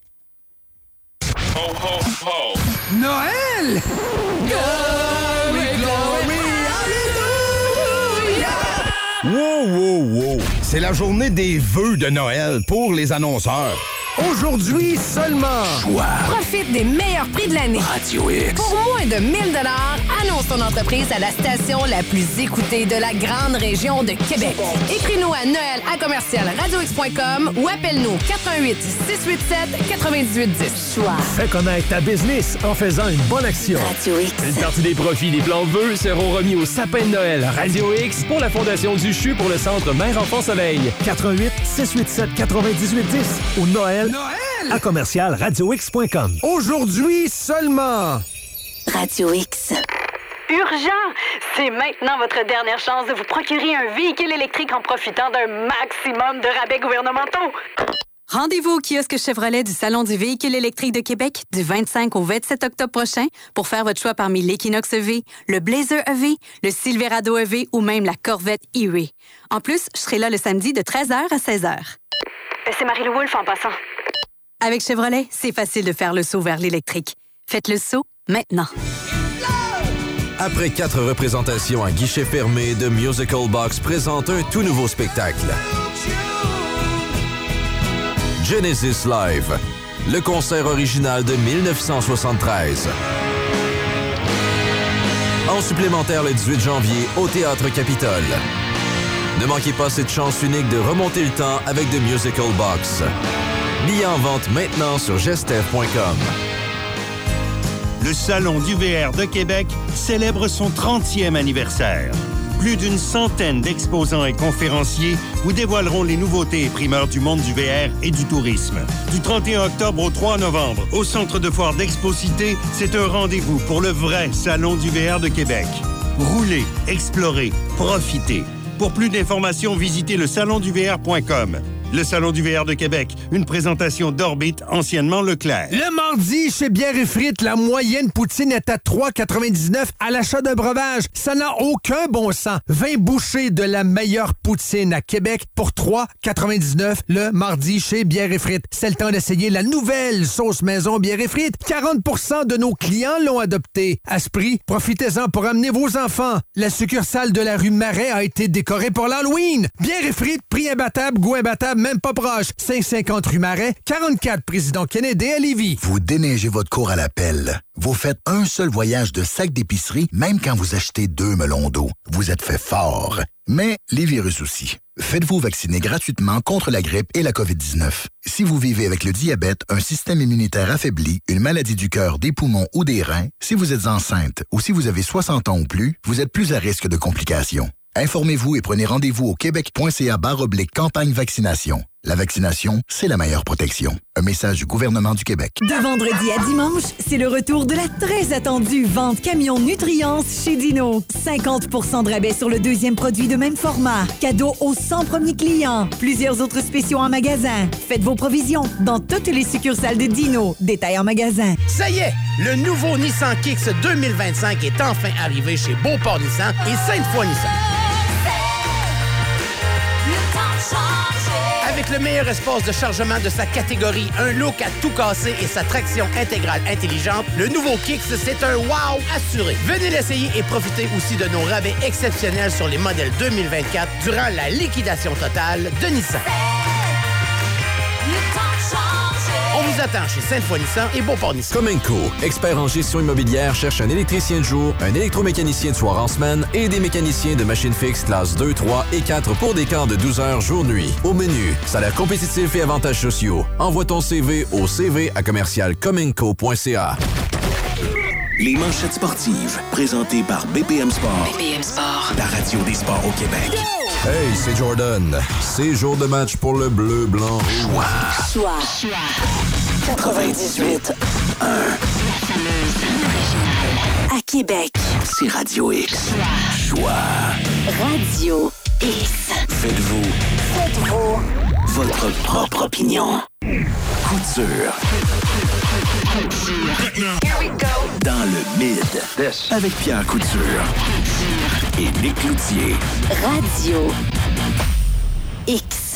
Noël! Wow, wow, wow! C'est la journée des vœux de Noël pour les annonceurs. Aujourd'hui seulement. Profite des meilleurs prix de l'année. Radio X. Pour moins de mille dollars, annonce ton entreprise à la station la plus écoutée de la grande région de Québec. Écris-nous à Noël à commercial radio x point com ou appelle-nous quatre un huit, six huit sept, neuf huit un zéro. Choix. Fais connaître ta business en faisant une bonne action. Radio X. Une partie des profits des plans vœux seront remis au sapin de Noël Radio X pour la Fondation du C H U pour le Centre Mère-Enfant-Soleil. quatre un huit, six huit sept, neuf huit un zéro ou Noël, Noël! à commercial radio x point com. Aujourd'hui seulement. Radio X. Urgent! C'est maintenant votre dernière chance de vous procurer un véhicule électrique en profitant d'un maximum de rabais gouvernementaux. Rendez-vous au kiosque Chevrolet du Salon du véhicule électrique de Québec du vingt-cinq au vingt-sept octobre prochain pour faire votre choix parmi l'Equinox E V, le Blazer E V, le Silverado E V ou même la Corvette E-Ray. En plus, je serai là le samedi de treize heures à seize heures. C'est Marie-Lou Wolfe en passant. Avec Chevrolet, c'est facile de faire le saut vers l'électrique. Faites le saut maintenant. Après quatre représentations à guichet fermé, The Musical Box présente un tout nouveau spectacle. Genesis Live, le concert original de dix-neuf cent soixante-treize. En supplémentaire le dix-huit janvier au Théâtre Capitole. Ne manquez pas cette chance unique de remonter le temps avec The Musical Box. Billets en vente maintenant sur gestev point com. Le Salon du V R de Québec célèbre son trentième anniversaire. Plus d'une centaine d'exposants et conférenciers vous dévoileront les nouveautés et primeurs du monde du V R et du tourisme. Du trente et un octobre au trois novembre, au Centre de foire d'Expo-Cité, c'est un rendez-vous pour le vrai Salon du V R de Québec. Roulez, explorez, profitez. Pour plus d'informations, visitez le salon du V R point com. Le Salon du V R de Québec, une présentation d'Orbit, anciennement Leclerc. Le mardi, chez Bière et Frites, la moyenne poutine est à trois quatre-vingt-dix-neuf à l'achat d'un breuvage. Ça n'a aucun bon sens. vingt bouchées de la meilleure poutine à Québec pour trois quatre-vingt-dix-neuf le mardi chez Bière et Frites. C'est le temps d'essayer la nouvelle sauce maison Bière et Frites. quarante pour cent de nos clients l'ont adoptée. À ce prix, profitez-en pour amener vos enfants. La succursale de la rue Marais a été décorée pour l'Halloween. Bière et Frites, prix imbattable, goût imbattable, même pas proche. cinq cent cinquante rue Marais, quarante-quatre Président Kennedy à Lévis. Vous déneigez votre cour à la pelle. Vous faites un seul voyage de sac d'épicerie, même quand vous achetez deux melons d'eau. Vous êtes fait fort. Mais les virus aussi. Faites-vous vacciner gratuitement contre la grippe et la covid dix-neuf. Si vous vivez avec le diabète, un système immunitaire affaibli, une maladie du cœur, des poumons ou des reins, si vous êtes enceinte ou si vous avez soixante ans ou plus, vous êtes plus à risque de complications. Informez-vous et prenez rendez-vous au québec point c a barre oblique campagne vaccination. La vaccination, c'est la meilleure protection. Un message du gouvernement du Québec. De vendredi à dimanche, c'est le retour de la très attendue vente camion Nutriance chez Dino. cinquante pour cent de rabais sur le deuxième produit de même format. Cadeau aux cent premiers clients. Plusieurs autres spéciaux en magasin. Faites vos provisions dans toutes les succursales de Dino. Détail en magasin. Ça y est, le nouveau Nissan Kicks deux mille vingt-cinq est enfin arrivé chez Beauport Nissan et Sainte-Foy Nissan. Avec le meilleur espace de chargement de sa catégorie, un look à tout casser et sa traction intégrale intelligente, le nouveau Kicks, c'est un wow assuré. Venez l'essayer et profitez aussi de nos rabais exceptionnels sur les modèles deux mille vingt-quatre durant la liquidation totale de Nissan. On vous attend chez Sainte-Foy Nissan et Beauport Nissan. Comenco, expert en gestion immobilière, cherche un électricien de jour, un électromécanicien de soir en semaine et des mécaniciens de machines fixes classe deux, trois et quatre pour des camps de douze heures jour-nuit. Au menu, salaire compétitif et avantages sociaux. Envoie ton C V au C V à commercial comenco point c a. Les manchettes sportives, présentées par B P M Sport. B P M Sport. La radio des sports au Québec. Hey, c'est Jordan. C'est jour de match pour le bleu, blanc, rouge. Choix. quatre-vingt-dix-huit un. À Québec. C'est Radio X. Choix. Radio X. Faites-vous. Faites-vous. Votre propre opinion. Couture. Here we go. Dans le mid. This. Avec Pierre Couture. Et Nick Cloutier. Radio X.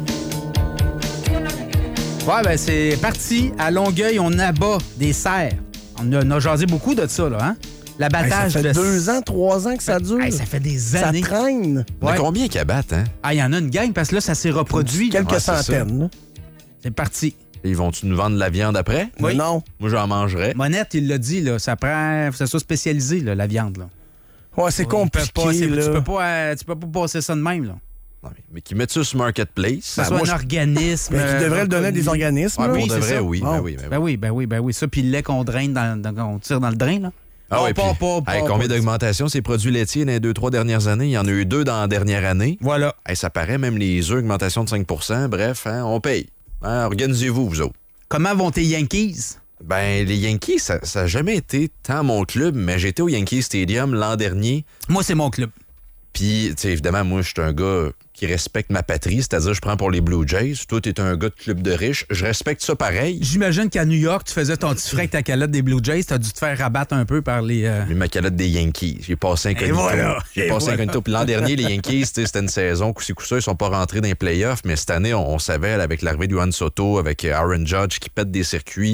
Ouais, ben c'est parti. À Longueuil, on abat des cerfs. On a, on a jasé beaucoup de ça, là, hein? L'abattage hey, ça fait de... deux ans, trois ans que ça dure. Hey, ça fait des années. Ça traîne. Il y en a Ouais. combien qui abattent, hein? Ah, il y en a une gang, parce que là, ça s'est reproduit. Quelques Ouais, c'est centaines. là. C'est parti. Ils vont-tu nous vendre de la viande après? Oui. Non. Moi, j'en mangerais. Monette, il l'a dit, là, ça prend... Faut que ça soit spécialisé, là, la viande, là. Ouais, c'est On compliqué, peut pas, c'est- là. Tu peux pas, euh, tu peux pas passer ça de même, là. Non, mais, mais qui mettent ça sur Marketplace. Que ce soit un organisme... Mais qui devrait euh, le donner à des organismes. Ouais, là. mais on oui, c'est devrait, ça. oui. Bon. Ben oui, ben oui. Ben oui, ben oui, ben oui. Ça, puis le lait qu'on draine, dans, dans- qu'on tire dans le drain, là. Ah Pas- ouais, pas- puis, pas- pas- hey, combien pas- d'augmentation ces produits laitiers dans les deux, trois dernières années? Il y en a eu deux dans la dernière année. Voilà. Hey, ça paraît, même les œufs, augmentation de cinq pour cent. Bref, hein, on paye. Hein, organisez-vous, vous autres. Comment vont tes Yankees? Ben, les Yankees, ça n'a jamais été tant mon club, mais j'étais au Yankee Stadium l'an dernier. Moi, c'est mon club. Puis, tu sais, évidemment, moi, je suis un gars qui respecte ma patrie, c'est-à-dire je prends pour les Blue Jays. Toi, t'es un gars de club de riches. Je respecte ça pareil. J'imagine qu'à New York, tu faisais ton petit frais avec ta calotte des Blue Jays. T'as dû te faire rabattre un peu par les... euh, Mais ma calotte des Yankees. J'ai passé un incognito. voilà. J'ai Et passé voilà. incognito. Puis l'an dernier, les Yankees, tu sais, c'était une saison coup-ci coup-ça, ils sont pas rentrés dans les playoffs, mais cette année, on, on savait, là, avec l'arrivée de Juan Soto, avec Aaron Judge qui pète des circuits,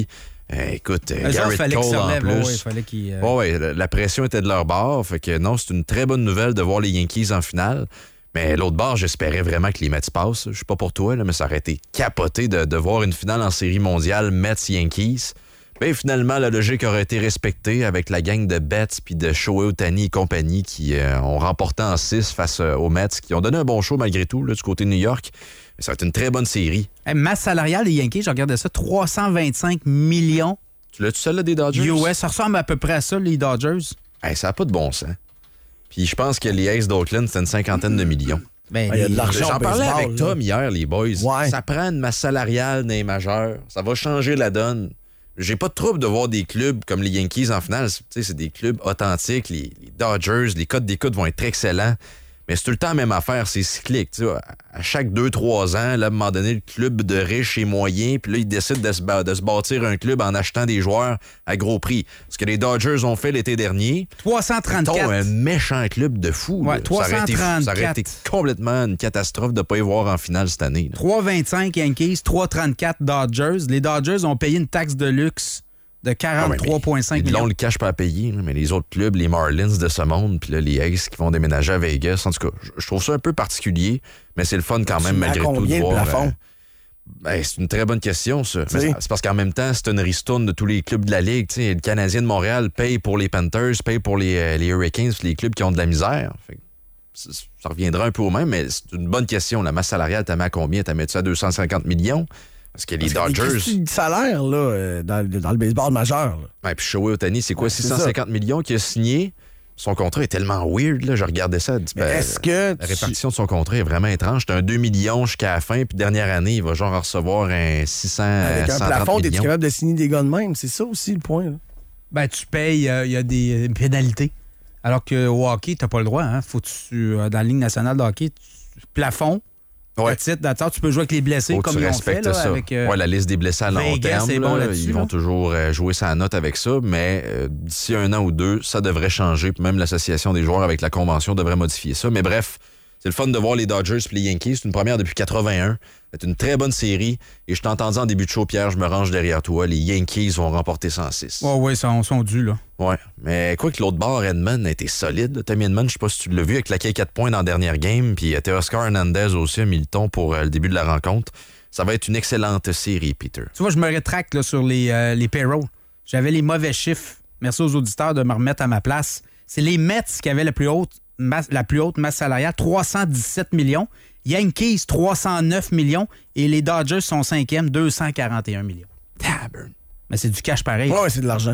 Euh, écoute, Eux Garrett autres, fallait qu'ils Cole se en relèvent, plus. ouais, il fallait qu'ils, euh, Ouais, ouais, la- la pression était de leur bord. Fait que non, c'est une très bonne nouvelle de voir les Yankees en finale. Mais l'autre bord, j'espérais vraiment que les Mets passent. Je suis pas pour toi, là, mais ça aurait été capoté de, de voir une finale en série mondiale Mets-Yankees. Ben, finalement, la logique aurait été respectée avec la gang de Betts puis de Shohei Ohtani et compagnie qui euh, ont remporté en six face euh, aux Mets, qui ont donné un bon show malgré tout là, du côté de New York. Mais ça va être une très bonne série. Hey, masse salariale des Yankees, je regardais ça, trois cent vingt-cinq millions. Tu l'as-tu celle-là des Dodgers? U S, ça ressemble à peu près à ça, les Dodgers. Hey, ça n'a pas de bon sens. Puis je pense que les Aces d'Oakland, c'était une cinquantaine de millions. Ben, il y a de l'argent J'en au parlais baseball, avec là. Tom hier, les boys. Ouais. Ça prend une masse salariale dans les majeurs. Ça va changer la donne. J'ai pas de trouble de voir des clubs comme les Yankees en finale. Tu sais, c'est des clubs authentiques. Les, les Dodgers, les codes d'écoute vont être excellents. Mais c'est tout le temps la même affaire, c'est cyclique. Tu sais, à chaque deux trois ans, là, à un moment donné, le club de riches et moyens, puis là, ils décident de se, ba- de se bâtir un club en achetant des joueurs à gros prix. Ce que les Dodgers ont fait l'été dernier. trois cent trente-quatre. Ils ont un méchant club de fous. Ouais, là. Ça aurait été- trois cent trente-quatre. Ça aurait été complètement une catastrophe de ne pas y voir en finale cette année. là. trois vingt-cinq Yankees, trois trente-quatre Dodgers. Les Dodgers ont payé une taxe de luxe de quarante-trois virgule cinq Ils millions. l'ont le cash pas à payer, là, mais les autres clubs, les Marlins de ce monde, puis là, les Aces qui vont déménager à Vegas, en tout cas, je- je trouve ça un peu particulier, mais c'est le fun quand même, Tu mets à malgré tout, de combien le voir... plafond? euh, ben, c'est une très bonne question, ça. Tu Mais sais. c'est c'est parce qu'en même temps, c'est une ristourne de tous les clubs de la Ligue. Tu sais, le Canadien de Montréal paye pour les Panthers, paye pour les, euh, les Hurricanes, puis les clubs qui ont de la misère. Fait que ça, ça reviendra un peu au même, mais c'est une bonne question. La masse salariale, t'as mis à combien? T'as mis ça à deux cent cinquante millions? Parce que les Parce que Dodgers... Christy de salaire, là, euh, dans, dans le baseball majeur. Là. Ouais, puis Shohei Ohtani, c'est quoi, Ouais, c'est six cent cinquante millions qu'il a signé? Son contrat est tellement weird, là. Je regardais ça. Mais est-ce que La tu- répartition de son contrat est vraiment étrange. C'est un deux millions jusqu'à la fin, puis dernière année, il va genre recevoir un six cents, Avec un cent trente plafond, es-tu millions. capable de signer des gars de même? C'est ça aussi le point. Là. Ben, tu payes, il y a des euh, pénalités. Alors qu'au hockey, tu n'as pas le droit. Hein? Faut que tu, euh, dans la Ligue nationale de hockey, tu- plafond, Ouais. titre, d'attente, tu peux jouer avec les blessés Faut que comme tu ils ont fait. respectes Là, ça. avec, euh, ouais, la liste des blessés à long Vegas, terme, c'est bon là, là-dessus, ils vont là. toujours euh, jouer sa note avec ça, mais euh, d'ici un an ou deux, ça devrait changer. Puis même l'association des joueurs avec la convention devrait modifier ça. Mais bref, c'est le fun de voir les Dodgers et les Yankees. C'est une première depuis quatre-vingt-un. C'est une très bonne série. Et je t'ai entendu en début de show, Pierre, je me range derrière toi. Les Yankees vont remporter cent six. Ouais, ouais, ils sont, sont dus, là. Ouais, mais quoi que l'autre bord, Edmond a été solide. là. Tommy Edmond, je sais pas si tu l'as vu, avec claqué quatre points dans la dernière game. Puis euh, Teoscar Hernandez aussi a mis le ton pour euh, le début de la rencontre. Ça va être une excellente série, Peter. Tu vois, je me rétracte là, sur les, euh, les payrolls. J'avais les mauvais chiffres. Merci aux auditeurs de me remettre à ma place. C'est les Mets qui avaient la plus haute masse, la plus haute masse salariale, trois cent dix-sept millions. Yankees, trois cent neuf millions. Et les Dodgers sont cinquième, deux cent quarante et un millions. Tabern. Mais c'est du cash pareil. Ouais, c'est de l'argent.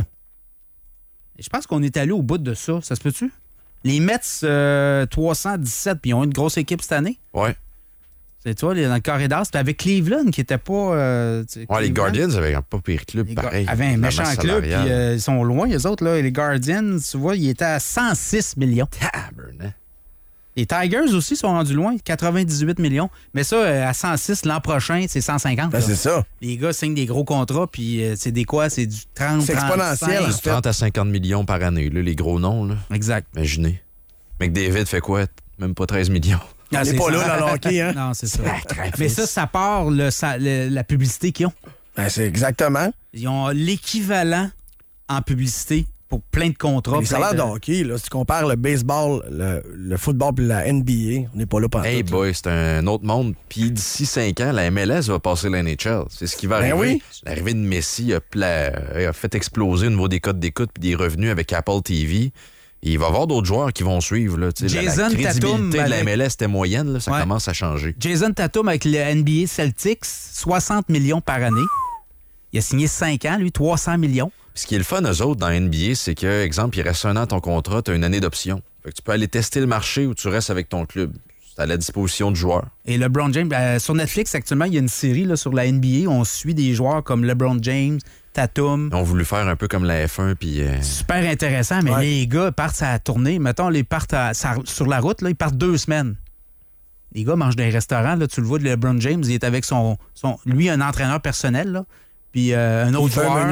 Et je pense qu'on est allé au bout de ça. Ça se peut-tu? Les Mets, euh, trois cent dix-sept, puis ils ont une grosse équipe cette année. Ouais. C'est toi, dans le corridor, c'était avec Cleveland qui était pas. Euh, tu sais, Ouais, les Cleveland Guardians avaient un pas pire club, Les pareil. Gar- avaient un La méchant masse club, puis salariale. euh, ils sont loin, les autres. Là. Les Guardians, tu vois, ils étaient à cent six millions. Tabarnak. Les Tigers aussi sont rendus loin, quatre-vingt-dix-huit millions. Mais ça, euh, à cent six, l'an prochain, c'est cent cinquante. Ben, là. c'est ça. Les gars signent des gros contrats, puis euh, c'est des quoi? C'est du trente, C'est exponentiel, trente-cinq. en fait. trente à cinquante millions par année, là, les gros noms. Là. Exact. Imaginez. McDavid fait quoi? Même pas treize millions. On n'est c'est pas ça. là dans le hockey, hein? Non, c'est ça. Mais ça, ça part le, ça- le- la publicité qu'ils ont. Ben, c'est exactement. Ils ont l'équivalent en publicité pour plein de contrats. Les plein salaires de- de hockey, là, si tu compares le baseball, le, le football et la N B A, on n'est pas là pendant Hey tout, boy, c'est un autre monde. Puis d'ici cinq ans, la M L S va passer l'N H L. C'est ce qui va Ben arriver. oui. L'arrivée de Messi a, pla- a fait exploser au niveau des codes d'écoute puis des revenus avec Apple T V. Et il va y avoir d'autres joueurs qui vont suivre. Là. Tu sais, la, la Jason crédibilité Tatum de la avec- M L S était moyenne. Là, ça Ouais. commence à changer. Jason Tatum avec le N B A Celtics, soixante millions par année. Il a signé cinq ans, lui, trois cents millions. Puis ce qui est le fun, eux autres, dans N B A, c'est que, exemple, il reste un an ton contrat, tu as une année d'option. Fait que tu peux aller tester le marché ou tu restes avec ton club. C'est à la disposition du joueur. Et LeBron James, euh, sur Netflix, actuellement, il y a une série là, sur la N B A où on suit des joueurs comme LeBron James, Tatum. Ils ont voulu faire un peu comme la F un, puis... euh, Super intéressant, mais Ouais. les gars partent à la tournée. Mettons, ils partent à- ça- sur la route, là, ils partent deux semaines. Les gars mangent dans les restaurants, là, tu le vois de LeBron James, il est avec son. son lui, un entraîneur personnel, là, puis euh, un autre fait un joueur. menu.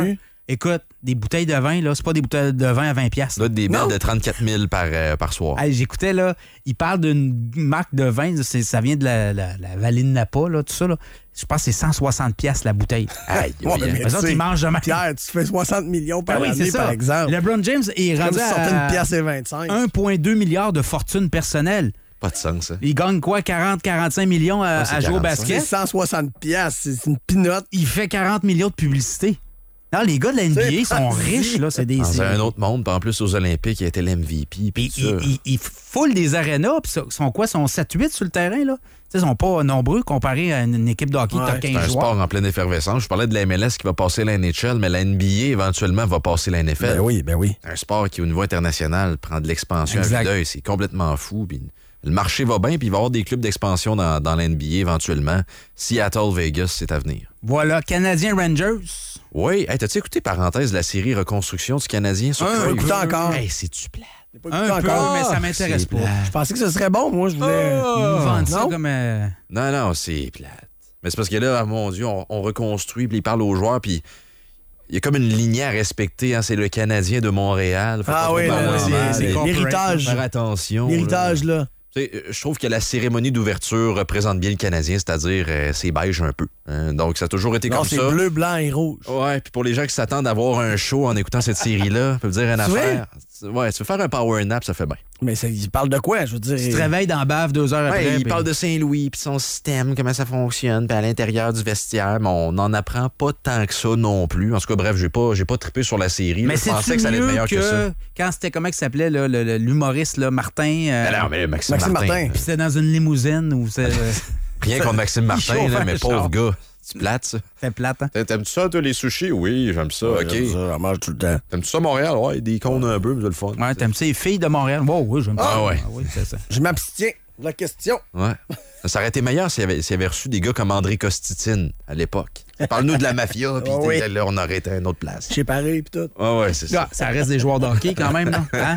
Écoute, des bouteilles de vin, là, c'est pas des bouteilles de vin à vingt piastres. Là, des billes de trente-quatre mille par, euh, par soir. Hey, j'écoutais, là, il parle d'une marque de vin, c'est, ça vient de la, la, la vallée de Napa, là, tout ça, là. Je pense que c'est cent soixante piastres la bouteille. Aïe, Ouais, mais Les autres, tu sais, ils mangent jamais. Pierre, tu fais soixante millions par Ben oui, année, c'est ça. par exemple. LeBron James est Comme rendu si tu sortais à une pièce et vingt-cinq. un virgule deux milliard de fortune personnelle. Pas de sens, ça. Il gagne quoi, quarante à quarante-cinq millions à, Ouais, c'est à jouer au quarante-cinq. basket? C'est cent soixante piastres, c'est une pinotte. Il fait quarante millions de publicité. Non, les gars de la N B A C'est sont pas riches, là. C'est des. Dans c'est- un autre monde, puis en plus aux Olympiques, il a été l'M V P. Puis Ils, ils, ils foulent des arénas, puis ils sont quoi? Ils sont sept huit sur le terrain, là? Tu sais, ils sont pas nombreux comparé à une, une équipe de hockey qui a C'est quinze un joueurs. sport en pleine effervescence. Je parlais de la M L S qui va passer la N H L, mais la N B A éventuellement va passer la N F L. Ben oui, ben oui. Un sport qui, au niveau international, prend de l'expansion à Exact. vue d'œil. C'est complètement fou. Puis le marché va bien, puis il va y avoir des clubs d'expansion dans, dans la N B A éventuellement. Seattle, Vegas, c'est à venir. Voilà, Canadien Rangers. Oui. Hey, t'as-tu écouté, parenthèse, la série Reconstruction du Canadien sur Un, Crave? écoute encore. Hey, c'est-tu plat? J'ai pas Un écouté peu, encore. mais ça m'intéresse c'est pas. plat. Je pensais que ce serait bon, moi, je voulais. Ils nous vendent ça Non? comme. euh, Non, non, c'est plate. Mais c'est parce que là, mon Dieu, on, on reconstruit, puis il parle aux joueurs, puis il y a comme une lignée à respecter. Hein, c'est le Canadien de Montréal. Faut Ah pas oui, trop là, parler là, mal. c'est Et- l'héritage. Faire attention. L'héritage, là. Tu sais, je trouve que la cérémonie d'ouverture représente bien le Canadien, c'est-à-dire euh, c'est beige un peu. Hein. Donc, ça a toujours été Non, comme c'est ça. bleu, blanc et rouge. Ouais, puis pour les gens qui s'attendent à avoir un show en écoutant cette série-là, je peux vous dire une C'est vrai? affaire. Ouais, tu veux faire un power nap, ça fait bien. Mais ça, il parle de quoi, je veux dire? Tu te réveilles dans la bave deux heures après. Ouais, il puis- parle de Saint-Louis, puis son système, comment ça fonctionne, puis à l'intérieur du vestiaire, mais on n'en apprend pas tant que ça non plus. En tout cas, bref, j'ai pas, j'ai pas trippé sur la série. Mais là. Je pensais c'est que ça allait être mieux meilleur que, ça. quand c'était, comment il s'appelait, là, le- le- l'humoriste, là, Martin. euh, Ben non, mais Maxime, Maxime Martin. Martin. Puis c'était dans une limousine où c'est. euh, Rien contre Maxime Martin, chauffe là, un mais char. pauvre gars. C'est plate, ça. C'était plate, hein? T'aimes-tu ça, toi, les sushis? Oui, j'aime ça. OK. J'aime ça, j'en mange tout le temps. T'aimes-tu ça, Montréal? Ouais, des cônes un peu, mais c'est le fun. Ouais, t'aimes ça, les filles de Montréal? Wow, oui, j'aime ça. Ah ouais. oui, c'est ça. Je m'abstiens de la question. Ouais. Ça aurait été meilleur s'il y avait, s'il y avait reçu des gars comme André Costitine à l'époque. Parle-nous de la mafia, puis Ah oui. t'es- là, on aurait été à une autre place. J'ai paré, puis tout. Ah ouais, c'est ça. Ah, ça reste des joueurs de hockey quand même, là. Hein?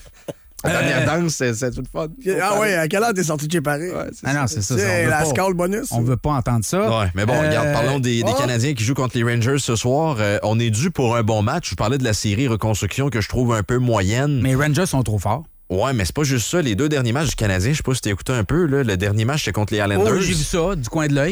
La dernière Euh, danse, c'est, c'est tout le fun. Ah ouais, à quelle heure t'es sorti de chez Paris? Ouais, c'est Ah non, c'est ça. C'est ça, on veut la pas- score bonus. On veut pas entendre ça. Ouais, mais bon, Euh, regarde, parlons des, des oh. Canadiens qui jouent contre les Rangers ce soir. Euh, on est dû pour un bon match. Je parlais de la série Reconstruction que je trouve un peu moyenne. Mais les Rangers sont trop forts. Ouais, mais c'est pas juste ça. Les deux derniers matchs du Canadien, je sais pas si t'as écouté un peu, là. Le dernier match, c'était contre les Islanders. Oh, j'ai vu ça, du coin de l'œil.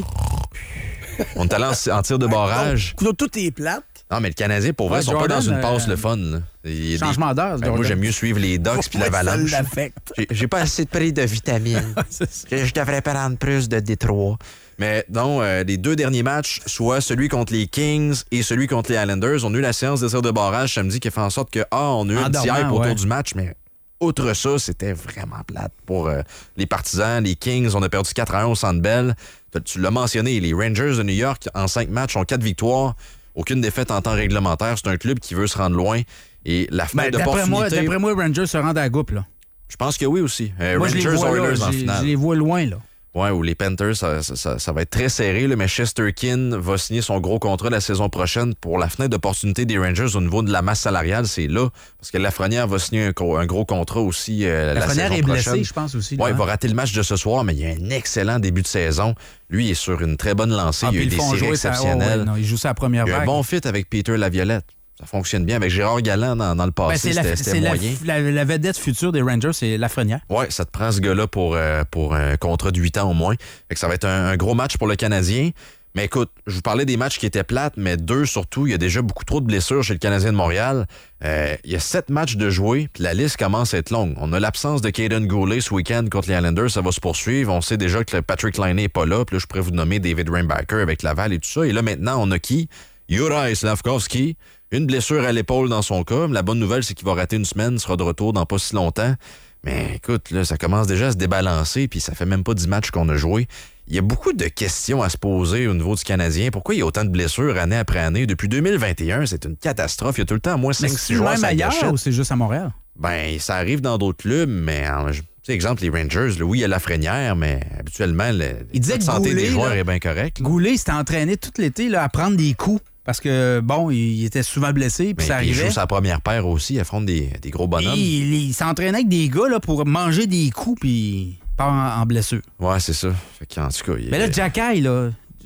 On est allé en, en tir de barrage. Donc, tout est plate. Non, mais le Canadien, pour vrai, Ouais, ils sont Jordan, pas dans une passe euh, le fun. Là. Il y a des- Changement d'heure, Ben, moi, Jordan. j'aime mieux suivre les Ducks puis Ouais, l'Avalanche. ça l'affecte. J'ai- J'ai pas assez de prix de vitamines. je, je devrais prendre plus de Détroit. Mais non, euh, les deux derniers matchs, soit celui contre les Kings et celui contre les Islanders, on a eu la séance de tir de barrage samedi qui a fait en sorte que, ah, on a eu En un petit dormant, hype autour ouais. du match, mais outre ça, c'était vraiment plate pour euh, les partisans. Les Kings, on a perdu quatre à un au Centre Bell. Tu l'as mentionné, les Rangers de New York, en cinq matchs, ont quatre victoires. Aucune défaite en temps réglementaire. C'est un club qui veut se rendre loin. Et la Ben, fenêtre d'après, d'opportunité... moi, d'après moi, les Rangers se rendent à la coupe, là. Je pense que oui aussi. Euh, Moi, je les Rangers vois, là, Oilers en j'ai- finale. je les vois loin, là. Ouais, ou les Panthers, ça, ça- ça- ça va être très serré, là, mais Shesterkin va signer son gros contrat la saison prochaine pour la fenêtre d'opportunité des Rangers au niveau de la masse salariale, c'est là. Parce que Lafrenière va signer un, gros- un gros contrat aussi euh, la Lafrenière saison est blessé, prochaine. je pense aussi. là, Ouais, il hein. va rater le match de ce soir, mais il y a un excellent début de saison. Lui, il est sur une très bonne lancée. Ah, il y a puis eu ils des font séries jouer ça- oh, exceptionnelles. ouais, non, il joue ça à la première il y a un vague. bon fit avec Peter Laviolette. Ça fonctionne bien. Avec Gérard Galland dans, dans le Ben, passé, c'est la, c'était, c'était c'est la- moyen. la, la vedette future des Rangers, c'est Lafrenière. Ouais, ça te prend ce gars-là pour, euh, pour un contrat de huit ans au moins. Fait que ça va être un, un gros match pour le Canadien. Mais écoute, je vous parlais des matchs qui étaient plates, mais deux surtout, il y a déjà beaucoup trop de blessures chez le Canadien de Montréal. Euh, il y a sept matchs de jouer, puis la liste commence à être longue. On a l'absence de Caden Goulet ce week-end contre les Islanders, ça va se poursuivre. On sait déjà que Patrick Laine n'est pas là, puis là, je pourrais vous nommer David Rainbacker avec Laval et tout ça. Et là, maintenant, on a qui? Juraj Slavkovski. Une blessure à l'épaule dans son cas. La bonne nouvelle, c'est qu'il va rater une semaine, sera de retour dans pas si longtemps. Mais écoute, là, ça commence déjà à se débalancer, puis ça fait même pas dix matchs qu'on a joué. Il y a beaucoup de questions à se poser au niveau du Canadien. Pourquoi il y a autant de blessures année après année? Depuis deux mille vingt et un, c'est une catastrophe. Il y a tout le temps au moins Mais cinq c'est six joueurs même sur la ailleurs gâchette. ou c'est juste à Montréal? Ben, ça arrive dans d'autres clubs, mais en- je- tu sais, exemple, les Rangers, là, oui, il y a Lafrenière, mais habituellement, le, Il disait la que santé Goulet, des joueurs là, est bien correcte. là. Goulet s'était entraîné tout l'été là, à prendre des coups. Parce que, bon, il était souvent blessé, puis Mais ça puis il arrivait. joue sa première paire aussi, il affronte des, des gros Et bonhommes. il, il s'entraînait avec des gars là, pour manger des coups, puis pas en, en blessure. Ouais, c'est ça. Fait qu'en tout cas, il- Mais là, Jacky, là,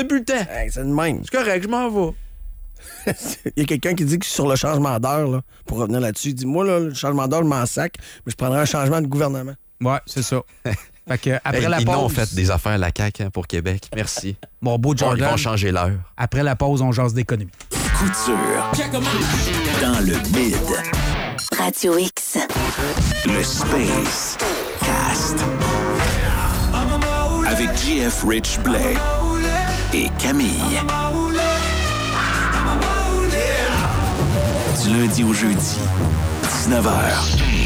n'a plus le temps. Hey, c'est de même. C'est correct, je m'en vais. Il y a quelqu'un qui dit que sur le changement d'heure, là, pour revenir là-dessus, il dit, moi, là, le changement d'heure, je m'en sac, mais je prendrais un changement de gouvernement. Ouais, c'est ça. Fait que après hey, la ils pause... ont fait des affaires à la C A Q hein, pour Québec. Merci. Bon, beau Jordan. Bon, ils vont changer l'heure. Après la pause, on jase d'économie. Couture. Dans le mid. Radio X. Le Space Cast. Avec J F Rich Blais et Camille. Du lundi au jeudi, dix-neuf heures.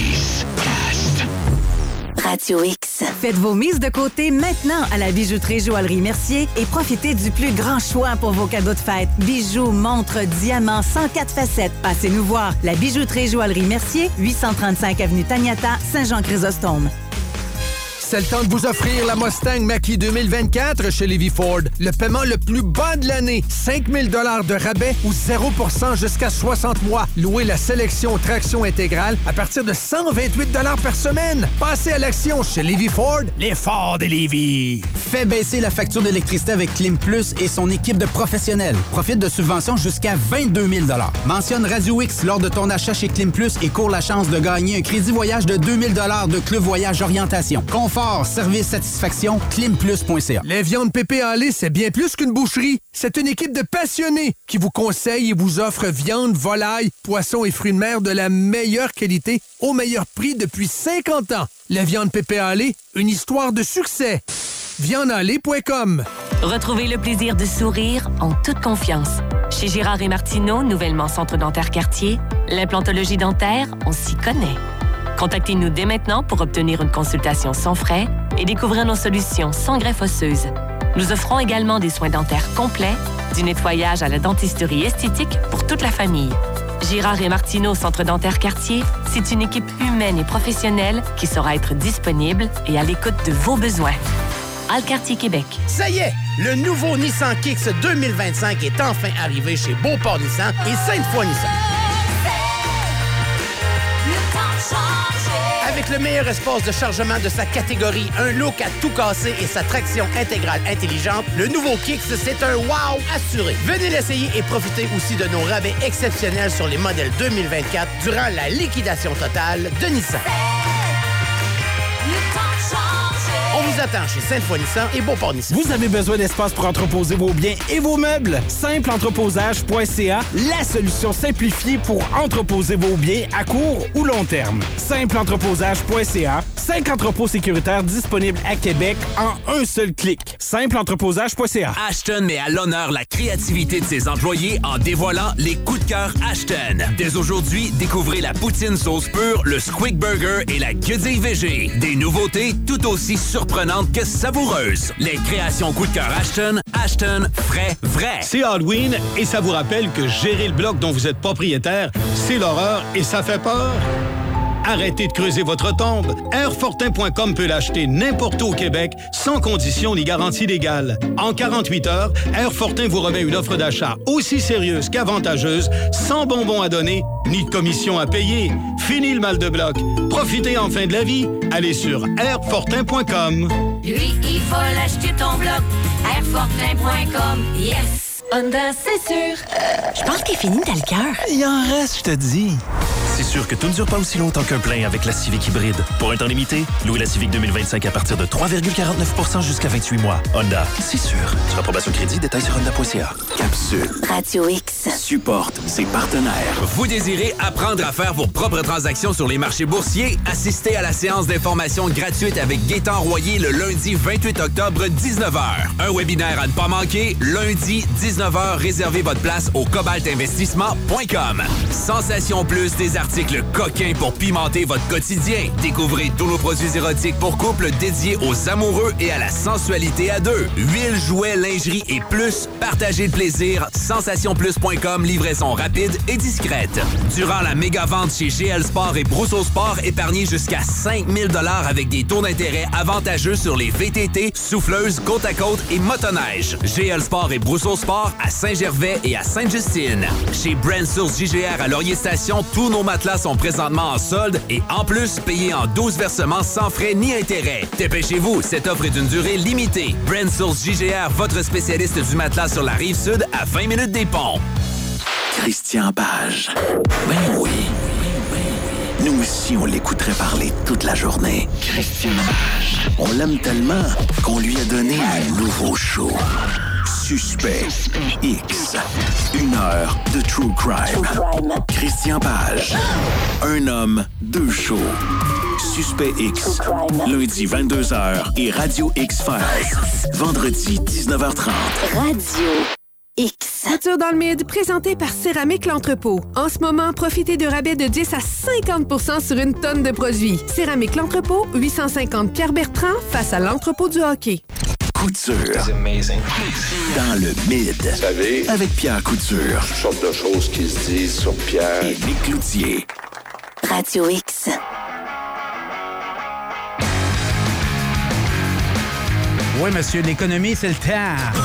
Radio X. Faites vos mises de côté maintenant à la bijouterie Joaillerie Mercier et profitez du plus grand choix pour vos cadeaux de fête. Bijoux, montres, diamants, cent quatre facettes. Passez nous voir. La bijouterie Joaillerie Mercier, huit cent trente-cinq avenue Taniata, Saint-Jean-Chrysostome. C'est le temps de vous offrir la Mustang Mach-E deux mille vingt-quatre chez Lévis Ford. Le paiement le plus bas de l'année. cinq mille dollars de rabais ou zéro pour cent jusqu'à soixante mois. Louez la sélection traction intégrale à partir de cent vingt-huit dollars par semaine. Passez à l'action chez Lévis Ford, les Ford de Lévis. Fais baisser la facture d'électricité avec Clim Plus et son équipe de professionnels. Profite de subventions jusqu'à vingt-deux mille dollars. Mentionne Radio X lors de ton achat chez Clim Plus et cours la chance de gagner un crédit voyage de deux mille dollars de Club Voyage Orientation. Confort, service, satisfaction, climplus point c a. Les viandes Pépé Allé, c'est bien plus qu'une boucherie. C'est une équipe de passionnés qui vous conseille et vous offre viande, volaille, poissons et fruits de mer de la meilleure qualité au meilleur prix depuis cinquante ans. Les viandes Pépé Allé, une histoire de succès. viande allé point com. Retrouvez le plaisir de sourire en toute confiance. Chez Girard et Martineau, nouvellement Centre dentaire Cartier, l'implantologie dentaire, on s'y connaît. Contactez-nous dès maintenant pour obtenir une consultation sans frais et découvrir nos solutions sans greffe osseuse. Nous offrons également des soins dentaires complets, du nettoyage à la dentisterie esthétique pour toute la famille. Girard et Martineau, Centre dentaire Cartier, c'est une équipe humaine et professionnelle qui saura être disponible et à l'écoute de vos besoins. Alcartier Québec. Ça y est, le nouveau Nissan Kicks deux mille vingt-cinq est enfin arrivé chez Beauport Nissan et Sainte-Foy Nissan. Avec le meilleur espace de chargement de sa catégorie, un look à tout casser et sa traction intégrale intelligente, le nouveau Kicks, c'est un wow assuré. Venez l'essayer et profitez aussi de nos rabais exceptionnels sur les modèles deux mille vingt-quatre durant la liquidation totale de Nissan. On vous attend chez Sainte-Foy Nissan et Beauport Nissan. Vous avez besoin d'espace pour entreposer vos biens et vos meubles? simple entreposage point c a, la solution simplifiée pour entreposer vos biens à court ou long terme. simple entreposage point c a, cinq entrepôts sécuritaires disponibles à Québec en un seul clic. simple entreposage point c a. Ashton met à l'honneur la créativité de ses employés en dévoilant les coups de cœur Ashton. Dès aujourd'hui, découvrez la poutine sauce pure, le Squig Burger et la guedille végé. Des nouveautés tout aussi surprenantes que savoureuses. Les créations coup de cœur Ashton, Ashton, frais, vrai. C'est Halloween et ça vous rappelle que gérer le bloc dont vous êtes propriétaire, c'est l'horreur et ça fait peur? Arrêtez de creuser votre tombe. Airfortin point com peut l'acheter n'importe où au Québec, sans condition ni garantie légale. En quarante-huit heures, Airfortin vous remet une offre d'achat aussi sérieuse qu'avantageuse, sans bonbons à donner, ni de commission à payer. Fini le mal de bloc. Profitez enfin de la vie. Allez sur airfortin point com. Lui, il faut l'acheter ton bloc. airfortin point com. Yes! Honda, c'est sûr. Je pense qu'il est fini dans le cœur. Il en reste, je te dis. C'est sûr que tout ne dure pas aussi longtemps qu'un plein avec la Civic hybride. Pour un temps limité, louez la Civic deux mille vingt-cinq à partir de trois virgule quarante-neuf pour cent jusqu'à vingt-huit mois. Honda, c'est sûr. Sur approbation crédit, détails sur honda point c a. Capsule. Radio X. Supporte ses partenaires. Vous désirez apprendre à faire vos propres transactions sur les marchés boursiers? Assistez à la séance d'information gratuite avec Gaétan Royer le lundi vingt-huit octobre, dix-neuf heures. Un webinaire à ne pas manquer, lundi, dix-neuf heures. Réservez votre place au cobalt investissement point com. Sensation Plus, des articles coquins pour pimenter votre quotidien. Découvrez tous nos produits érotiques pour couple dédiés aux amoureux et à la sensualité à deux. Huile, jouets, lingerie et plus. Partagez le plaisir. sensation plus point com, livraison rapide et discrète. Durant la méga vente chez G L Sport et Brousseau Sport, épargnez jusqu'à cinq mille dollars avec des taux d'intérêt avantageux sur les V T T, souffleuses, côte à côte et motoneige. G L Sport et Brousseau Sport à Saint-Gervais et à Sainte-Justine. Chez Brand Source J G R à Laurier Station, tous nos matelas sont présentement en solde et en plus, payés en douze versements sans frais ni intérêts. Dépêchez-vous, cette offre est d'une durée limitée. Brand Source J G R, votre spécialiste du matelas sur la Rive-Sud à vingt minutes des ponts. Christian Page. Ben oui. Nous aussi, on l'écouterait parler toute la journée. Christian Page. On l'aime tellement qu'on lui a donné un nouveau show. Suspect X. Une heure de true crime. Christian Page. Un homme, deux shows. Suspect X. Lundi vingt-deux heures et Radio X-Files. Vendredi dix-neuf heures trente. Radio X. Voiture dans le mid, présenté par Céramique L'Entrepôt. En ce moment, profitez de rabais de dix à cinquante pour cent sur une tonne de produits. Céramique L'Entrepôt, huit cent cinquante Pierre-Bertrand, face à l'entrepôt du hockey. Couture. Dans le mid. Vous savez, avec Pierre Couture. Toutes sortes de choses qui se disent sur Pierre. Et Nick Cloutier. Radio X. Oui, monsieur, l'économie, c'est le temps.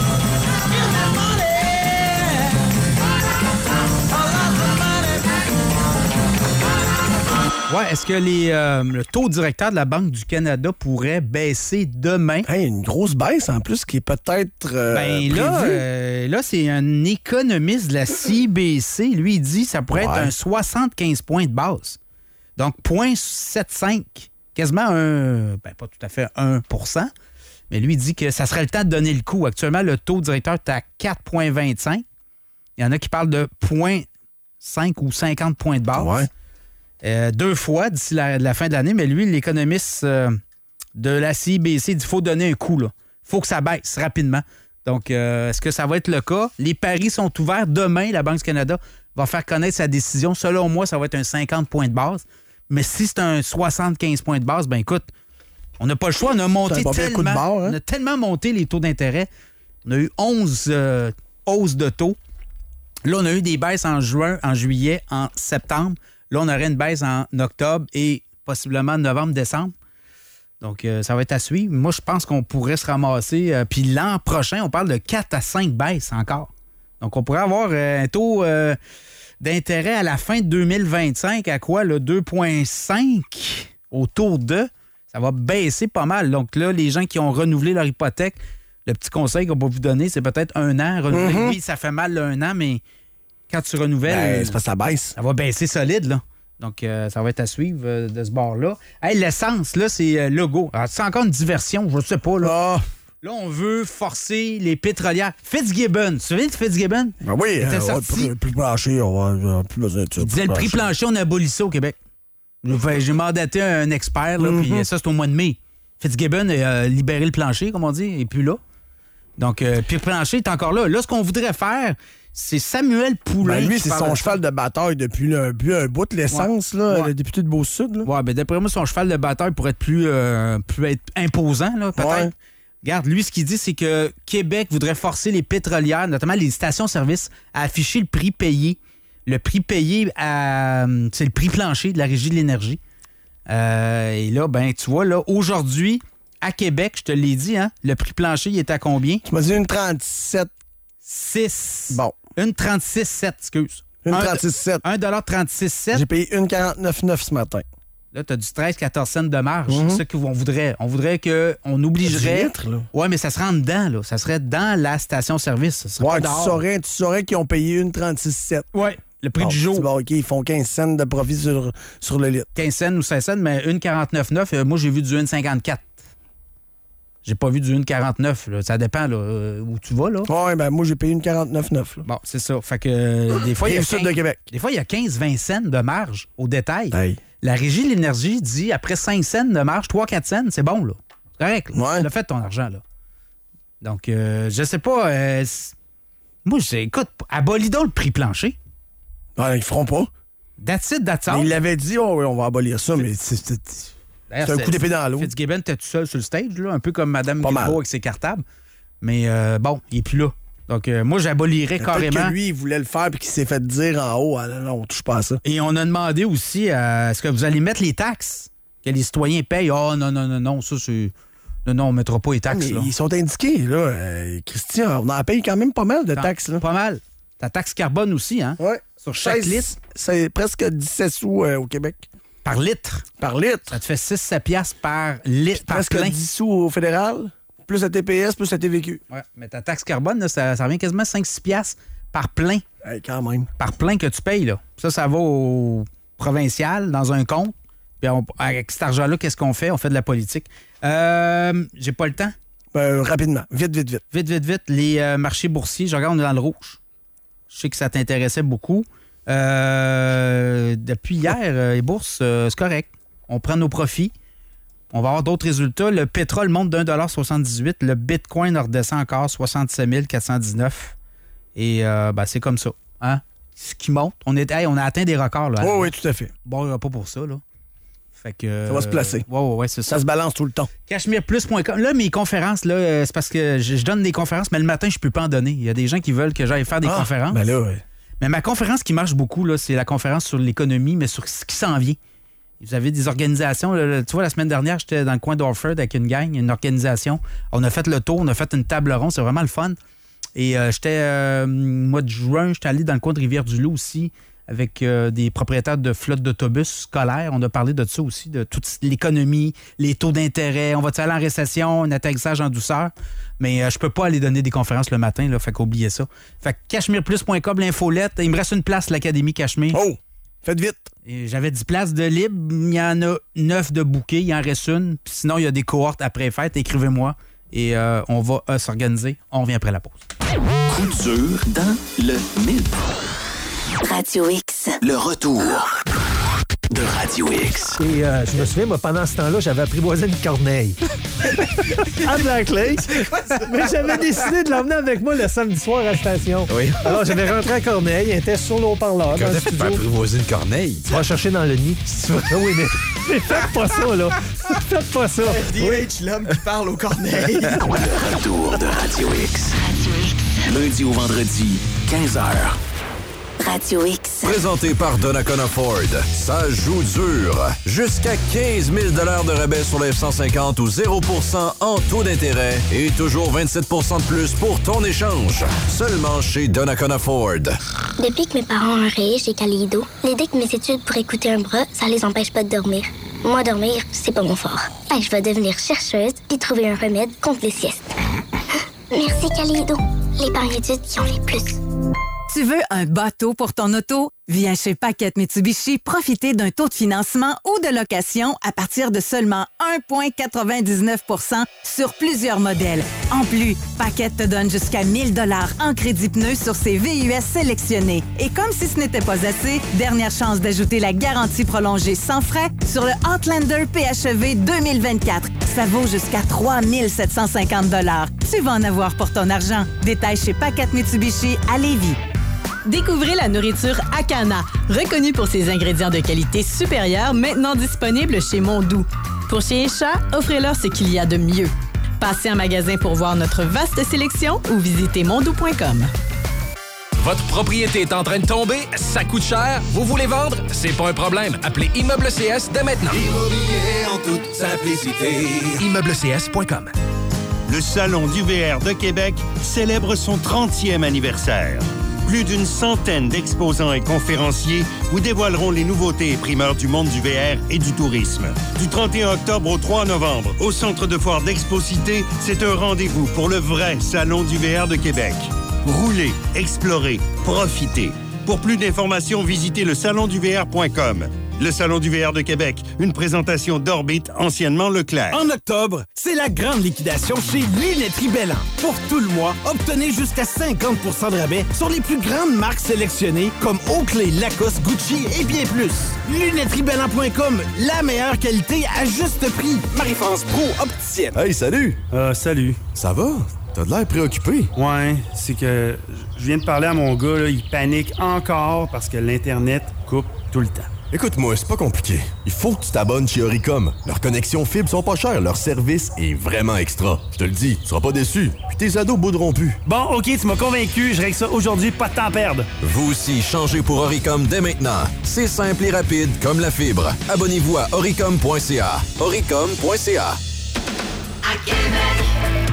Ouais, est-ce que les, euh, le taux directeur de la Banque du Canada pourrait baisser demain? Hey, une grosse baisse en plus qui est peut-être euh, ben là, euh, là, c'est un économiste de la C B C. Lui, il dit que ça pourrait ouais. être un soixante-quinze points de base. Donc, zéro virgule soixante-quinze. Quasiment un... Ben, pas tout à fait un pour cent. Mais lui, il dit que ça serait le temps de donner le coup. Actuellement, le taux directeur est à quatre virgule vingt-cinq. Il y en a qui parlent de zéro virgule cinq ou cinquante points de base. Ouais. Euh, deux fois d'ici la, la fin de l'année, mais lui, l'économiste euh, de la C B C dit qu'il faut donner un coup. Il faut que ça baisse rapidement. Donc, euh, est-ce que ça va être le cas? Les paris sont ouverts. Demain, la Banque du Canada va faire connaître sa décision. Selon moi, ça va être un cinquante points de base. Mais si c'est un soixante-quinze points de base, ben écoute, on n'a pas le choix. On a monté tellement, de barre, hein? on a tellement monté les taux d'intérêt. On a eu onze euh, hausses de taux. Là, on a eu des baisses en juin, en juillet, en septembre. Là, on aurait une baisse en octobre et possiblement novembre, décembre. Donc, euh, ça va être à suivre. Moi, je pense qu'on pourrait se ramasser. Euh, puis l'an prochain, on parle de quatre à cinq baisses encore. Donc, on pourrait avoir euh, un taux euh, d'intérêt à la fin de deux mille vingt-cinq à quoi? Là, deux virgule cinq autour de. Ça va baisser pas mal. Donc là, les gens qui ont renouvelé leur hypothèque, le petit conseil qu'on va vous donner, c'est peut-être un an. Renouveler, mm-hmm. Oui, ça fait mal là, un an, mais... Quand tu renouvelles, ben, c'est parce que ça baisse. Ça va baisser solide, là. Donc, euh, ça va être à suivre euh, de ce bord-là. Hey, l'essence, là, c'est euh, logo. Alors, c'est encore une diversion, je ne sais pas, là. Oh. Là, on veut forcer les pétrolières. Fitzgibbon, tu te souviens de Fitzgibbon? Ben oui, euh, sorti... le prix plancher, on va plus besoin de ça. Il disait le prix plancher, on a aboli ça au Québec. J'ai mandaté un expert, là, mm-hmm. puis ça, c'est au mois de mai. Fitzgibbon a euh, libéré le plancher, comme on dit, et puis là. Donc, euh, puis le plancher est encore là. Là, ce qu'on voudrait faire... C'est Samuel Poulain. Ben lui, c'est son cheval de bataille depuis, le, depuis un bout de l'essence, ouais. là, ouais. le député de Beau-Sud. Là. Ouais, ben d'après moi, son cheval de bataille pourrait être plus, euh, plus être imposant, là, peut-être. Ouais. Regarde, lui, ce qu'il dit, c'est que Québec voudrait forcer les pétrolières, notamment les stations-service, à afficher le prix payé. Le prix payé, à, c'est le prix plancher de la Régie de l'énergie. Euh, et là, ben tu vois, là, aujourd'hui, à Québec, je te l'ai dit, hein, le prix plancher, il est à combien? Tu m'as dit une trente-sept. six. Bon. Une trente-six sept, excuse. Une trente-six sept. un dollar trente-six sept. J'ai payé une quarante-neuf neuf ce matin. Là, tu as du treize à quatorze cents de marge. Mm-hmm. C'est ça qu'on voudrait. On voudrait qu'on obligerait... Du litre, là. Ouais, mais ça serait en dedans, là. Ça serait dans la station-service. Ouais, tu saurais, tu saurais qu'ils ont payé une trente-six sept. Ouais, le prix bon, du jour. Bon, OK, ils font quinze cents de profit sur, sur le litre. quinze cents ou seize cents, mais une quarante-neuf neuf, euh, moi, j'ai vu du une cinquante-quatre. J'ai pas vu du une quarante-neuf. Là. Ça dépend là, euh, où tu vas. Là. Oui, ben moi, j'ai payé une quarante-neuf neuf. Bon, c'est ça. Fait que euh, des fois, il y a quinze, de Québec. Des fois, il y a quinze à vingt cents de marge au détail. Hey. La Régie de l'énergie dit après cinq cents de marge, trois à quatre cents, c'est bon. Là. C'est correct. Là. Ouais. Tu l'as fait ton argent. Là. Donc, euh, je sais pas. Euh, moi, je sais, écoute, abolis donc le prix plancher. Ouais, ils feront pas. That's it, that's all. Il l'avait dit, oh, oui, on va abolir ça, mais c'est... c'est... C'est un coup d'épée dans l'eau. Fitzgibbon était tout seul sur le stage, là, un peu comme Mme Guilbeault avec ses cartables. Mais euh, bon, il n'est plus là. Donc, euh, moi, j'abolirais peut-être carrément. Que lui, il voulait le faire puis qu'il s'est fait dire en haut, ah, non, on touche pas à ça. Et on a demandé aussi, euh, est-ce que vous allez mettre les taxes que les citoyens payent? Ah, oh, non, non, non, non, ça, c'est... Non, non, on ne mettra pas les taxes. Mais là. Ils sont indiqués, là. Euh, Christian, on en paye quand même pas mal de taxes, là. Pas mal. Ta taxe carbone aussi, hein? Oui. Sur chaque litre. C'est presque dix-sept sous euh, au Québec. Par litre. Par litre. Ça te fait six à sept piastres par litre. Par presque plein. dix sous au fédéral, plus la T P S, plus la T V Q. Oui, mais ta taxe carbone, là, ça, ça revient quasiment cinq à six piastres par plein. Hey, quand même. Par plein que tu payes, là. Ça, ça va au provincial, dans un compte. Puis on, avec cet argent-là, qu'est-ce qu'on fait? On fait de la politique. Euh, j'ai pas le temps. Ben, rapidement. Vite, vite, vite. Vite, vite, vite. Les euh, marchés boursiers, je regarde, on est dans le rouge. Je sais que ça t'intéressait beaucoup. Euh, depuis hier, euh, les bourses, euh, c'est correct. On prend nos profits. On va avoir d'autres résultats. Le pétrole monte d'un dollar soixante-dix-huit. Le Bitcoin redescend encore soixante-sept mille quatre cent dix-neuf. Et euh, ben, c'est comme ça. Hein? Ce qui monte. On, est, hey, on a atteint des records. Là. Oh, oui, tout à fait. Bon, pas pour ça, là. Fait que, ça va se placer. Oui, oui, ouais, c'est ça. Ça se balance tout le temps. Cachemire plus point com. Là, mes conférences, là, c'est parce que je, je donne des conférences, mais le matin, je peux pas en donner. Il y a des gens qui veulent que j'aille faire des ah, conférences. Ben là, ouais. Mais ma conférence qui marche beaucoup, là, c'est la conférence sur l'économie, mais sur ce qui s'en vient. Vous avez des organisations. Là, tu vois, la semaine dernière, j'étais dans le coin d'Orford avec une gang, une organisation. On a fait le tour, on a fait une table ronde. C'est vraiment le fun. Et euh, j'étais, euh, mois de juin, j'étais allé dans le coin de Rivière-du-Loup aussi, avec euh, des propriétaires de flottes d'autobus scolaires. On a parlé de ça aussi, de toute l'économie, les taux d'intérêt. On va-tu aller en récession, un atterrissage en douceur? Mais euh, je peux pas aller donner des conférences le matin, là, fait qu'oubliez ça. Fait que cachemire plus point com, l'infolette. Il me reste une place, l'Académie Cachemire. Oh! Faites vite! Et j'avais dix places de libre. Il y en a neuf de bouquets. Il en reste une. Puis sinon, il y a des cohortes après fête. Écrivez-moi. Et euh, on va euh, s'organiser. On revient après la pause. Coup dur dans le mille. Radio X. Le retour de Radio X. Et euh, je me souviens, moi, pendant ce temps-là, j'avais apprivoisé une corneille. À Black Lake. Mais j'avais décidé de l'emmener avec moi le samedi soir à la station. Oui. Alors, j'avais rentré à Corneille, elle était sur l'eau-parleur. Quand tu fais apprivoiser une corneille? Tu vas chercher dans le nid. Si tu veux. Ah oui, mais, mais faites pas ça, là. Faites pas ça. D H, l'homme qui parle aux corneilles. Le retour de Radio X. Lundi au vendredi, quinze heures. Radio X. Présenté par Donnacona Ford. Ça joue dur. Jusqu'à quinze mille dollars de rabais sur la F cent cinquante ou zéro pour cent en taux d'intérêt et toujours vingt-sept pour cent de plus pour ton échange. Seulement chez Donnacona Ford. Depuis que mes parents ont un rayé chez Calido, l'idée que mes études pour écouter un bras, ça les empêche pas de dormir. Moi, dormir, c'est pas mon fort. Hey, je vais devenir chercheuse et trouver un remède contre les siestes. Merci Calido, l'épargne études qui ont les plus. Tu veux un bateau pour ton auto? Viens chez Paquette Mitsubishi profiter d'un taux de financement ou de location à partir de seulement un virgule quatre-vingt-dix-neuf pour cent sur plusieurs modèles. En plus, Paquette te donne jusqu'à mille dollars en crédit pneus sur ses V U S sélectionnés. Et comme si ce n'était pas assez, dernière chance d'ajouter la garantie prolongée sans frais sur le Outlander P H E V deux mille vingt-quatre. Ça vaut jusqu'à trois mille sept cent cinquante dollars. Tu vas en avoir pour ton argent. Détail chez Paquette Mitsubishi à Lévis. Découvrez la nourriture Akana, reconnue pour ses ingrédients de qualité supérieure, maintenant disponible chez Mondou. Pour chiens et chats, offrez-leur ce qu'il y a de mieux. Passez en magasin pour voir notre vaste sélection ou visitez mondou point com. Votre propriété est en train de tomber, ça coûte cher, vous voulez vendre? C'est pas un problème. Appelez Immeuble C S dès maintenant. Immobilier en toute simplicité. Immeuble C S point com. Le Salon du V R de Québec célèbre son trentième anniversaire. Plus d'une centaine d'exposants et conférenciers vous dévoileront les nouveautés et primeurs du monde du V R et du tourisme. Du trente et un octobre au trois novembre, au Centre de foire d'Expo-Cité, c'est un rendez-vous pour le vrai Salon du V R de Québec. Roulez, explorez, profitez. Pour plus d'informations, visitez le salon du V R point com. Le Salon du V R de Québec, une présentation d'Orbit, anciennement Leclerc. En octobre, c'est la grande liquidation chez Lunetterie Belland. Pour tout le mois, obtenez jusqu'à cinquante pour cent de rabais sur les plus grandes marques sélectionnées comme Oakley, Lacoste, Gucci et bien plus. Lunetterie Belland point com, la meilleure qualité à juste prix. Marie-France Pro, opticienne. Hey, salut! Euh, salut. Ça va? T'as de l'air préoccupé. Ouais, c'est que je viens de parler à mon gars, là, il panique encore parce que l'Internet coupe tout le temps. Écoute-moi, c'est pas compliqué. Il faut que tu t'abonnes chez Oricom. Leurs connexions fibres sont pas chères, leur service est vraiment extra. Je te le dis, tu seras pas déçu. Puis tes ados bouderont plus. Bon, OK, tu m'as convaincu, je règle ça aujourd'hui, pas de temps à perdre. Vous aussi, changez pour Oricom dès maintenant. C'est simple et rapide comme la fibre. Abonnez-vous à oricom point c a. oricom point c a. À Québec,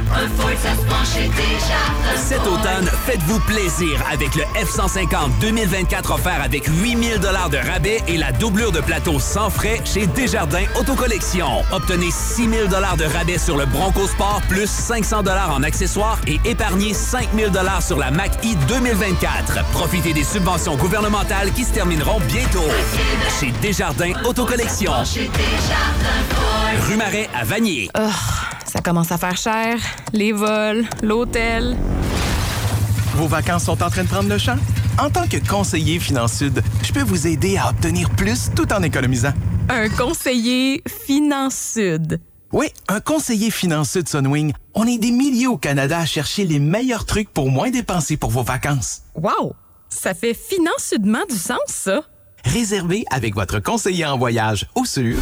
Un Ford, ça se prend chez Desjardins. Cet automne, faites-vous plaisir avec le F cent cinquante deux mille vingt-quatre offert avec huit mille dollars de rabais et la doublure de plateau sans frais chez Desjardins Autocollection. Obtenez six mille dollars de rabais sur le Bronco Sport plus cinq cents dollars en accessoires et épargnez cinq mille dollars sur la Mach-E deux mille vingt-quatre. Profitez des subventions gouvernementales qui se termineront bientôt. Chez Desjardins Autocollection. Rue Marais à Vanier. Oh, ça commence à faire cher. Les vols, l'hôtel. Vos vacances sont en train de prendre le champ? En tant que conseiller FinanceSud, je peux vous aider à obtenir plus tout en économisant. Un conseiller FinanceSud. Oui, un conseiller FinanceSud Sunwing. On est des milliers au Canada à chercher les meilleurs trucs pour moins dépenser pour vos vacances. Wow! Ça fait financement du sens, ça. Réservez avec votre conseiller en voyage au sur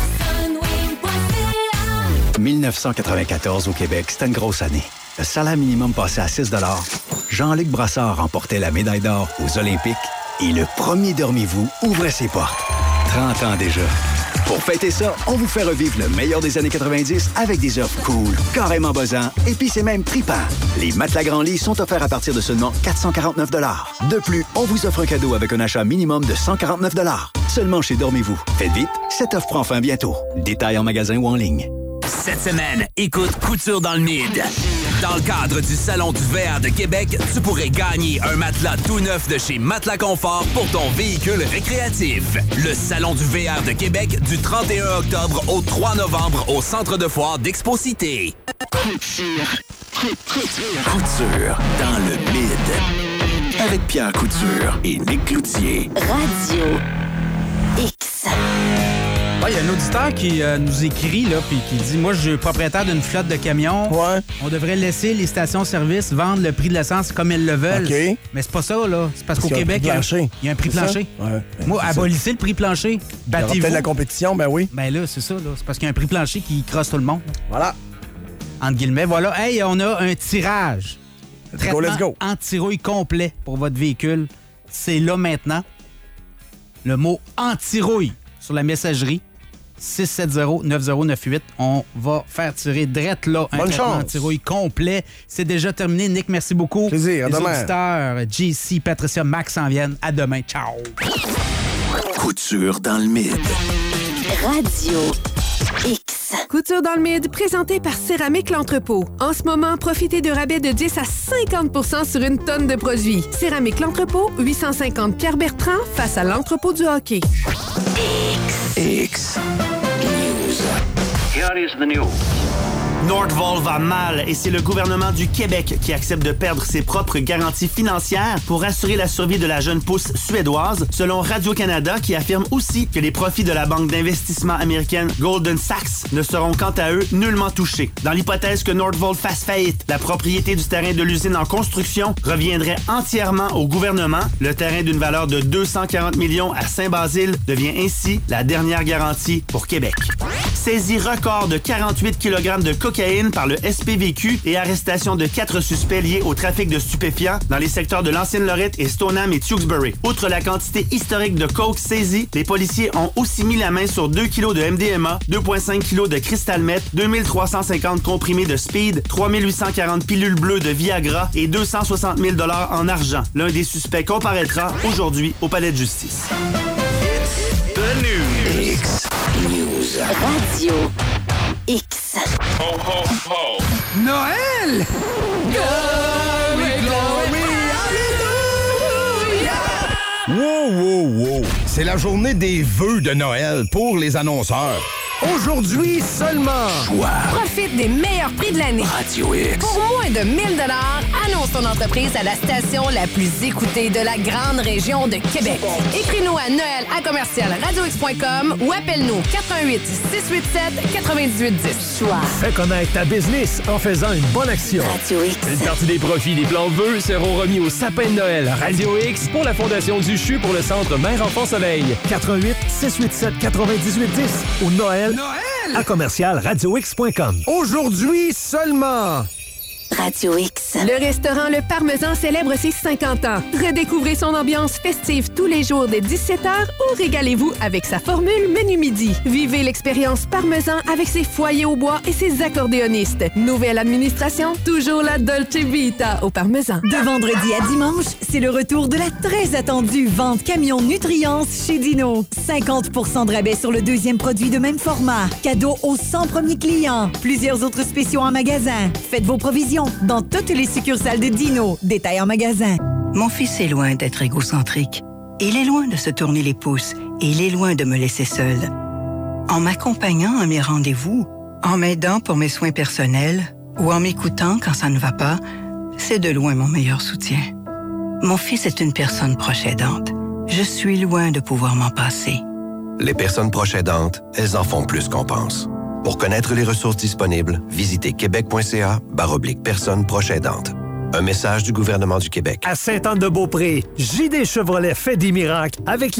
dix-neuf cent quatre-vingt-quatorze au Québec, c'était une grosse année. Le salaire minimum passait à six dollars. Jean-Luc Brassard remportait la médaille d'or aux Olympiques et le premier Dormez-vous ouvrait ses portes. trente ans déjà. Pour fêter ça, on vous fait revivre le meilleur des années quatre-vingt-dix avec des offres cool, carrément buzzants, et puis c'est même trippant. Les matelas Grand Lit sont offerts à partir de seulement quatre cent quarante-neuf dollars. De plus, on vous offre un cadeau avec un achat minimum de cent quarante-neuf dollars. Seulement chez Dormez-vous. Faites vite, cette offre prend fin bientôt. Détails en magasin ou en ligne. Cette semaine, écoute Couture dans le Mid. Dans le cadre du Salon du V R de Québec, tu pourrais gagner un matelas tout neuf de chez Matelas Confort pour ton véhicule récréatif. Le Salon du V R de Québec du trente et un octobre au trois novembre au Centre de foire d'Expo-Cité. Couture. Couture dans le Mid. Avec Pierre Couture et Nick Cloutier. Radio X. Il y a un auditeur qui euh, nous écrit là, puis qui dit « Moi, je suis propriétaire d'une flotte de camions. Ouais. On devrait laisser les stations-service vendre le prix de l'essence comme elles le veulent. Okay. Mais c'est pas ça, là. C'est parce, parce qu'au Québec, il y, il y a un prix plancher. Ouais. Moi, abolissez le prix plancher. Battez-vous. Peut-être la compétition, ben oui. Ben là, c'est ça. Là. C'est parce qu'il y a un prix plancher qui crosse tout le monde. Voilà. Entre guillemets, voilà. Hey, on a un tirage. Let's go, let's go. Anti-rouille complet pour votre véhicule. C'est là maintenant. Le mot anti-rouille sur la messagerie. six sept zéro neuf zéro neuf huit. On va faire tirer drette là un Bonne traitement chance. anti-rouille complet. C'est déjà terminé. Nick, merci beaucoup. Plaisir, à Les demain. auditeurs, J C, Patricia, Max s'en viennent. À demain. Ciao. Couture dans le Mid. Radio X. Couture dans le Mid, présenté par Céramique L'Entrepôt. En ce moment, profitez de rabais de dix à cinquante pour cent sur une tonne de produits. Céramique L'Entrepôt, huit cent cinquante Pierre-Bertrand, face à l'entrepôt du hockey. X. X. News. Here is the news. Nordvolt va mal et c'est le gouvernement du Québec qui accepte de perdre ses propres garanties financières pour assurer la survie de la jeune pousse suédoise, selon Radio-Canada qui affirme aussi que les profits de la banque d'investissement américaine Goldman Sachs ne seront quant à eux nullement touchés. Dans l'hypothèse que Nordvolt fasse faillite, la propriété du terrain de l'usine en construction reviendrait entièrement au gouvernement. Le terrain d'une valeur de deux cent quarante millions à Saint-Basile devient ainsi la dernière garantie pour Québec. Saisie record de quarante-huit kilogrammes de cocaïne par le S P V Q et arrestation de quatre suspects liés au trafic de stupéfiants dans les secteurs de l'Ancienne-Lorette et Stoneham et Tewksbury. Outre la quantité historique de coke saisie, les policiers ont aussi mis la main sur deux kilos de M D M A, deux virgule cinq kilos de cristal meth, deux mille trois cent cinquante comprimés de speed, trois mille huit cent quarante pilules bleues de Viagra et deux cent soixante mille dollars en argent. L'un des suspects comparaîtra aujourd'hui au palais de justice. The news. X News. Radio X. Ho, ho, ho. Noël! Glory, glory, Wow, wow, wow! C'est la journée des vœux de Noël pour les annonceurs. Aujourd'hui seulement! Choix. Profite des meilleurs prix de l'année. Radio X. Pour moins de mille dollars, annonce ton entreprise à la station la plus écoutée de la grande région de Québec. Écris-nous à Noël à commercial radio x point com ou appelle-nous quatre un huit six huit sept neuf huit un zéro. Choix. Fais connaître ta business en faisant une bonne action. Radio X. Une partie des profits des plans vœux seront remis au sapin de Noël Radio X pour la Fondation du C H U pour le Centre Mère Enfant Soleil. quatre un huit six huit sept neuf huit un zéro ou Noël, Noël! à commercial radio x point com. Aujourd'hui seulement! Radio X. Le restaurant Le Parmesan célèbre ses cinquante ans. Redécouvrez son ambiance festive tous les jours dès dix-sept heures ou régalez-vous avec sa formule menu midi. Vivez l'expérience Parmesan avec ses foyers au bois et ses accordéonistes. Nouvelle administration, toujours la Dolce Vita au Parmesan. De vendredi à dimanche, c'est le retour de la très attendue vente camion Nutriance chez Dino. cinquante pour cent de rabais sur le deuxième produit de même format. Cadeau aux cent premiers clients. Plusieurs autres spéciaux en magasin. Faites vos provisions dans toutes les succursales de Dino. Détail en magasin. Mon fils est loin d'être égocentrique. Il est loin de se tourner les pouces et il est loin de me laisser seule. En m'accompagnant à mes rendez-vous, en m'aidant pour mes soins personnels ou en m'écoutant quand ça ne va pas, c'est de loin mon meilleur soutien. Mon fils est une personne proche aidante. Je suis loin de pouvoir m'en passer. Les personnes proches aidantes, elles en font plus qu'on pense. Pour connaître les ressources disponibles, visitez québec.ca barre oblique personnes proches aidantes. Un message du gouvernement du Québec. À Sainte-Anne-de-Beaupré, J D Chevrolet fait des miracles avec